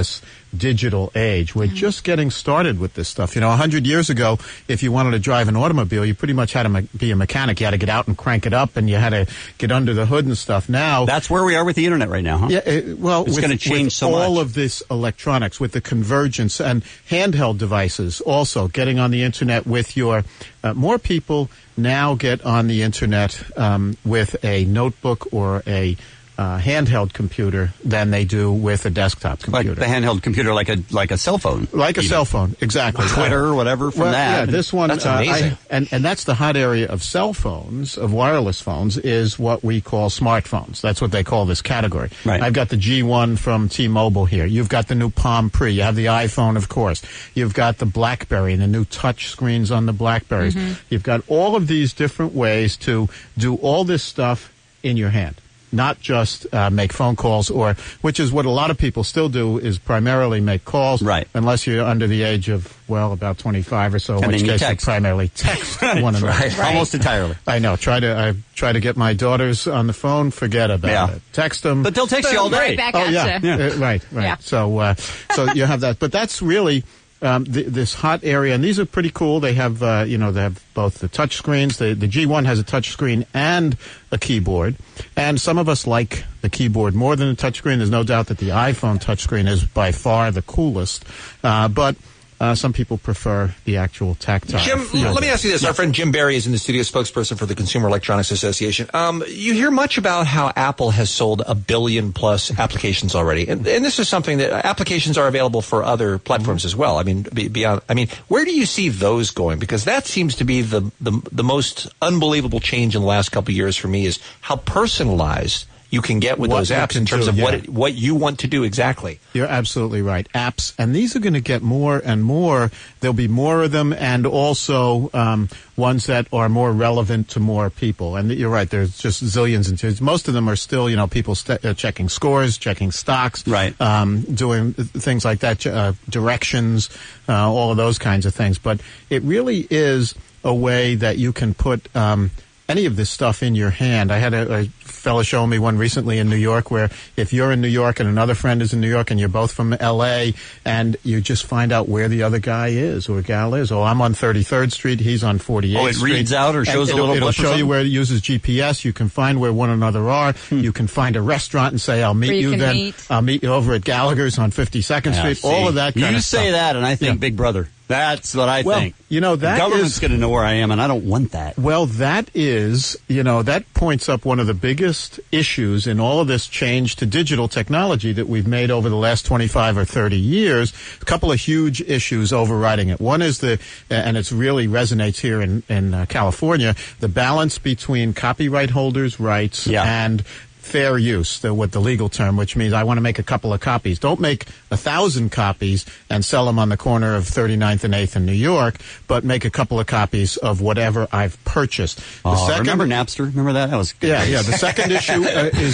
digital age. We're just getting started with this stuff. 100 years ago, if you wanted to drive an automobile, you pretty much had to be a mechanic. You had to get out and crank it up, and you had to get under the hood and stuff. Now, that's where we are with the internet right now, huh? Yeah. It's going to change so much. All of this electronics, with the convergence and handheld devices, also getting on the internet with your. More people now get on the internet with a notebook or a handheld computer than they do with a desktop computer. Like the handheld computer, like a cell phone. Like a cell phone, exactly. Twitter or whatever from that. Yeah, this one. That's amazing. And that's the hot area of cell phones, of wireless phones, is what we call smartphones. That's what they call this category. Right. I've got the G1 from T-Mobile here. You've got the new Palm Pre. You have the iPhone, of course. You've got the BlackBerry and the new touch screens on the BlackBerries. Mm-hmm. You've got all of these different ways to do all this stuff in your hand. Not just make phone calls, which is what a lot of people still do, is primarily make calls. Right. Unless you're under the age of, about 25 or so, in which case you primarily text one another. Right. Almost entirely. I know. I try to get my daughters on the phone. Forget about it. Text them. But they'll text you all day. Right back at you. Right. Yeah. So you have that. But that's really... this hot area, and these are pretty cool. They have, they have both the touch screens. The G1 has a touch screen and a keyboard. And some of us like the keyboard more than the touch screen. There's no doubt that the iPhone touch screen is by far the coolest. But some people prefer the actual tactile. Jim, let me ask you this. Our friend Jim Barry is in the studio, spokesperson for the Consumer Electronics Association. You hear much about how Apple has sold 1 billion plus applications already. And this is something that applications are available for other platforms as well. I mean, where do you see those going? Because that seems to be the most unbelievable change in the last couple of years for me, is how personalized you can get with those apps in terms of what you want to do exactly. You're absolutely right. Apps, and these are going to get more and more. There'll be more of them, and also ones that are more relevant to more people. And you're right, there's just zillions and zillions. Most of them are still, people checking scores, checking stocks, right. Doing things like that, directions, all of those kinds of things. But it really is a way that you can put any of this stuff in your hand. I had a fellow show me one recently in New York, where if you're in New York and another friend is in New York and you're both from L.A., and you just find out where the other guy is or gal is. Oh, I'm on 33rd Street, he's on 48th Oh, it Street. reads out or shows a little It'll blip show you where it uses GPS. You can find where one another are. You can find a restaurant and say, I'll meet you then. I'll meet you over at Gallagher's on 52nd Street. See, all of that kind of stuff. You say that, and I think Big Brother. That's what I think. That the government's going to know where I am, and I don't want that. Well, that is, that points up one of the biggest issues in all of this change to digital technology that we've made over the last 25 or 30 years. A couple of huge issues overriding it. One is and it really resonates here in California, the balance between copyright holders' rights and fair use, with the legal term, which means I want to make a couple of copies. Don't make 1,000 copies and sell them on the corner of 39th and 8th in New York, but make a couple of copies of whatever I've purchased. Remember Napster? Remember that? That was good. Yeah. The second issue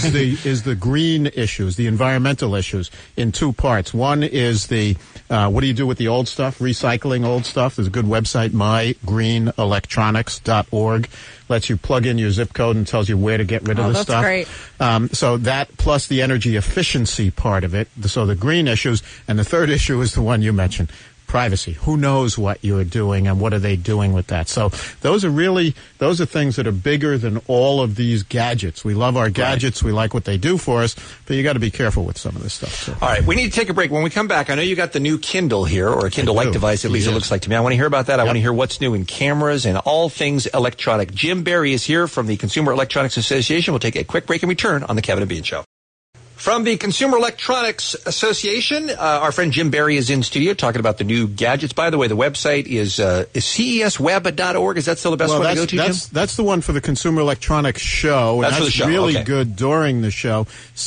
is the green issues, the environmental issues, in two parts. One is what do you do with the old stuff? Recycling old stuff. There's a good website, mygreenelectronics.org. Lets you plug in your zip code and tells you where to get rid of the stuff. Great. So that plus the energy efficiency part of it. So the green issues. And the third issue is the one you mentioned. Privacy. Who knows what you're doing and what are they doing with that? So those are things that are bigger than all of these gadgets. We love our gadgets. Right. We like what they do for us, but you got to be careful with some of this stuff. So. All right. We need to take a break. When we come back, I know you got the new Kindle here, or a Kindle-like device, at least it looks like to me. I want to hear about that. I want to hear what's new in cameras and all things electronic. Jim Barry is here from the Consumer Electronics Association. We'll take a quick break and return on the Kevin and Bean Show. From the Consumer Electronics Association, our friend Jim Barry is in studio talking about the new gadgets. By the way, the website is cesweb.org. Is that still the best one to go to, Jim? That's the one for the Consumer Electronics Show. That's for the show. Really good during the show.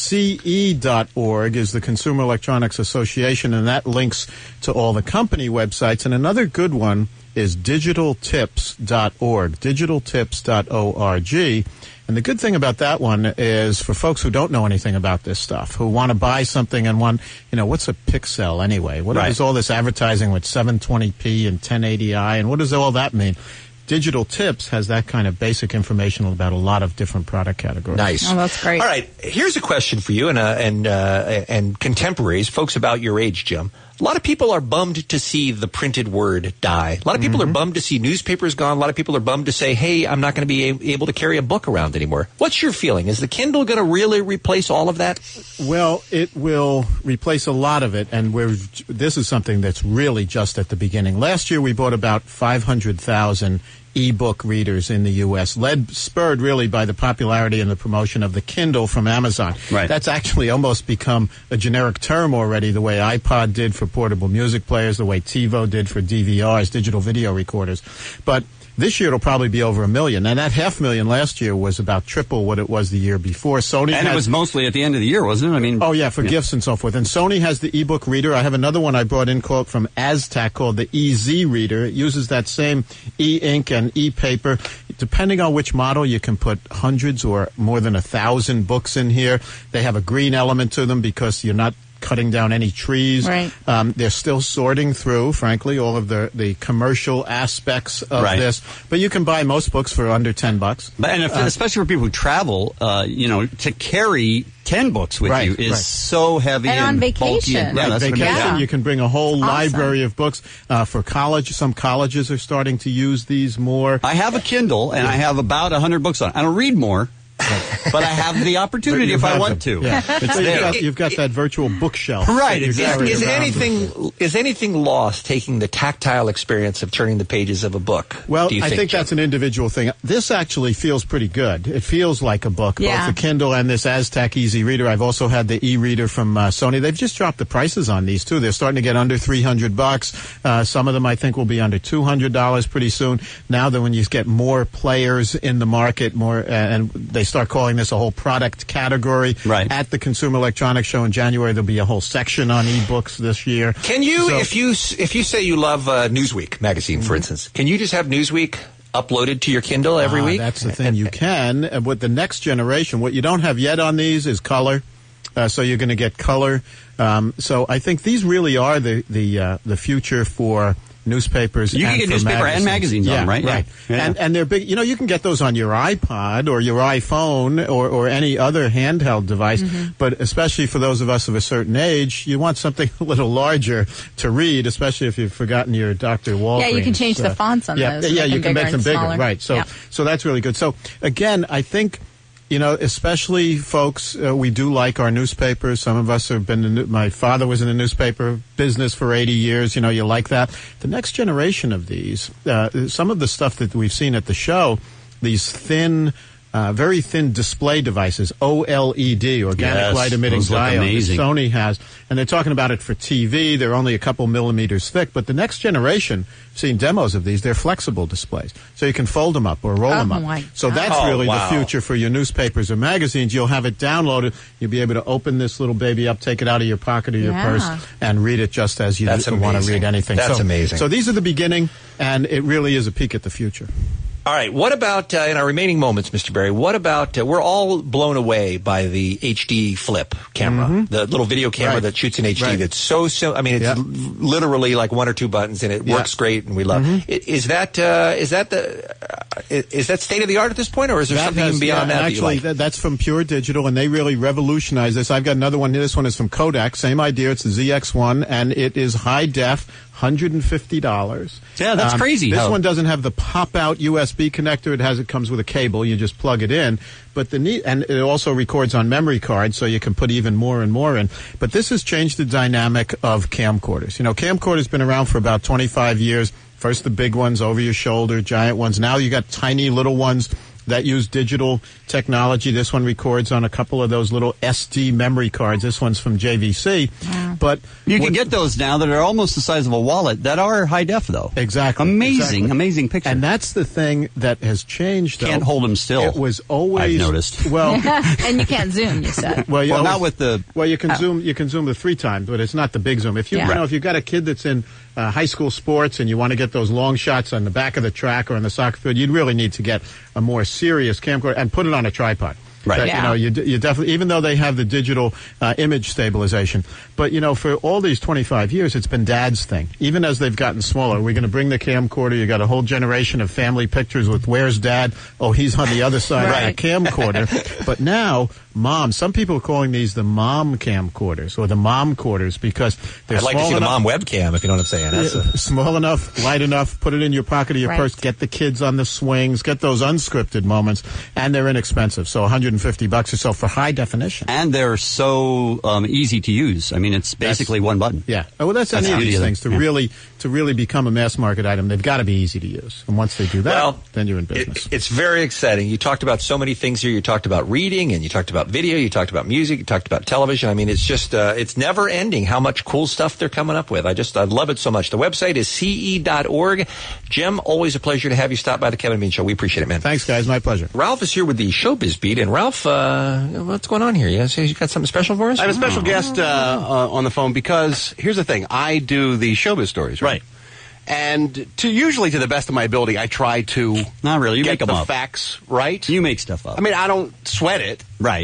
CE.org is the Consumer Electronics Association, and that links to all the company websites. And another good one is digitaltips.org, digitaltips.org. And the good thing about that one is for folks who don't know anything about this stuff, who want to buy something and what's a pixel anyway? What is all this advertising with 720p and 1080i, and what does all that mean? Digital Tips has that kind of basic information about a lot of different product categories. Nice. Oh, that's great. All right, here's a question for you and contemporaries, folks about your age, Jim. A lot of people are bummed to see the printed word die. A lot of people are bummed to see newspapers gone. A lot of people are bummed to say, hey, I'm not going to be able to carry a book around anymore. What's your feeling? Is the Kindle going to really replace all of that? Well, it will replace a lot of it, and this is something that's really just at the beginning. Last year, we bought about 500,000 e-book readers in the U.S., spurred really by the popularity and the promotion of the Kindle from Amazon. Right. That's actually almost become a generic term already, the way iPod did for portable music players, the way TiVo did for DVRs, digital video recorders. But this year it'll probably be over 1 million. And that 500,000 last year was about triple what it was the year before. Sony and it was mostly at the end of the year, wasn't it? I mean, for gifts and so forth. And Sony has the ebook reader. I have another one I brought in from Aztec called the EZ Reader. It uses that same e-ink and e-paper. Depending on which model, you can put hundreds or more than 1,000 books in here. They have a green element to them because you're not cutting down any trees. Right. They're still sorting through, frankly, all of the commercial aspects of this. But you can buy most books for under $10. And especially for people who travel, to carry 10 books with you is so heavy and on vacation. Vacation, you can bring a whole library of books for college. Some colleges are starting to use these more. I have a Kindle, and I have about 100 books on it. I don't read more. But I have the opportunity if I want to. Yeah. You've got that virtual bookshelf. Right. Is anything lost taking the tactile experience of turning the pages of a book? Well, I think that's an individual thing. This actually feels pretty good. It feels like a book, both the Kindle and this Aztec Easy Reader. I've also had the e-reader from Sony. They've just dropped the prices on these, too. They're starting to get under $300. Some of them, I think, will be under $200 pretty soon. Now that when you get more players in the market, and they start calling this a whole product category. Right. At the Consumer Electronics Show in January, there'll be a whole section on ebooks this year. Can you, if you say you love Newsweek magazine, for instance, can you just have Newsweek uploaded to your Kindle every week? That's the thing. You can. With the next generation, what you don't have yet on these is color. So you're going to get color. So I think these really are the future for newspapers. You can get newspaper and magazines on them, right? Right. Yeah. And they're big. You can get those on your iPod or your iPhone or any other handheld device. But especially for those of us of a certain age, you want something a little larger to read, especially if you've forgotten your Dr. Walgreens. Yeah, you can change the fonts on those. Yeah, you can make them bigger. Smaller. Right. So that's really good. So again, I think, especially folks, we do like our newspapers. Some of us have been my father was in the newspaper business for 80 years. You like that. The next generation of these, some of the stuff that we've seen at the show, these thin, very thin display devices, OLED, organic light emitting diode, that Sony has. And they're talking about it for TV. They're only a couple millimeters thick. But the next generation, I've seen demos of these, they're flexible displays. So you can fold them up or roll them up. So that's really the future for your newspapers or magazines. You'll have it downloaded. You'll be able to open this little baby up, take it out of your pocket or your purse, and read it just as you want to read anything. That's amazing. So these are the beginning, and it really is a peek at the future. All right. What about, in our remaining moments, Mr. Berry, what about, we're all blown away by the HD flip camera, the little video camera that shoots in HD that's so simple. I mean, it's literally like 1 or 2 buttons, and it works great, and we love it. Is that state of the art at this point, or is there something even beyond that? Actually, that you like? That's from Pure Digital, and they really revolutionized this. I've got another one. This one is from Kodak. Same idea. It's the ZX1, and it is high def. $150. Yeah, that's crazy. This one doesn't have the pop-out USB connector. It comes with a cable. You just plug it in. But and it also records on memory cards, so you can put even more and more in. But this has changed the dynamic of camcorders. Camcorders been around for about 25 years. First the big ones over your shoulder, giant ones. Now you got tiny little ones that use digital technology. This one records on a couple of those little SD memory cards. This one's from JVC. Wow. But you can get those now that are almost the size of a wallet that are high def, though. Exactly. Amazing picture. And that's the thing that has changed, though. Can't hold them still. It was always... I've noticed. Well... and you can't zoom, you said. Well, not with the... Well, you can zoom. You can zoom the 3 times, but it's not the big zoom. If if you've got a kid that's in high school sports and you want to get those long shots on the back of the track or on the soccer field, you'd really need to get a more serious camcorder and put it on a tripod. Right. That, Yeah. You definitely, even though they have the digital image stabilization, but for all these 25 years, it's been Dad's thing. Even as they've gotten smaller, we're going to bring the camcorder. You got a whole generation of family pictures with where's Dad? Oh, he's on the other side of that camcorder. But now, Mom. Some people are calling these the mom camcorders or the mom quarters because they're I'd like to see the mom webcam, if you know what I'm saying. That's small enough, light enough, put it in your pocket of your purse, get the kids on the swings, get those unscripted moments, and they're inexpensive. So $150 or so for high definition. And they're so easy to use. I mean, it's basically one button. Yeah. Oh, well, that's any of these things to really become a mass market item. They've got to be easy to use. And once they do that, then you're in business. It's very exciting. You talked about so many things here. You talked about reading, and you talked about video, you talked about music, you talked about television. I mean, it's just, it's never ending how much cool stuff they're coming up with. I love it so much. The website is ce.org. Jim, always a pleasure to have you stop by the Kevin Bean Show. We appreciate it, man. Thanks, guys. My pleasure. Ralph is here with the Showbiz Beat. And Ralph, what's going on here? You got something special for us? I have a special guest on the phone because here's the thing. I do the Showbiz stories, right? And usually to the best of my ability, I try to not really. You get make them the up. facts right. You make stuff up. I mean, I don't sweat it. Right.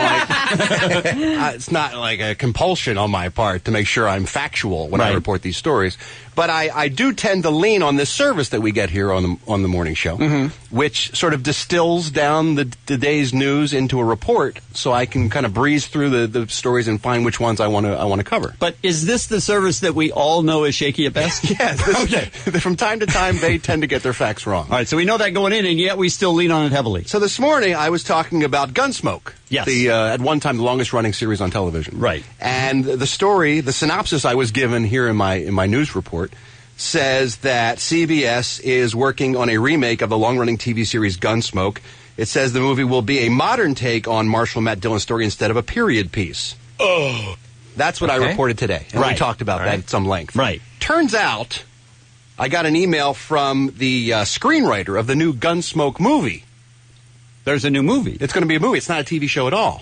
I don't like. It's not like a compulsion on my part to make sure I'm factual when I report these stories. But I do tend to lean on this service that we get here on the morning show, which sort of distills down the day's news into a report, so I can kind of breeze through the stories and find which ones I want to cover. But is this the service that we all know is shaky at best? Yes. Okay. From time to time, they tend to get their facts wrong. All right. So we know that going in, and yet we still lean on it heavily. So this morning, I was talking about Gunsmoke. Yes. At one time, the longest-running series on television. Right. And the story, the synopsis I was given here in my news report, says that CBS is working on a remake of the long-running TV series Gunsmoke. It says the movie will be a modern take on Marshall Matt Dillon's story instead of a period piece. Oh. That's what I reported today. And we talked about that at some length. Right. Turns out, I got an email from the screenwriter of the new Gunsmoke movie. There's a new movie. It's going to be a movie. It's not a TV show at all.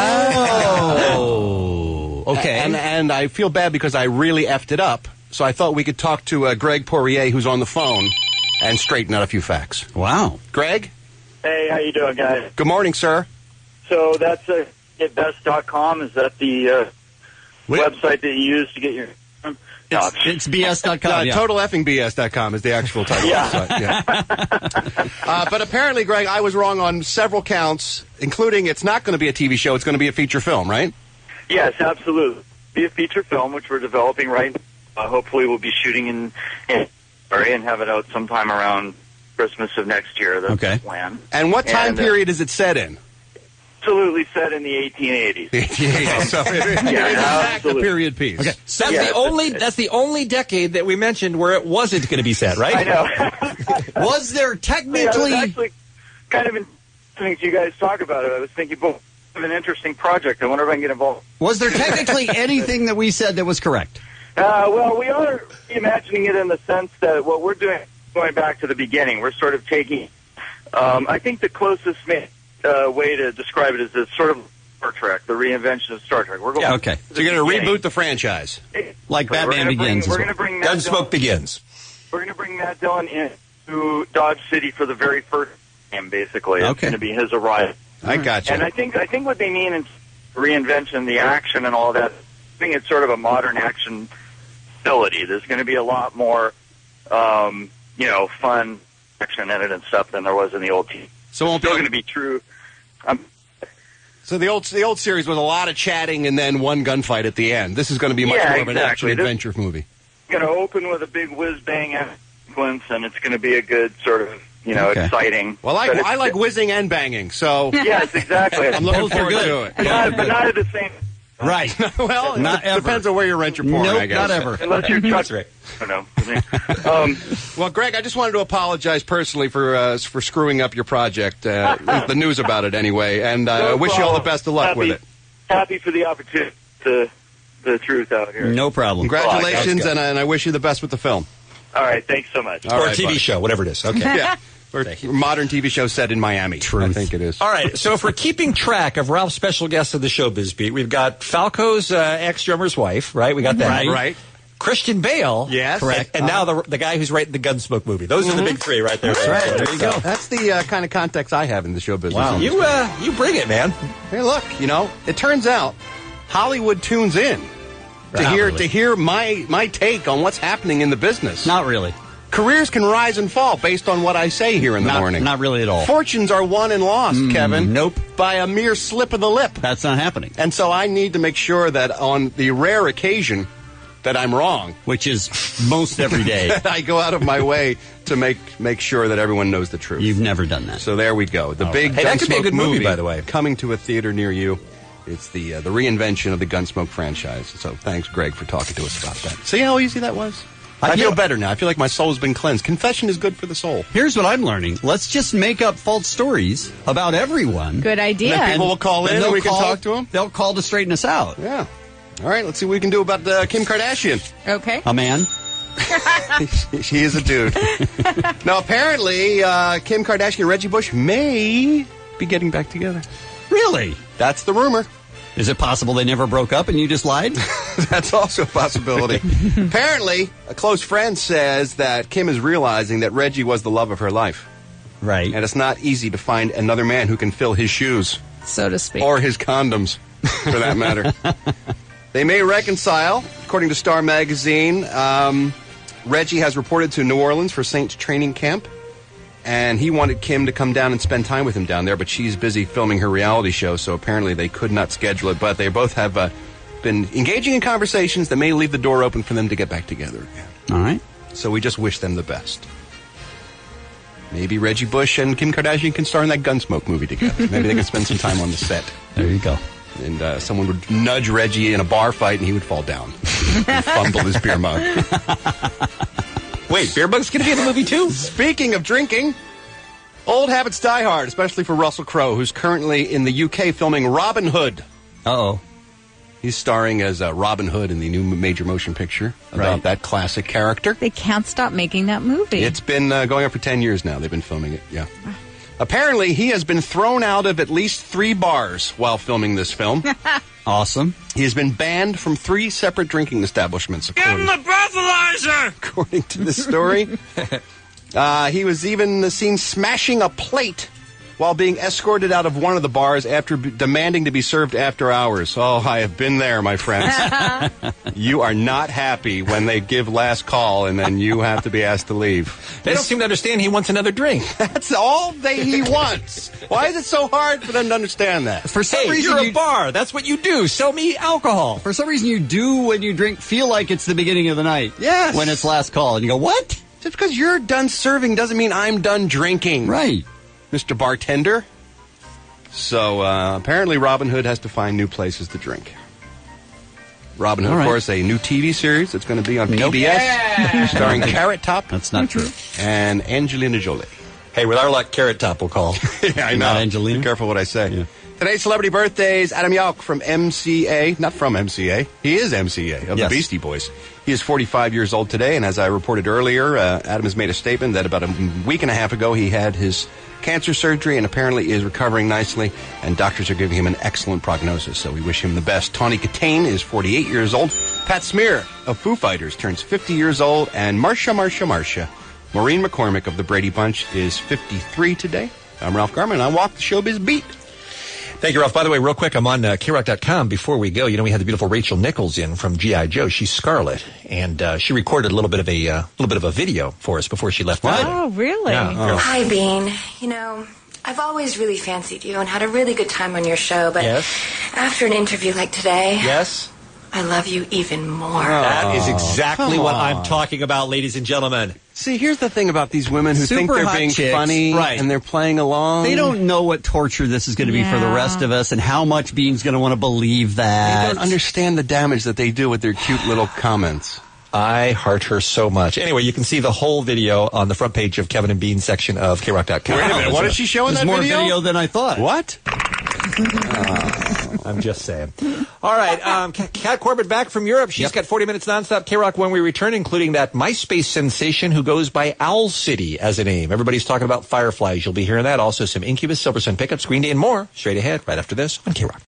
Oh. Okay. And I feel bad because I really effed it up. So I thought we could talk to Greg Poirier, who's on the phone, and straighten out a few facts. Wow. Greg? Hey, how you doing, guys? Good morning, sir. So that's getbest.com. Is that the website that you use to get your... It's BS.com. TotalEffingBS.com is the actual title. But apparently, Greg, I was wrong on several counts, including it's not going to be a TV show. It's going to be a feature film, right? Yes, absolutely. Be a feature film, which we're developing right now. Hopefully we'll be shooting in and have it out sometime around Christmas of next year. That's the plan. And what time period is it set in? Absolutely set in the 1880s. The 1880s. So it is a period piece. Okay. So that's the only decade that we mentioned where it wasn't going to be set, right? I know. Was there technically... Yeah, it was actually kind of interesting to you guys talk about it. I was thinking, both of an interesting project. I wonder if I can get involved. Was there technically anything that we said that was correct? Well, we are imagining it in the sense that what we're doing, going back to the beginning, we're sort of taking... I think the closest way to describe it is it's sort of Star Trek, the reinvention of Star Trek. We're going So you're going to reboot the franchise. Like Batman Begins. We're going to bring Gunsmoke Begins. We're going to bring Matt Dillon into Dodge City for the very first time, basically. It's going to be his arrival. I got you. And I think what they mean in reinvention, the action and all that, I think it's sort of a modern action ability. There's going to be a lot more, fun action in it and stuff than there was in the old team. So it won't still going to be true. So the old series was a lot of chatting and then one gunfight at the end. This is going to be much more of an action adventure movie. It's going to open with a big whiz bang sequence, and it's going to be a good sort of exciting. Well, I like whizzing and banging, so yes, exactly. I'm looking forward to it. But not at the same. Right. Well, it depends on where you rent your porn, I guess. Not ever. Unless you're That's right. I don't know. Well, Greg, I just wanted to apologize personally for screwing up your project, the news about it anyway, and I wish you all the best of luck with it. Happy for the opportunity to the truth out here. No problem. Congratulations, and I wish you the best with the film. All right, thanks so much. Or a TV show, whatever it is. Okay. Yeah. Or a modern TV show set in Miami. I think it is. All right, so if we're keeping track of Ralph's special guests of the Showbiz Beat, we've got Falco's ex-drummer's wife, right? We got that. Right. Christian Bale. Yes. Correct. And now the guy who's writing the Gunsmoke movie. Those are the big three right there. That's right. There you go. So- That's the kind of context I have in the show business. Wow. You bring it, man. Hey, look, it turns out Hollywood tunes in to hear my take on what's happening in the business. Not really. Careers can rise and fall based on what I say here in the morning. Not really at all. Fortunes are won and lost, Kevin. Nope. By a mere slip of the lip. That's not happening. And so I need to make sure that on the rare occasion that I'm wrong, which is most every day, I go out of my way to make sure that everyone knows the truth. You've never done that. So there we go. The big Hey, that could be a Gunsmoke good movie, by the way. coming to a theater near you. It's the reinvention of the Gunsmoke franchise. So thanks, Greg, for talking to us about that. See how easy that was? I feel better now. I feel like my soul's been cleansed. Confession is good for the soul. Here's what I'm learning. Let's just make up false stories about everyone. Good idea. And then people will call in and we can talk to them. They'll call to straighten us out. Yeah. All right, let's see what we can do about Kim Kardashian. Okay. A man. She is a dude. Now, apparently, Kim Kardashian and Reggie Bush may be getting back together. Really? That's the rumor. Is it possible they never broke up and you just lied? That's also a possibility. Apparently, a close friend says that Kim is realizing that Reggie was the love of her life. Right. And it's not easy to find another man who can fill his shoes. So to speak. Or his condoms, for that matter. They may reconcile, according to Star Magazine. Reggie has reported to New Orleans for Saints training camp. And he wanted Kim to come down and spend time with him down there, but she's busy filming her reality show, so apparently they could not schedule it. But they both have been engaging in conversations that may leave the door open for them to get back together again. All right. So we just wish them the best. Maybe Reggie Bush and Kim Kardashian can star in that Gunsmoke movie together. Maybe they can spend some time on the set. There you go. And someone would nudge Reggie in a bar fight, and he would fall down and fumble his beer mug. Wait, Beer Mug's going to be in the movie, too? Speaking of drinking, old habits die hard, especially for Russell Crowe, who's currently in the UK filming Robin Hood. Uh-oh. He's starring as Robin Hood in the new major motion picture about that classic character. They can't stop making that movie. It's been going on for 10 years now. They've been filming it, yeah. Apparently, he has been thrown out of at least 3 bars while filming this film. Awesome. He has been banned from 3 separate drinking establishments. Give him the breathalyzer! According to this story. He was even seen smashing a plate while being escorted out of one of the bars after demanding to be served after hours. Oh, I have been there, my friends. You are not happy when they give last call and then you have to be asked to leave. They don't seem to understand he wants another drink. That's all he wants. Why is it so hard for them to understand that? For some reason, you're a bar. That's what you do. Sell me alcohol. For some reason, you do, when you drink, feel like it's the beginning of the night. Yes. When it's last call. And you go, what? Just because you're done serving doesn't mean I'm done drinking. Right. Mr. Bartender. So, apparently Robin Hood has to find new places to drink. Robin Hood, of course, a new TV series that's going to be on PBS, starring Carrot Top. That's not true. And Angelina Jolie. Hey, with our luck, Carrot Top will call. Yeah, I know. Not Angelina. Be careful what I say. Yeah. Today's celebrity birthdays, Adam Yauch from MCA. Not from MCA. He is MCA of the Beastie Boys. He is 45 years old today, and as I reported earlier, Adam has made a statement that about a week and a half ago he had his cancer surgery and apparently is recovering nicely, and doctors are giving him an excellent prognosis, so we wish him the best. Tawny Katane is 48 years old. Pat Smear of Foo Fighters turns 50 years old, and Maureen McCormick of the Brady Bunch is 53 today. I'm Ralph Garman, and I walk the showbiz beat. Thank you, Ralph. By the way, real quick, I'm on KROC.com. Before we go, we had the beautiful Rachel Nichols in from G.I. Joe. She's Scarlet, and she recorded a little bit of a video for us before she left. Oh, really? Yeah. Oh. Hi, Bean. I've always really fancied you and had a really good time on your show, but after an interview like today, I love you even more. That is exactly what I'm talking about, ladies and gentlemen. See, here's the thing about these women who think they're being funny and they're playing along. They don't know what torture this is going to be for the rest of us and how much Bean's going to want to believe that. They don't understand the damage that they do with their cute little comments. I heart her so much. Anyway, you can see the whole video on the front page of Kevin and Bean section of KROC.com. Wait a minute, what is she showing that video? video? There's more video than I thought. What? I'm just saying. All right, Kat Corbett back from Europe. She's got 40 minutes nonstop KROC when we return, including that MySpace sensation who goes by Owl City as a name. Everybody's talking about Fireflies. You'll be hearing that. Also some Incubus, Silver Sun Pickups, Green Day, and more straight ahead right after this on KROC.